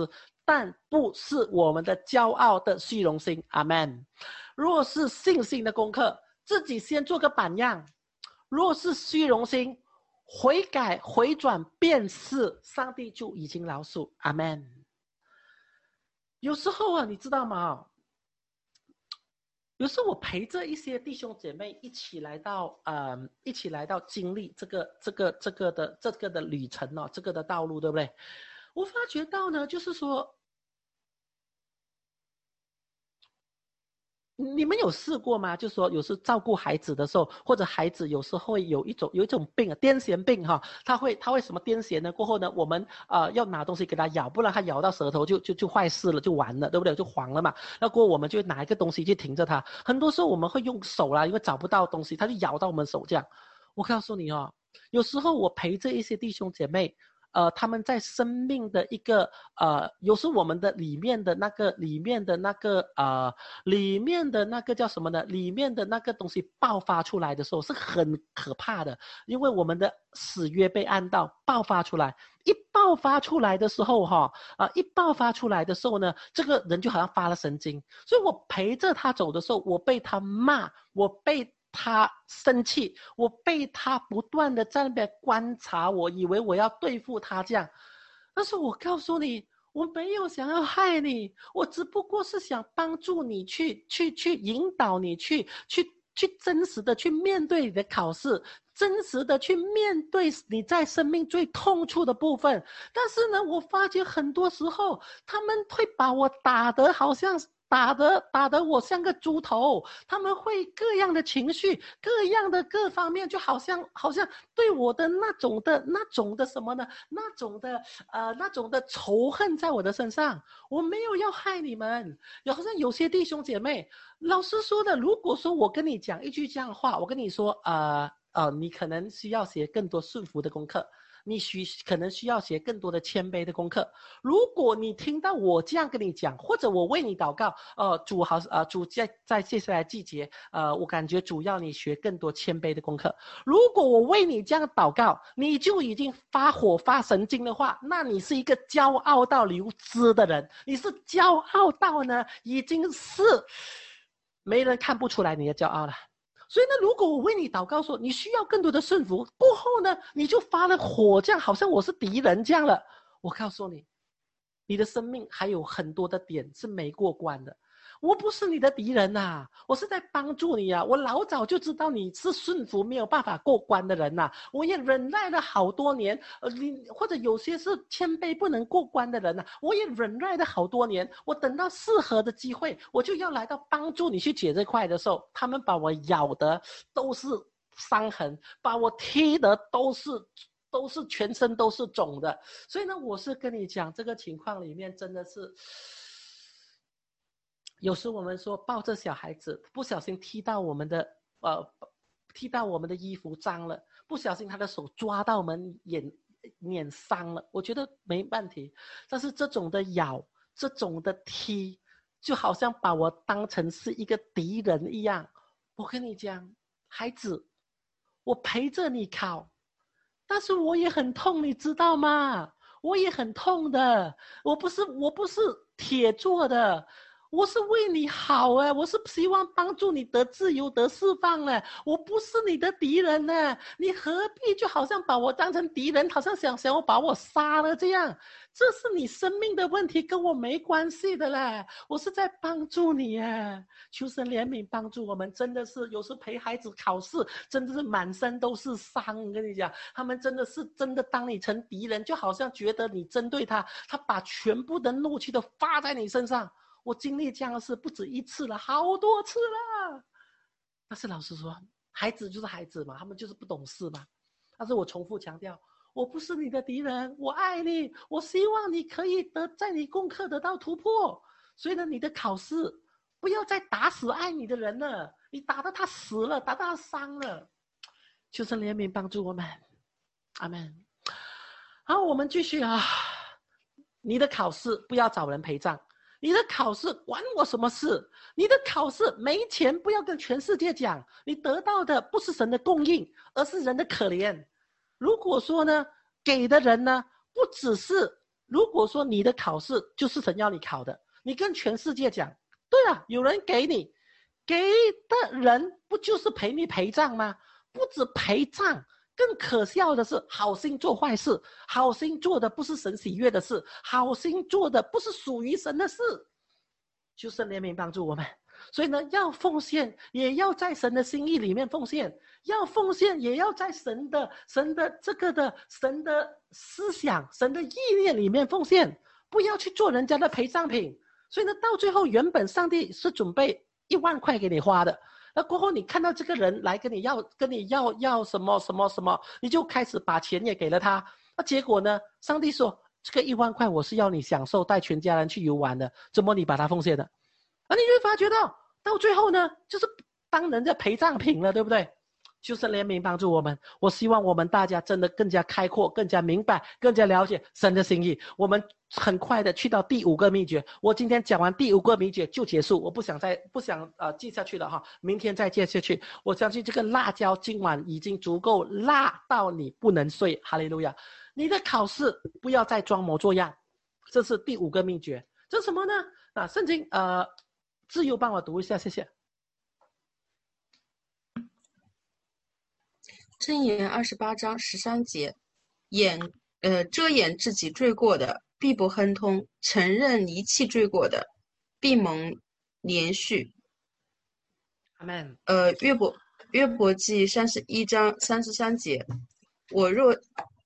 但不是我们的骄傲的虚荣心。阿们。若是信心的功课，自己先做个榜样。若是虚荣心，悔改回转便是，上帝就已经饶恕。阿们。有时候啊，你知道吗？有时候我陪着一些弟兄姐妹一起来到，呃，一起来到经历这个、这个、这个的、这个的旅程哦，这个的道路，对不对？我发觉到呢，就是说，你们有试过吗？就是说，有时照顾孩子的时候，或者孩子有时候会有一种有一种病啊，癫痫病哈，他会他会什么癫痫呢？过后呢，我们呃要拿东西给他咬，不然他咬到舌头就就就坏事了，就完了，对不对？就黄了嘛。那过后我们就拿一个东西去停着他。很多时候我们会用手啦，因为找不到东西，他就咬到我们手这样。我告诉你哦，有时候我陪着一些弟兄姐妹。呃，他们在生命的一个呃，有时我们的里面的那个里面的那个呃，里面的那个叫什么呢？里面的那个东西爆发出来的时候是很可怕的，因为我们的死约被按到爆发出来，一爆发出来的时候哈，啊、呃，一爆发出来的时候呢，这个人就好像发了神经，所以我陪着他走的时候，我被他骂，我被。他生气，我被他不断的在那边观察，我以为我要对付他这样，但是我告诉你，我没有想要害你，我只不过是想帮助你去去去引导你去去去真实的去面对你的考试，真实的去面对你在生命最痛处的部分。但是呢，我发觉很多时候他们会把我打得好像打得打得我像个猪头，他们会各样的情绪，各样的各方面，就好像好像对我的那种的那种的什么呢？那种的呃那种的仇恨在我的身上。我没有要害你们，好像有些弟兄姐妹，老实说的，如果说我跟你讲一句这样的话，我跟你说，呃呃，你可能需要写更多顺服的功课。你需可能需要写更多的谦卑的功课。如果你听到我这样跟你讲，或者我为你祷告，呃，主好，呃，主在在接下来季节，呃，我感觉主要你学更多谦卑的功课。如果我为你这样祷告，你就已经发火发神经的话，那你是一个骄傲到流脂的人，你是骄傲到呢，已经是没人看不出来你的骄傲了。所以呢，如果我为你祷告说你需要更多的顺服，过后呢，你就发了火，这样好像我是敌人这样了。我告诉你，你的生命还有很多的点是没过关的。我不是你的敌人啊，我是在帮助你啊。我老早就知道你是顺服没有办法过关的人啊，我也忍耐了好多年。呃，你或者有些是谦卑不能过关的人啊，我也忍耐了好多年。我等到适合的机会，我就要来到帮助你去解这块的时候，他们把我咬的都是伤痕，把我踢的都是都是全身都是肿的。所以呢，我是跟你讲，这个情况里面真的是。有时我们说抱着小孩子，不小心踢到我们的呃，踢到我们的衣服脏了，不小心他的手抓到我们眼脸伤了，我觉得没问题。但是这种的咬，这种的踢，就好像把我当成是一个敌人一样。我跟你讲，孩子，我陪着你考，但是我也很痛，你知道吗？我也很痛的，我不是我不是铁做的。我是为你好哎，我是希望帮助你得自由得释放嘞，我不是你的敌人呢，你何必就好像把我当成敌人，好像想想我把我杀了这样？这是你生命的问题，跟我没关系的嘞，我是在帮助你哎，求神怜悯帮助我们，真的是有时陪孩子考试，真的是满身都是伤，我跟你讲，他们真的是真的当你成敌人，就好像觉得你针对他，他把全部的怒气都发在你身上。我经历这样的事不止一次了，好多次了。但是老实说，孩子就是孩子嘛，他们就是不懂事嘛。但是我重复强调，我不是你的敌人，我爱你，我希望你可以得在你功课得到突破。所以呢，你的考试不要再打死爱你的人了，你打到他死了，打到他伤了。求神怜悯帮助我们，阿们。好，我们继续啊。你的考试不要找人陪葬。你的考试管我什么事？你的考试没钱不要跟全世界讲，你得到的不是神的供应，而是人的可怜。如果说呢，给的人呢，不只是如果说你的考试就是神要你考的，你跟全世界讲，对了，有人给你，给的人不就是陪你陪葬吗？不止陪葬，更可笑的是，好心做坏事，好心做的不是神喜悦的事，好心做的不是属于神的事。求神怜悯帮助我们。所以呢，要奉献，也要在神的心意里面奉献；要奉献，也要在神的神的这个的神的思想、神的意念里面奉献，不要去做人家的陪葬品。所以呢，到最后，原本上帝是准备一万块给你花的，那过后你看到这个人来跟你要，跟你要要什么什么什么，你就开始把钱也给了他。那结果呢，上帝说这个一万块我是要你享受带全家人去游玩的，怎么你把它奉献了？那你就会发觉到，到最后呢，就是当人家陪葬品了，对不对？就是怜悯帮助我们。我希望我们大家真的更加开阔，更加明白，更加了解神的心意。我们很快的去到第五个秘诀。我今天讲完第五个秘诀就结束，我不想再不想呃记下去了哈，明天再接下去。我相信这个辣椒今晚已经足够辣到你不能睡。哈利路亚！你的考试不要再装模作样，这是第五个秘诀。这是什么呢？啊，圣经呃。自由帮我读一下，谢谢。 箴言二十八章十三节，掩呃遮掩自己罪过的，必不亨通；承认离弃罪过的，必蒙连续。 阿门。 呃，约伯约伯记三十一章三十三节，我若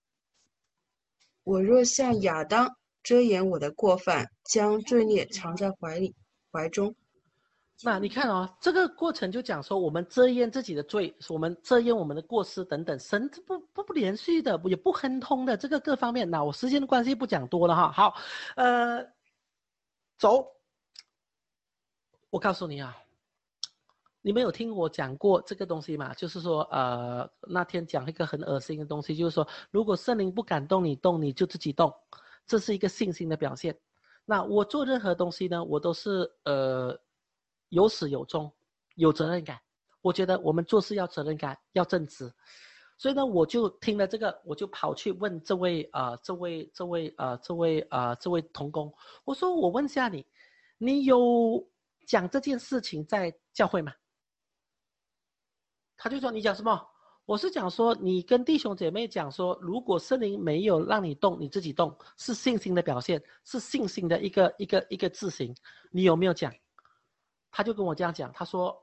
我若像亚当遮掩我的过犯，将罪孽藏在怀里怀中。 那你看哦，这个过程就讲说，我们遮掩自己的罪，我们遮掩我们的过失等等，神不不不连续的，也不亨通的，这个各方面。那我时间的关系不讲多了哈。好，呃，走，我告诉你啊，你们有听我讲过这个东西吗？就是说，呃，那天讲一个很恶心的东西，就是说，如果圣灵不感动你动，你就自己动，这是一个信心的表现。那我做任何东西呢，我都是呃。有始有终，有责任感。我觉得我们做事要责任感，要正直。所以呢，我就听了这个，我就跑去问这位呃，这位这位呃，这位呃，这位同工，我说我问下你，你有讲这件事情在教会吗？他就说你讲什么？我是讲说你跟弟兄姐妹讲说，如果圣灵没有让你动，你自己动，是信心的表现，是信心的一个一个一个字形。你有没有讲？他就跟我这样讲，他说：“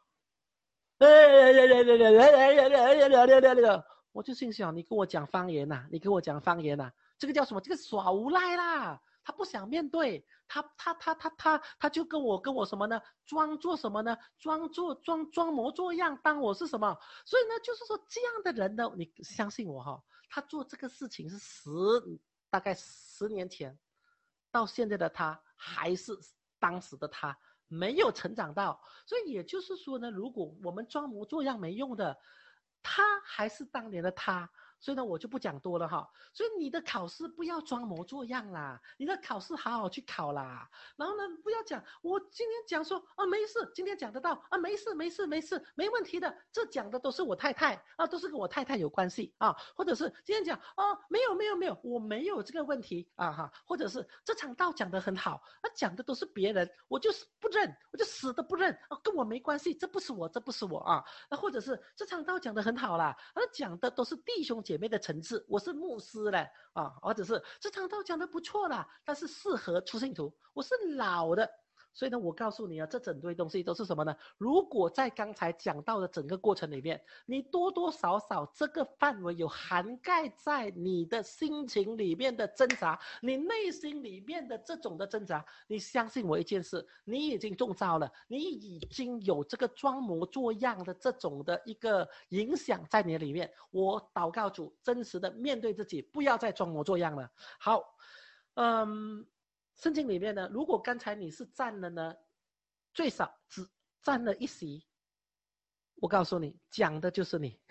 我就心想，你跟我讲方言呐、啊，你跟我讲方言呐、啊，这个叫什么？这个耍无赖啦！他不想面对，他他他他他他就跟我跟我什么呢？装作什么呢？装作装装模作样，当我是什么？所以呢，就是说这样的人呢，你相信我哈、哦，他做这个事情是十大概十年前，到现在的他还是当时的他。”没有成长到，所以也就是说呢，如果我们装模作样没用的，他还是当年的他，所以呢，我就不讲多了哈。所以你的考试不要装模作样啦，你的考试好好去考啦。然后呢，不要讲我今天讲说啊没事，今天讲得到啊没事没事没事没问题的，这讲的都是我太太啊，都是跟我太太有关系啊，或者是今天讲哦没有没有没有，我没有这个问题啊哈，或者是这场道讲得很好，啊讲的都是别人，我就是不认，我就死的不认啊，跟我没关系，这不是我，这不是我啊，那或者是这场道讲得很好啦，啊讲的都是弟兄姐妹的层次，我是牧师嘞啊，或者是这场道讲得不错啦，但是适合初信徒，我是老的。所以呢，我告诉你啊，这整堆东西都是什么呢？如果在刚才讲到的整个过程里面，你多多少少这个范围有涵盖在你的心情里面的挣扎，你内心里面的这种的挣扎，你相信我一件事，你已经中招了，你已经有这个装模作样的这种的一个影响在你的里面。我祷告主，真实的面对自己，不要再装模作样了。好，嗯。圣经里面呢，如果刚才你是占了呢，最少只占了一席，我告诉你，讲的就是你。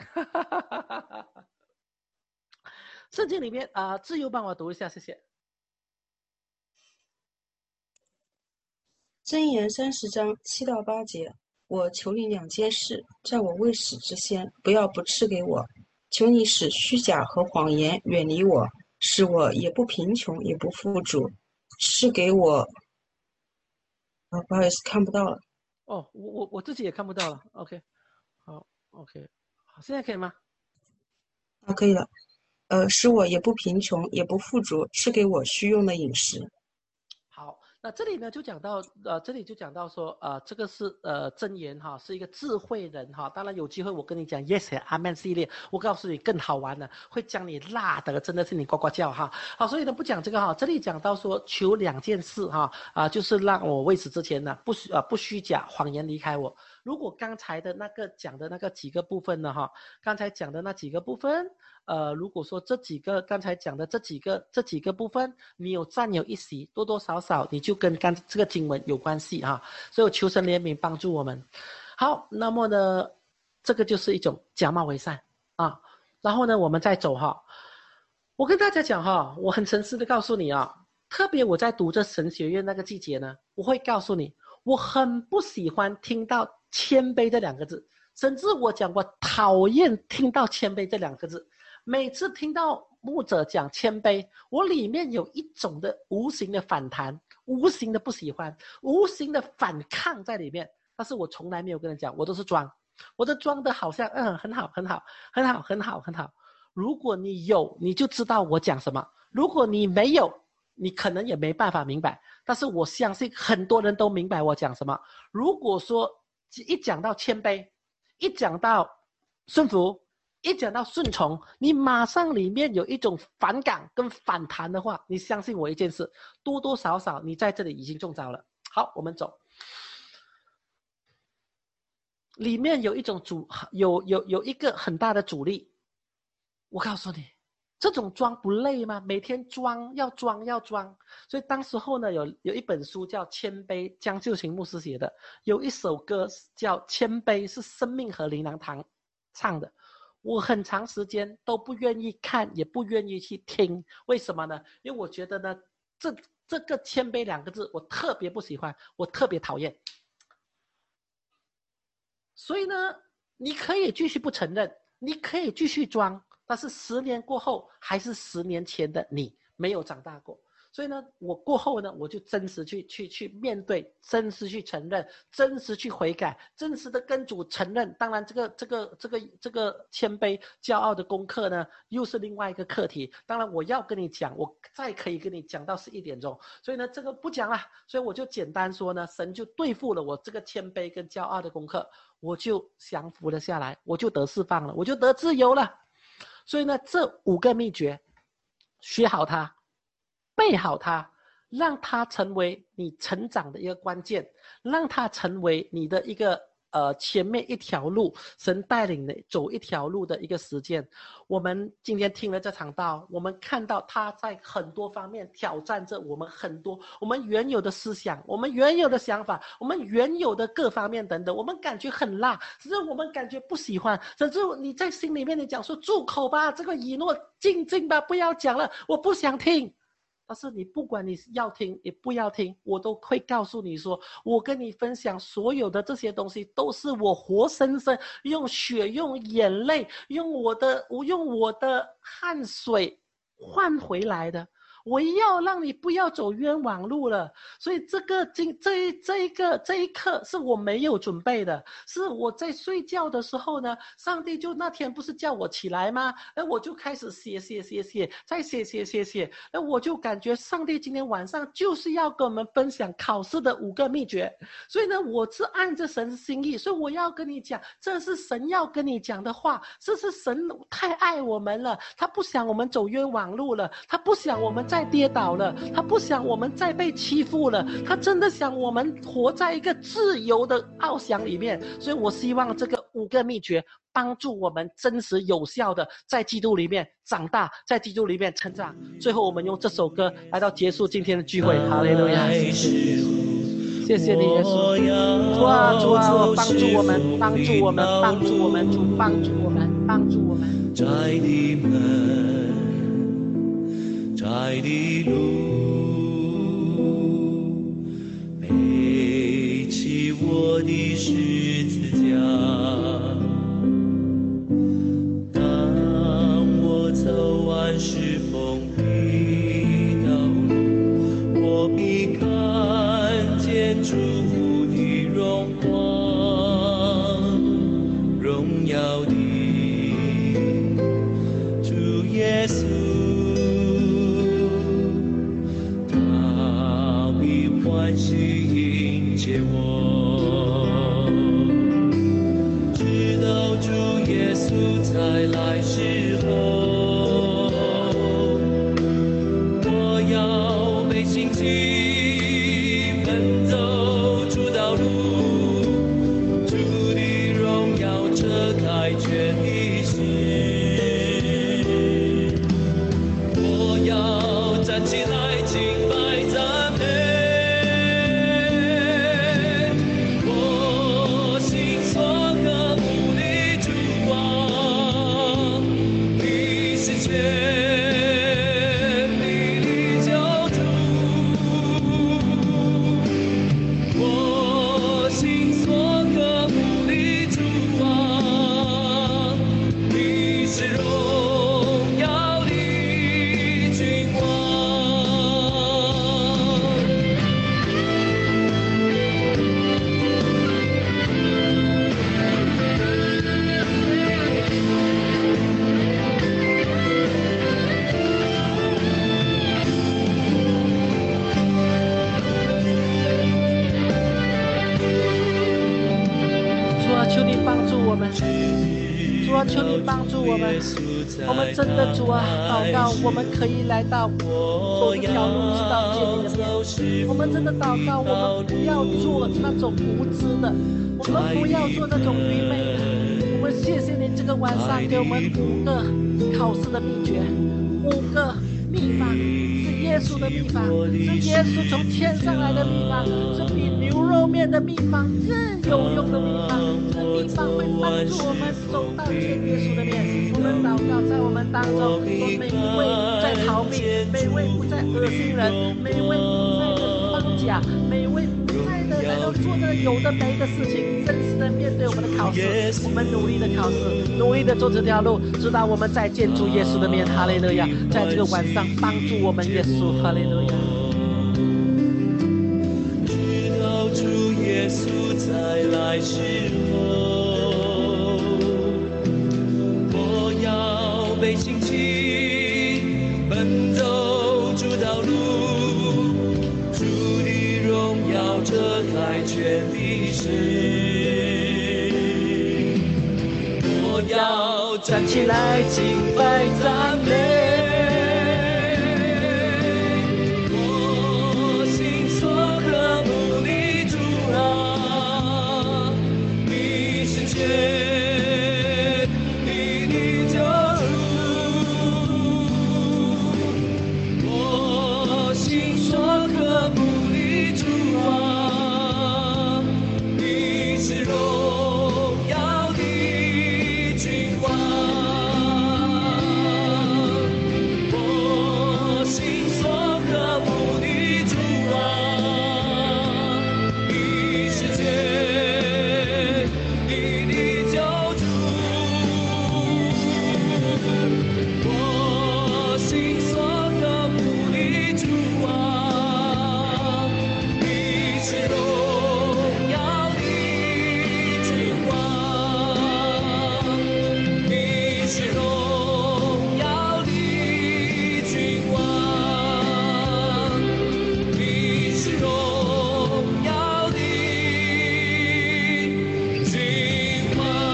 圣经里面啊、呃，自由帮我读一下，谢谢。 箴言三十章七到八节，我求你两件事，在我未死之先，不要不赐给我。求你使虚假和谎言远离我， 使我也不贫穷也不富足，是给我啊，不好意思，看不到了。 哦，我我我自己也看不到了。OK， 好 ，OK， 好，现在可以吗？ 啊，可以了。呃，使我也不贫穷也不富足，是给我需用的饮食。 好，那这里呢就讲到，呃，这里就讲到说，呃，这个是呃真言哈，是一个智慧人哈。当然有机会我跟你讲 Yes 和 Amen 系列，我告诉你更好玩的，会将你辣的真的是你呱呱叫哈。好，所以呢不讲这个哈，这里讲到说求两件事哈，啊、呃，就是让我为此之前呢不虚啊、呃、不虚假谎言离开我。如果刚才的那个讲的那个几个部分呢哈，刚才讲的那几个部分。呃，如果说这几个刚才讲的这几个这几个部分，你有占有一席，多多少少你就跟刚这个经文有关系哈。所以我求神怜悯帮助我们。好，那么呢，这个就是一种假冒为善啊。然后呢，我们再走哈。我跟大家讲哈，我很诚实的告诉你啊，特别我在读这神学院那个季节呢，我会告诉你，我很不喜欢听到谦卑这两个字，甚至我讲我讨厌听到谦卑这两个字。每次听到牧者讲谦卑，我里面有一种的无形的反弹，无形的不喜欢，无形的反抗在里面。但是我从来没有跟人讲，我都是装，我都装的好像嗯很好很好很好很好很好。如果你有，你就知道我讲什么；如果你没有，你可能也没办法明白。但是我相信很多人都明白我讲什么。如果说一讲到谦卑，一讲到顺服，一讲到顺从，你马上里面有一种反感跟反弹的话，你相信我一件事，多多少少你在这里已经中招了。好，我们走。里面有一种阻，有有有一个很大的阻力。我告诉你，这种装不累吗？每天装要装要装。所以当时候呢，有有一本书叫《谦卑》，江秀琴牧师写的，有一首歌叫《谦卑》，是生命和灵粮堂唱的。我很长时间都不愿意看，也不愿意去听，为什么呢？因为我觉得呢，这这个谦卑两个字，我特别不喜欢，我特别讨厌。所以呢，你可以继续不承认，你可以继续装，但是十年过后，还是十年前的你，没有长大过。所以呢，我过后呢，我就真实去去去面对，真实去承认，真实去悔改，真实的跟主承认。当然，这个这个这个这个谦卑、骄傲的功课呢，又是另外一个课题。当然，我要跟你讲，我再可以跟你讲到十一点钟。所以呢，这个不讲了。所以我就简单说呢，神就对付了我这个谦卑跟骄傲的功课，我就降服了下来，我就得释放了，我就得自由了。所以呢，这五个秘诀，学好它。背好它，让它成为你成长的一个关键，让它成为你的一个呃前面一条路，神带领的走一条路的一个实践。我们今天听了这场道，我们看到他在很多方面挑战着我们很多我们原有的思想，我们原有的想法，我们原有的各方面等等，我们感觉很辣，甚至我们感觉不喜欢，甚至你在心里面你讲说住口吧，这个以诺静静吧，不要讲了，我不想听。但是你不管你要听也不要听，我都会告诉你说，我跟你分享所有的这些东西都是我活生生用血用眼泪用我的用我的汗水换回来的。我要让你不要走冤枉路了。所以这个这这这一个这一刻是我没有准备的，是我在睡觉的时候呢，上帝就那天不是叫我起来吗？哎，我就开始写写写写，再写写写写，哎，我就感觉上帝今天晚上就是要跟我们分享考试的五个秘诀。所以呢，我是按着神的心意，所以我要跟你讲，这是神要跟你讲的话，这是神太爱我们了，他不想我们走冤枉路了，他不想我们再跌倒了，他不想我们再被欺负了，他真的想我们活在一个自由的翱翔里面。所以我希望这个五个秘诀帮助我们真实有效的在基督里面长大，在基督里面成长。最后我们用这首歌来到结束今天的聚会。哈利路亚，谢谢谢谢你耶稣。主啊主啊，帮助我们帮助我们帮助我们主帮助我们帮助我们。 窄的门，窄的路，背起我的十字架，当我走完是风雨， 息迎接我，直到主耶稣再来时候，我要被兴起奔走主道路，主的荣耀遮盖全地势，我要站起来敬拜赞美，我心所渴慕的主啊，你是全力的救主，我心所渴慕的主啊，你是荣耀的君王。 主啊，求你帮助我们，主啊，求你帮助我们。我们真的主啊，祷告，我们可以来到走这条路，直到见你的面。我们真的祷告，我们不要做那种无知的，我们不要做那种愚昧的。我们谢谢你这个晚上给我们五个考试的秘诀，五个秘方，是耶稣的秘方，是耶稣从天上来的秘方，是比牛肉面的秘方更有用的秘方。这个秘方会帮助我们走到见耶稣的面。我们祷告，在我们当中，说每一位不再逃避，每一位不再恶心人，每一位不再的放假，每一位不再的来到做的有的没的事情，真实的面对我们的考试，我们努力的考试，努力的走这条路，直到我们再见主耶稣的面。哈利路亚！在这个晚上帮助我们耶稣，哈利路亚！ 直到主耶稣再来时候，我要被兴起奔走主道路，主的荣耀遮盖全地势，我要站起来敬拜赞美。我心所渴慕的主啊，你是全力的救主，我心所渴慕的主啊，你是荣耀的君王，我心所渴慕的主啊，你是全力的救主，我心所渴慕的主啊，你是荣耀的君王，你是荣耀的君王，你是荣耀的君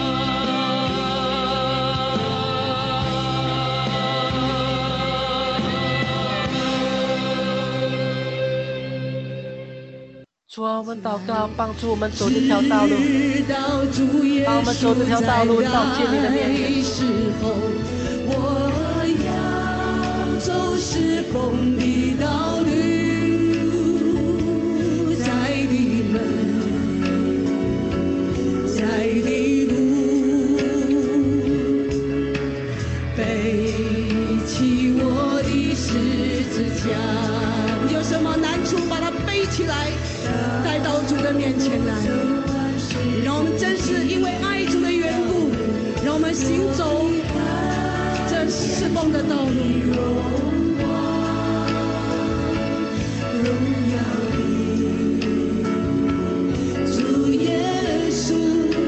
主啊，我们祷告，帮助我们走这条道路，帮我们走这条道路到见你的面前。 时候，我要走是风的道路，在你们，在你路，背起我的十字架。有什么难处，把它背起来，带到主的面前来。让我们真是因为爱主的缘故，让我们行走这侍奉的道路。荣耀的主耶稣，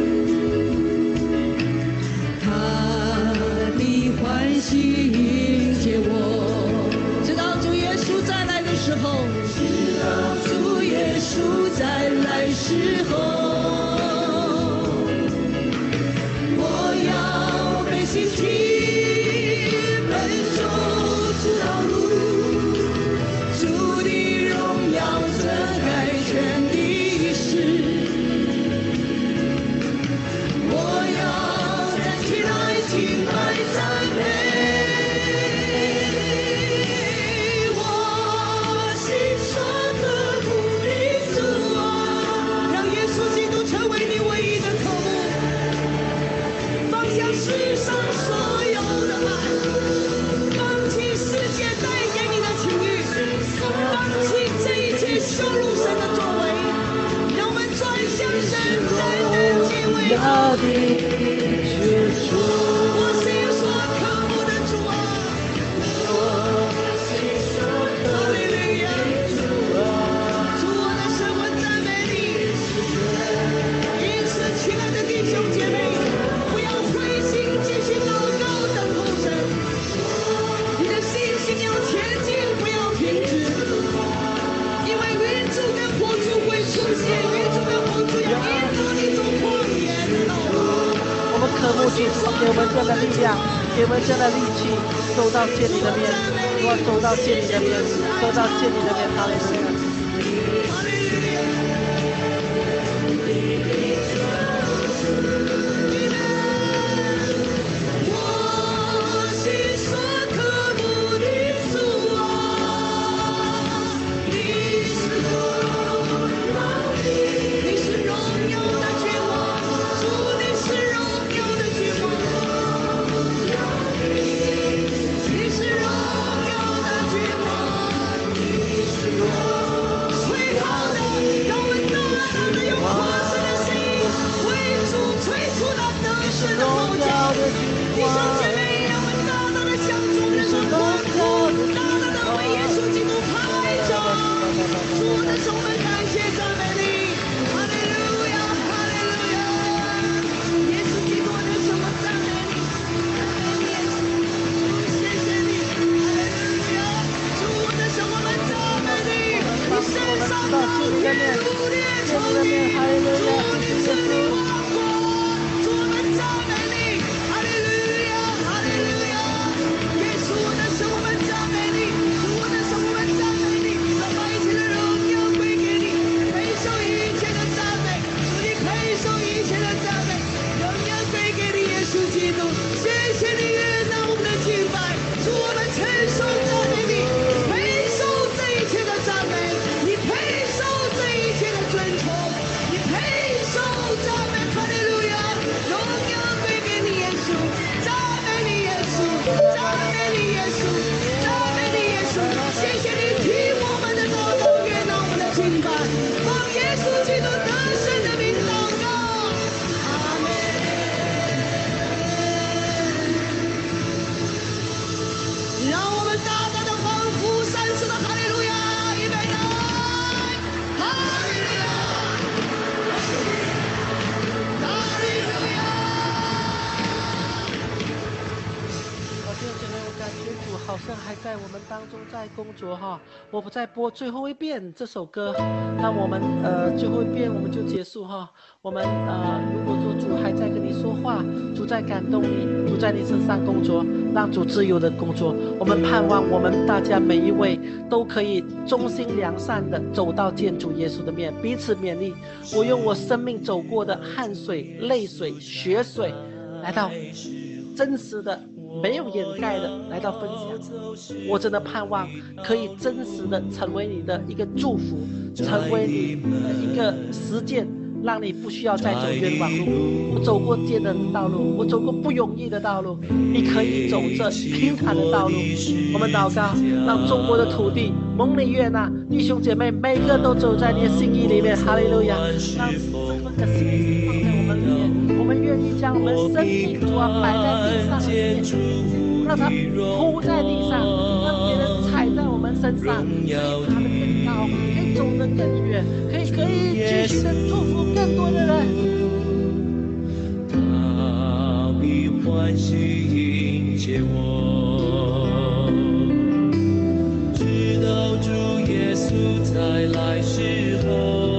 他的欢喜迎接我，直到主耶稣再来的时候，直到主耶稣主再来时候，我要被兴起，奔走出道路，主的荣耀遮盖全地势。我要站起来敬拜赞美。世上所有的爱，放弃世界带给你的情欲，放弃这一切羞辱神的作为，让我们转向神，在人敬畏他的主。我心所渴慕的主啊，哈利路亚，主我的神，我赞美你。因此，亲爱的弟兄姐妹，不要灰心，继续祷告等候神。你的信心要前进，不要停止，因为云柱跟火柱会出现，云柱跟火柱要引导你走旷野的道路。 我们渴慕主，给我们这样的力量，给我们这样的力气，走到见你的面，我走到见你的面，走到见你的面，哈利路亚。工作哈，我不再播最后一遍这首歌，那我们呃最后一遍我们就结束哈。我们呃如果说主还在跟你说话，主在感动你，主在你身上工作，让主自由的工作。我们盼望我们大家每一位都可以忠心良善的走到见主耶稣的面，彼此勉励。我用我生命走过的汗水、泪水、血水，来到真实的。没有掩盖的来到分享，我真的盼望可以真实的成为你的一个祝福，成为你的一个实践，让你不需要再走冤枉路。我走过艰难的道路，我走过不容易的道路，你可以走这平坦的道路。我们祷告，让中国的土地蒙你悦纳，弟兄姐妹每个都走在你的心意里面，哈利路亚！让这份的心意放在我们里面，我们愿意将我们生命主啊摆在地上的面，让它铺在地上，让别人踩在我们身上，可以爬得更高，可以走得更远，可以可以继续的祝福更多的人。 他必欢喜迎接我，直到主耶稣再来时候。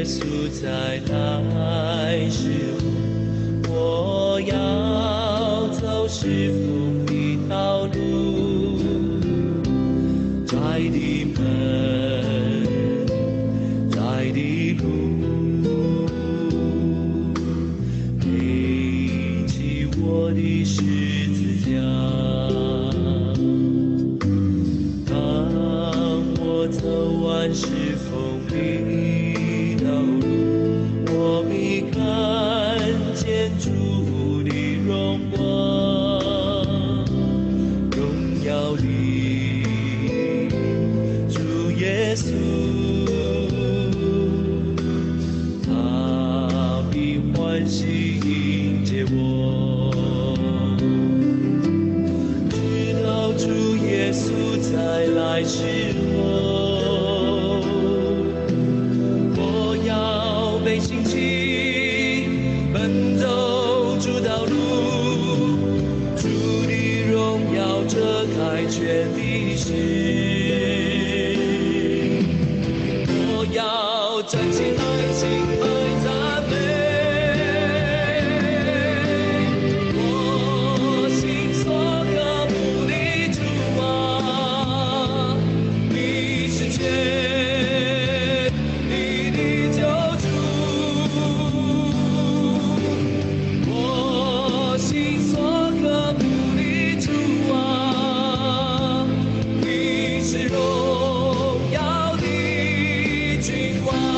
耶稣再来时候，我要走是风的道路，窄的门，窄的路，背起我的十字架。当我走完是风的道路，我必看见主的荣光，荣耀的主耶稣，他必欢喜迎接我，直到主耶稣再来时候。兴起，奔走主道路，主的荣耀遮盖全地势。我要站起来，敬拜赞美。我心所渴慕的主啊，你是全地的救主。心所渴慕的主啊，你是荣耀的君王。